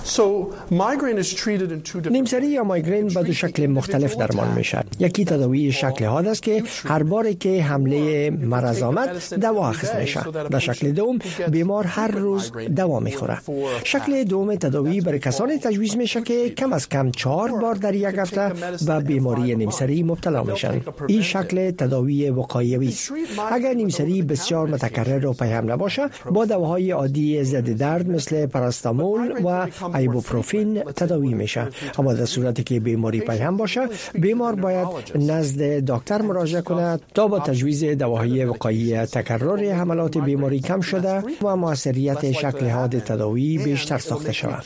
نیمسری یا مایگرین به دو شکل مختلف درمان میشه. یکی تداوی شکل حاد است که هر بار که حمله مرض آمد دوا اخذ میشه. در شکل دوم بیمار هر روز دوا میخوره. شکل دوم تداوی برای کسانی تجویز میشه که کم از کم 4 بار در یک هفته به بیماری نیمسری مبتلا میشن. این شکل تداوی وقایوی است. اگر نیمسری بسیار متکرر و پیهم نباشه با دواهای عادی ضد درد مثل پاراستامول و ایبوپروفین تداوی میشه. اما در صورتی که بیماری پیهم باشه بیمار باید نزد دکتر مراجعه کنه تا با تجویز دواهای وقایعی تکرر حملات بیماری کم شده و موثریت شکل حاد تداوی بیشتر ساخته شود.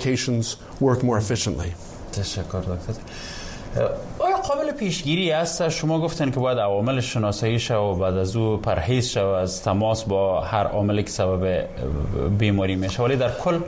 تشکر دکتر. آیا قابل پیشگیری است؟ شما گفتن که باید عوامل شناسایی شود و بعد از او پرهیز شود از تماس با هر عاملی که سبب بیماری میشه، ولی در کل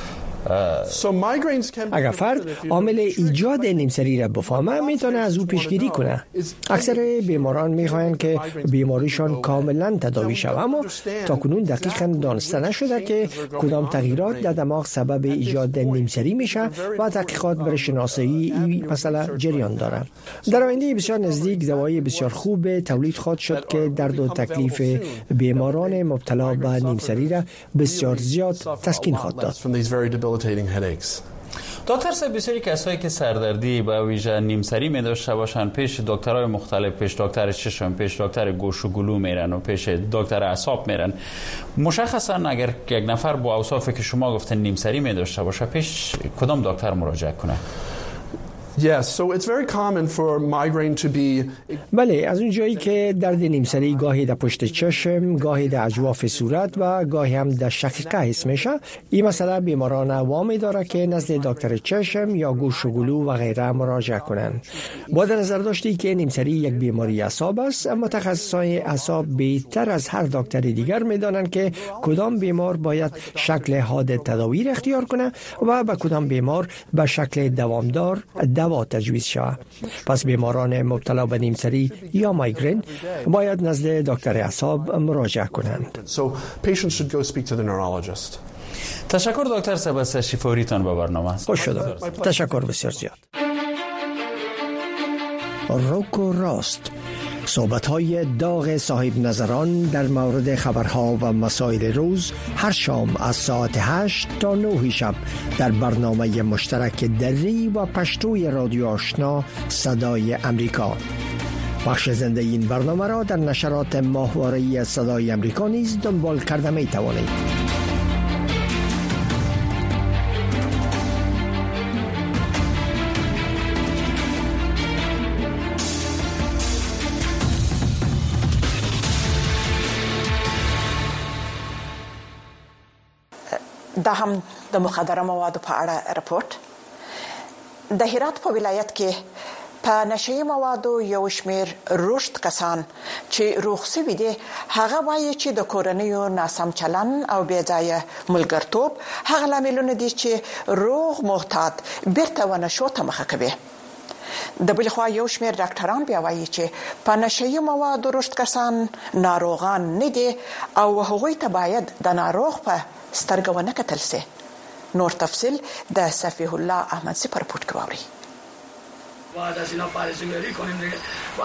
اگر فرد عامل ایجاد نیمسری را بفهمه میتونه از او پیشگیری کنه. اکثر بیماران میخواهند که بیماریشان کاملا تداوی شود، اما تاکنون دقیقاً دانسته نشده که کدام تغییرات در دماغ سبب ایجاد نیمسری میشه و تحقیقات برای شناسایی این مسئله جریان داره. در آینده بسیار نزدیک دوای بسیار خوب تولید خواهد شد که درد و تکلیف بیماران مبتلا به نیمسری را بسیار زیاد تسکین خواهد داد. دکتر صاحب بسیاری کسایی که سردردی با ویژه نیمسری می داشته باشن پیش دکترای مختلف، پیش دکتر چشم، پیش دکتر گوش و گلو میرن و پیش دکتر اعصاب میرن. مشخصا اگر یک نفر با اوصافی که شما گفتن نیمسری می داشته باشه پیش کدام دکتر مراجعه کنه؟ Yes, so it's very common for migraine to be. بله، از اون جایی که درد نیمسری گاهی در پشت چشم، گاهی در اجواف صورت و گاهی هم در شقیقه حس میشه، این مسئله بیماران وامی داره که نزد دکتر چشم یا گوش و گلو و غیره مراجعه کنند. با در نظر داشتی که نیمسری یک بیماری اعصاب است، متخصصای اعصاب بهتر از هر دکتر دیگر میدانند که کدام بیمار باید شکل حاد تداوی را اختیار کنه و به کدام بیمار به شکل دوامدار دوا تجویز شود. پس بیماران مبتلا به نیمسری یا مایگرین باید نزد دکتر اعصاب مراجعه کنند. تشکر دکتر صاحب از تشریف فوریتان به برنامه. خوش شدم. تشکر بسیار زیاد. روک و راست، صحبت‌های داغ صاحب نظران در مورد خبرها و مسائل روز هر شام از ساعت 8 تا 9 شب در برنامه مشترک دری و پشتوی رادیو آشنا صدای امریکا. بخش زنده این برنامه را در نشرات ماهواره‌ای صدای امریکا نیز دنبال کرده می توانید. دا هم د مخدره موادو په اړه رپورت. د هرات په ولایت کې په نشئی موادو یو شمیر رشد کسان چې روغ شوي دي هغه وایي چې د کورنیو ناسم چلن او بې ځایه ملګرتوب هغه لاملونه دي چې روغ محتاط بیرته ونشو ته مخه کوي. د بل خوا یو شمیر ډاکټران بیا وایي چې په نشئی موادو رشد کسان ناروغان نه دي او هغوی ته باید د ناروغ په سترګه ونه کتل سي. نور تفصیل د صفیح الله احمد سي په رپورت کې واوري. بعد از اینا پرهیزگاری کنیم دیگه.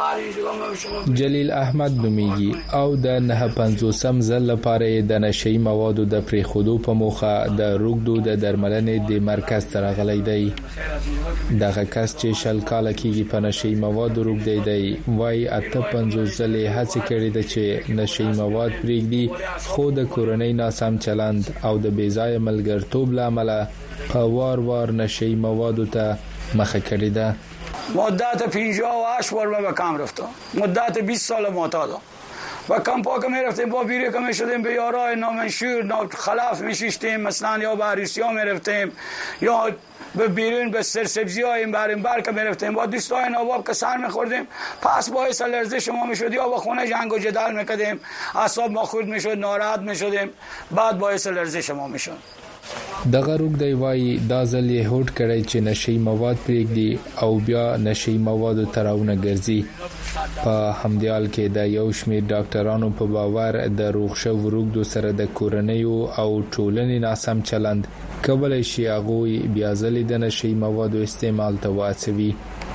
جلیل احمد نومیږي او د 950 ځل لپاره د نشئی موادو د پریښودو په موخه د روغدو د درملنې د مرکز ته راغلی دی. دغه کس چې شل کال کېږي په نشئی موادو روغدی دی وایي 58 ځلې هڅې کړې ده چې نشئی مواد پرېږدي، خو د کورنۍ ناسم چلند او د بېځایه ملګرتوب له امله په وار نشئی موادو ته مخه کړې ده. مدت 58 بار به کم رفتم، مدت 20 سال معتادم و کم پاک می رفتیم، با بیره که می شدیم به یارای نامنشور خلاف می شیشتیم، مثلا یا به عروسی ها می رفتیم یا به بیرون به سرسبزی های این بر که می رفتیم، با دوستای نواب که سر می خوردیم، پس باعث لرزش ما می شد یا با خونه جنگ و جدال می کردیم، اعصاب ما خورد می شد، ناراحت می شدیم، بعد باعث لرزش ما می شد. دغه روغدی وایي دا ځل یې هوډ کړی چې نشئی مواد پرېږدي او بیا نشئی موادو ته راونه ګرځي. په همدې حال کې د یو شمېر ډاکټرانو په باور د روغ شوو روغدو سره د کورنیو او ټولنې ناسم چلند کولی شي هغوی بیا ځلې د نشئی موادو استعمال ته وهڅوي.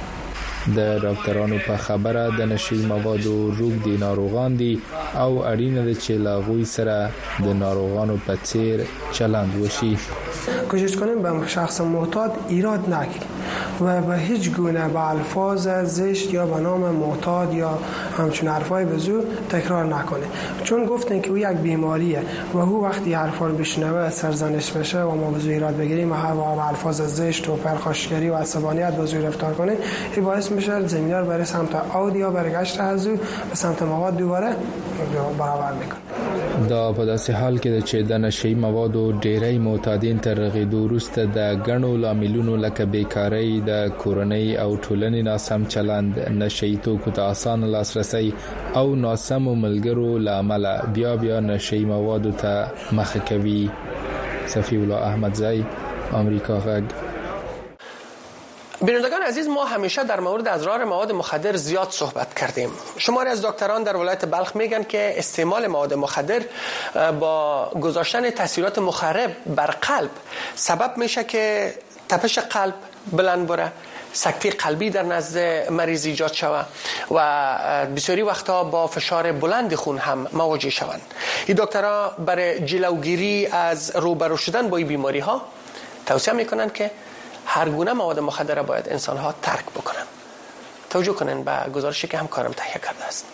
د ډاکټرانو په خبره د نشئی موادو روغدي ناروغان دي او اړینه ده چې له هغوی سره د ناروغانو په څیر چلند وشي. کوشش کنیم به شخص معتاد ایراد نگیریم و به هیچ گونه به الفاظ زشت یا به نام معتاد یا همچون حرفای به زور تکرار نکنه، چون گفتن که او یک بیماریه و او وقتی حرفا رو بشنوه سرزنش بشه و ما به زور ایراد بگیریم و به الفاظ زشت و پرخاشگری و عصبانیت به زور رفتار کنه، این باعث میشه زمینه رو برای سمت اودیا برگشت از او به سمت مواد دوباره برابر میکنه. دا په داسې حال کې چې د نشئی موادو ډېری معتادین تر رغېدو وروسته د ګڼو لاملونو لکه بیکارۍ، د کورنۍ او ټولنې ناسم چلند، نشئی توکو ته اسانه لاسرسی او ناسمو ملګرو له امله بیا نشئی موادو ته مخه کوي. صفی الله احمدزی، آمریکا غږ. بینندگان عزیز، ما همیشه در مورد اضرار مواد مخدر زیاد صحبت کردیم. شماری از دکتران در ولایت بلخ میگن که استعمال مواد مخدر با گذاشتن تاثیرات مخرب بر قلب سبب میشه که تپش قلب بلند بره، سکته قلبی در نزد مریض ایجاد شود و بسیاری وقتا با فشار بلند خون هم مواجه شوند. این دکترها برای جلوگیری از روبرو شدن با این بیماری ها توصیه میکنن که هر گونه مواد مخدر باید انسان ها ترک بکنن. توجه کنن به گزارشی که همکارم تهیه کرده است.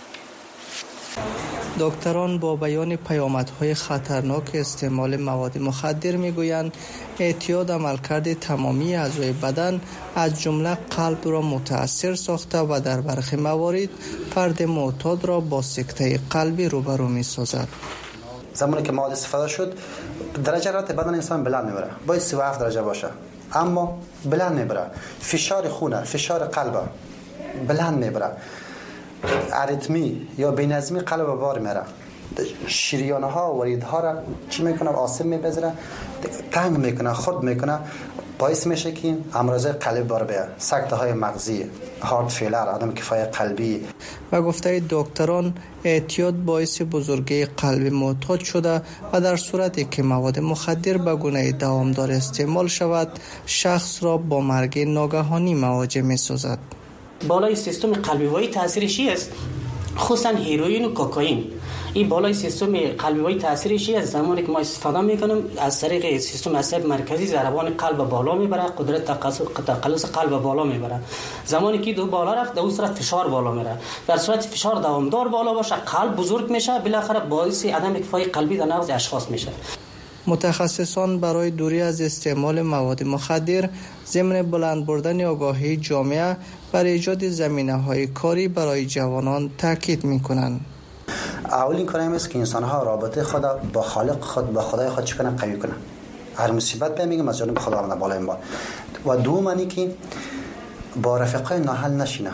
دکتران با بیان پیامدهای خطرناک استعمال مواد مخدر میگویند اعتیاد عملکرد تمامی اعضای بدن از جمله قلب را متاثر ساخته و در برخی موارد فرد معتاد را با سکته قلبی روبرو میسازد. زمانی که مواد استفاده شد درجه حرارت بدن انسان بلند میبره، باید 37 درجه باشه اما بلند میبره، فشار خونه، فشار قلب بلند میبره، اریتمی یا بینظمی قلب بار میره، شریانه ها و وریدها را چی میکنه؟ آسیب میپذیره، تنگ میکنه، خرد میکنه، باعث میشه که امراض قلبی بار بیاد، سکته های مغزی، هارت فیلر، عدم کفایت قلبی. و گفته دکتران اعتیاد باعث بزرگی قلب معتاد شده و در صورتی که مواد مخدر به گونه دوامدار استعمال شود شخص را با مرگ ناگهانی مواجه میسازد. بالای سیستم قلبی وایی تاثیرش است، خصوصا هیروئین و کوکائین. این بالای سیستم قلبی وایی تاثیرش است. زمانی که ما استفاده میکنیم از طریق سیستم عصب مرکزی ضربان قلب بالا میبره، قدرت تقلص قلب بالا میبره. زمانی که دو بالا رفت در اون صورت فشار بالا میره. در صورت فشار دوامدار بالا باشه قلب بزرگ میشه، بالاخره باعث عدم کفایت قلبی در مغز اشخاص میشه. متخصصان برای دوری از استعمال مواد مخدر ضمن بلند بردن آگاهی جامعه بر ایجاد زمینه‌های کاری برای جوانان تاکید می‌کنند. اولین کار این است که انسان‌ها رابطه خود با خالق خود با خدای خود چکنن قوی کنن. هر مصیبت بمیگم از جانب خدا آمده بالای ما. و دوم اینی که با رفقای ناحل نشینه.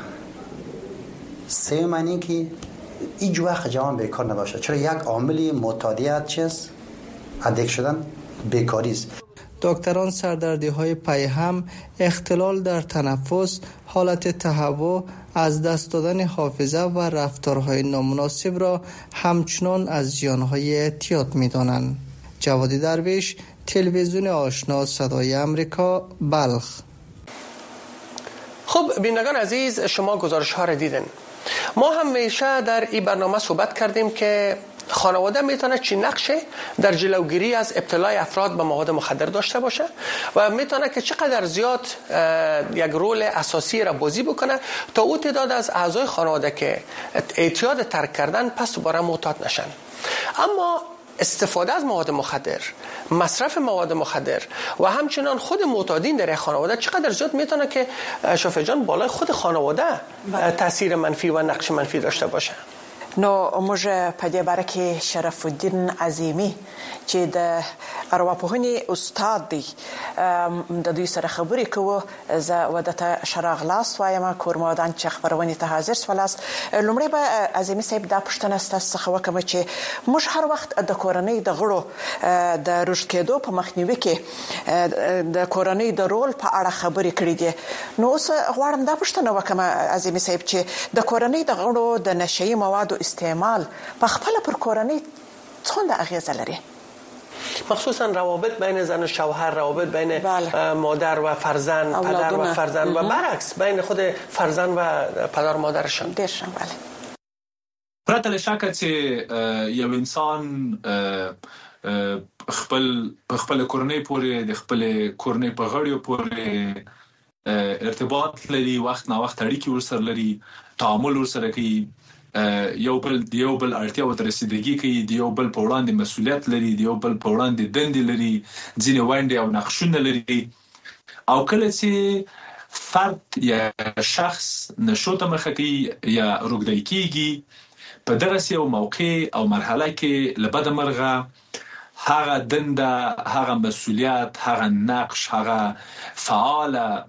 سوم اینی که هیچ وقت جوان بیکار نباشه. چرا یک عامل معتادیت چیست؟ ادک شدن بیکاری است. دکتران سردردی‌های پیهم، اختلال در تنفس، حالت تهوع، از دست دادن حافظه و رفتارهای نامناسب را همچنان از زیانهای اعتیاد می‌دانند. جواد درویش، تلویزیون آشنا، صدای آمریکا، بلخ. خب بینندگان عزیز، شما گزارش ها را دیدین. ما همیشه در این برنامه صحبت کردیم که خانواده میتونه چی نقشه در جلوگیری از ابتلای افراد به مواد مخدر داشته باشه و میتونه که چقدر زیاد یک رول اساسی را بازی بکنه تا او تعداد از اعضای خانواده که اعتیاد ترک کردن پس دوباره معتاد نشن. اما استفاده از مواد مخدر، مصرف مواد مخدر و همچنان خود معتادین در خانواده چقدر زیاد میتونه که شافعی جان بالای خود خانواده تاثیر منفی و نقش منفی داشته باشه. نو موږ په دې باره کې شرف الدین عظیمی چې د ارواپوهنې استاد دی د دوی سره خبرې کوو. زه ودته شراغلاست وایم کورمادان چې خبرونې ته حاضر سولاست. لومړی به عظیمی صاحب دا پوښتنه ستاسو څخه وکړم چې موږ هر وخت د کورنۍ د غړو د رشد کېدو په مخنیوي کې د کورنۍ د رول په اړه خبرې کړې دي. نو اوس غواړم دا پوښتنه وکړم عظیمی صاحب چې د کورنۍ د غړو د نشئی موادو استعمال په خپل پر کورنۍ څنګه اغیزه لري؟ مخصوصا روابط بین زن و شوهر، روابط بین مادر و فرزند، پدر و فرزند و برعکس بین خود فرزند و پدر و مادرشان. درشان بله. پرته له شکه چې یو انسان خپل کورنۍ پورې د خپل کورنۍ په غړیو پورې ارتباط لري، وخت نه وخت اړیکې ورسره لري، تعامل ورسره کوي، یو بل اړتیاو ته رسیدګي کوي، د یو بل په وړاندې مسؤلیت لري، د یو بل په وړاندې دندې لري، ځینې ونډې او نقشونه لري. او کله چې فرد یا شخص نشو ته مخه کوي یا روږدی کیږي، په دغسې یو موقع او مرحله کې له بده مرغه هغه دنده، هغه مسؤلیت، هغه نقش، هغه فعاله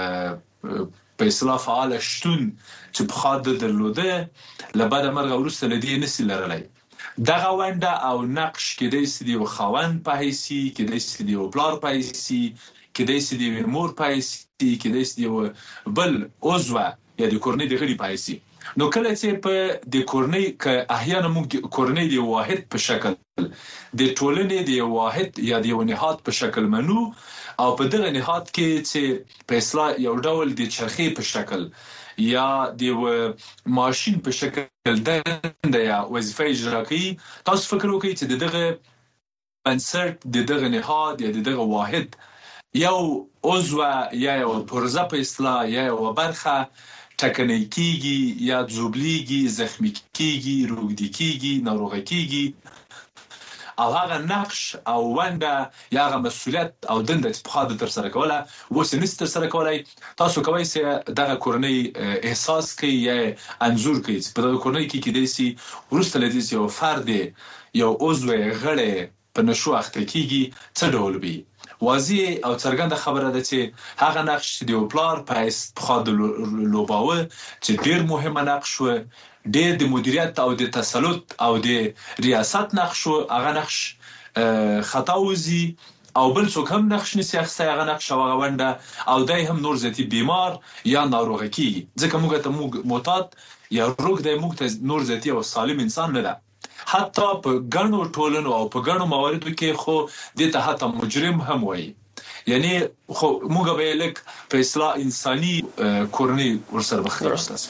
په اصطلاح فعال شتون چې بخواد درلوده له بده مرغه وروسته له دې نسي لرلی. دغه ونډه او نقش کېدای سي د یو خاوند په حیثي، کېدای سي د یو پلار په حیثي، کېدای سي د یوې مور په حیثي، کېدای سي د یو بل عضو یا د کورنۍ د غړي په حیثي. نو کله چې په د کورنۍ که احیانا موږ کورنۍ د یو واحد په شکل د ټولنې د یو واحد یا د یو نهاد په شکل منو، او په دغه نهاد کې چې په اصطلاح یو ډول د چرخې په شکل یا د ماشین په شکل دنده یا وظیفه اجرا کوي، تاسو فکر وکړئ چې دغه بنسټ، دغه نهاد یا دغه واحد یو عضو یا یو پرزه په اصطلاح یا یو برخه ټکنۍ کیږي یا ځوبلیږي، زخمی کیږي، روږدی کیږي، ناروغه کیږي، او هغه نقش او ونډه یا هغه مسؤلیت او دنده چې پخوا د ترسره کوله اوس یې نشي ترسره کولی، تاسو کولی سئ دغه کورنۍ احساس کوي یا انځور کوي چې په دغه کورنۍ کې کېدای سي وروسته له دې چې یو فرد یو عضو غړی په نشو اخته کیږي څه ډول وي. واضح او څرګنده خبره ده چې هغه نقش د یو پلار په حیث پخوا د لوباوه چې ډېر مهمه نقش و، ډېر د مدیریت او د تسلط او د ریاست نقش و، هغه نقش خطا وځي او بل څوک هم نقش نشي اخیستی هغه نقش او هغه ونډه، او دی هم نور زیاتي بیمار یا ناروغه کیږي، ځکه موږ ته معتاد یا روږدی موږ ته نور زیاتي او سالم انسان نه ده. حتی په ګڼو ټولنو او په ګڼو مواردو کې خو دې ته حتی مجرم هم وایي، یعنی خو موږ به یې لږ په اصطلاح انساني کورنۍ ورسره مخ است.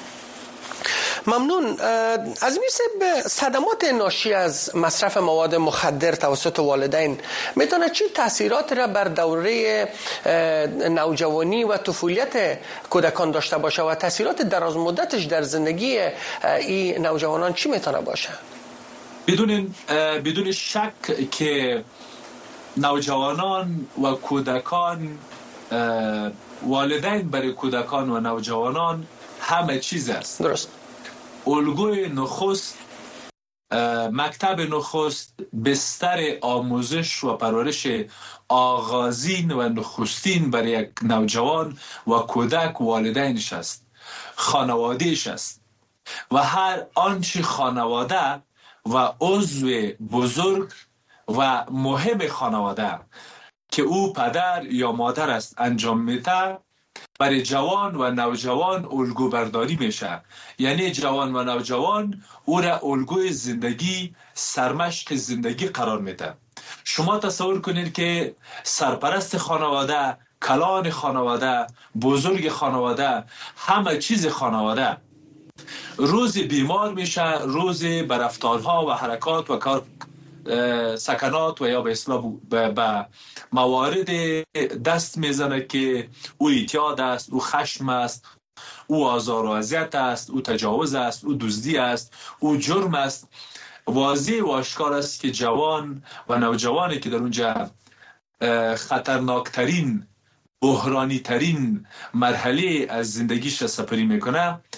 ممنون. عظیمی صاحب، صدمات ناشی از مصرف مواد مخدر توسط والدین میتونه چه تاثیرات را بر دوره نوجوانی و طفولیت کودکان داشته باشه و تاثیرات دراز مدتش در زندگی این نوجوانان چی میتونه باشه؟ بدون شک که نوجوانان و کودکان، والدین برای کودکان و نوجوانان همه چیز است. درست. الگوی نخست، مکتب نخست، بستر آموزش و پرورش آغازین و نخستین برای یک نوجوان و کودک والدینش است، خانوادهش است و هر آنچه خانواده و عضو بزرگ و مهم خانواده که او پدر یا مادر است انجام میده برای جوان و نوجوان الگو برداری میشه. یعنی جوان و نوجوان او را الگوی زندگی، سرمشق زندگی قرار میده. شما تصور کنید که سرپرست خانواده کلان خانواده، بزرگ خانواده، همه چیز خانواده روز بیمار میشه، روز به رفتارها و حرکات و کار سکنات و یا به اصطلاح به موارد دست میزنه که او اعتیاد است، او خشم است، او آزار و اذیت است، او تجاوز است، او دزدی است، او جرم است. واضح و آشکار است که جوان و نوجوانی که در اونجا خطرناکترین، بحرانی ترین مرحله از زندگیش سپری میکنه،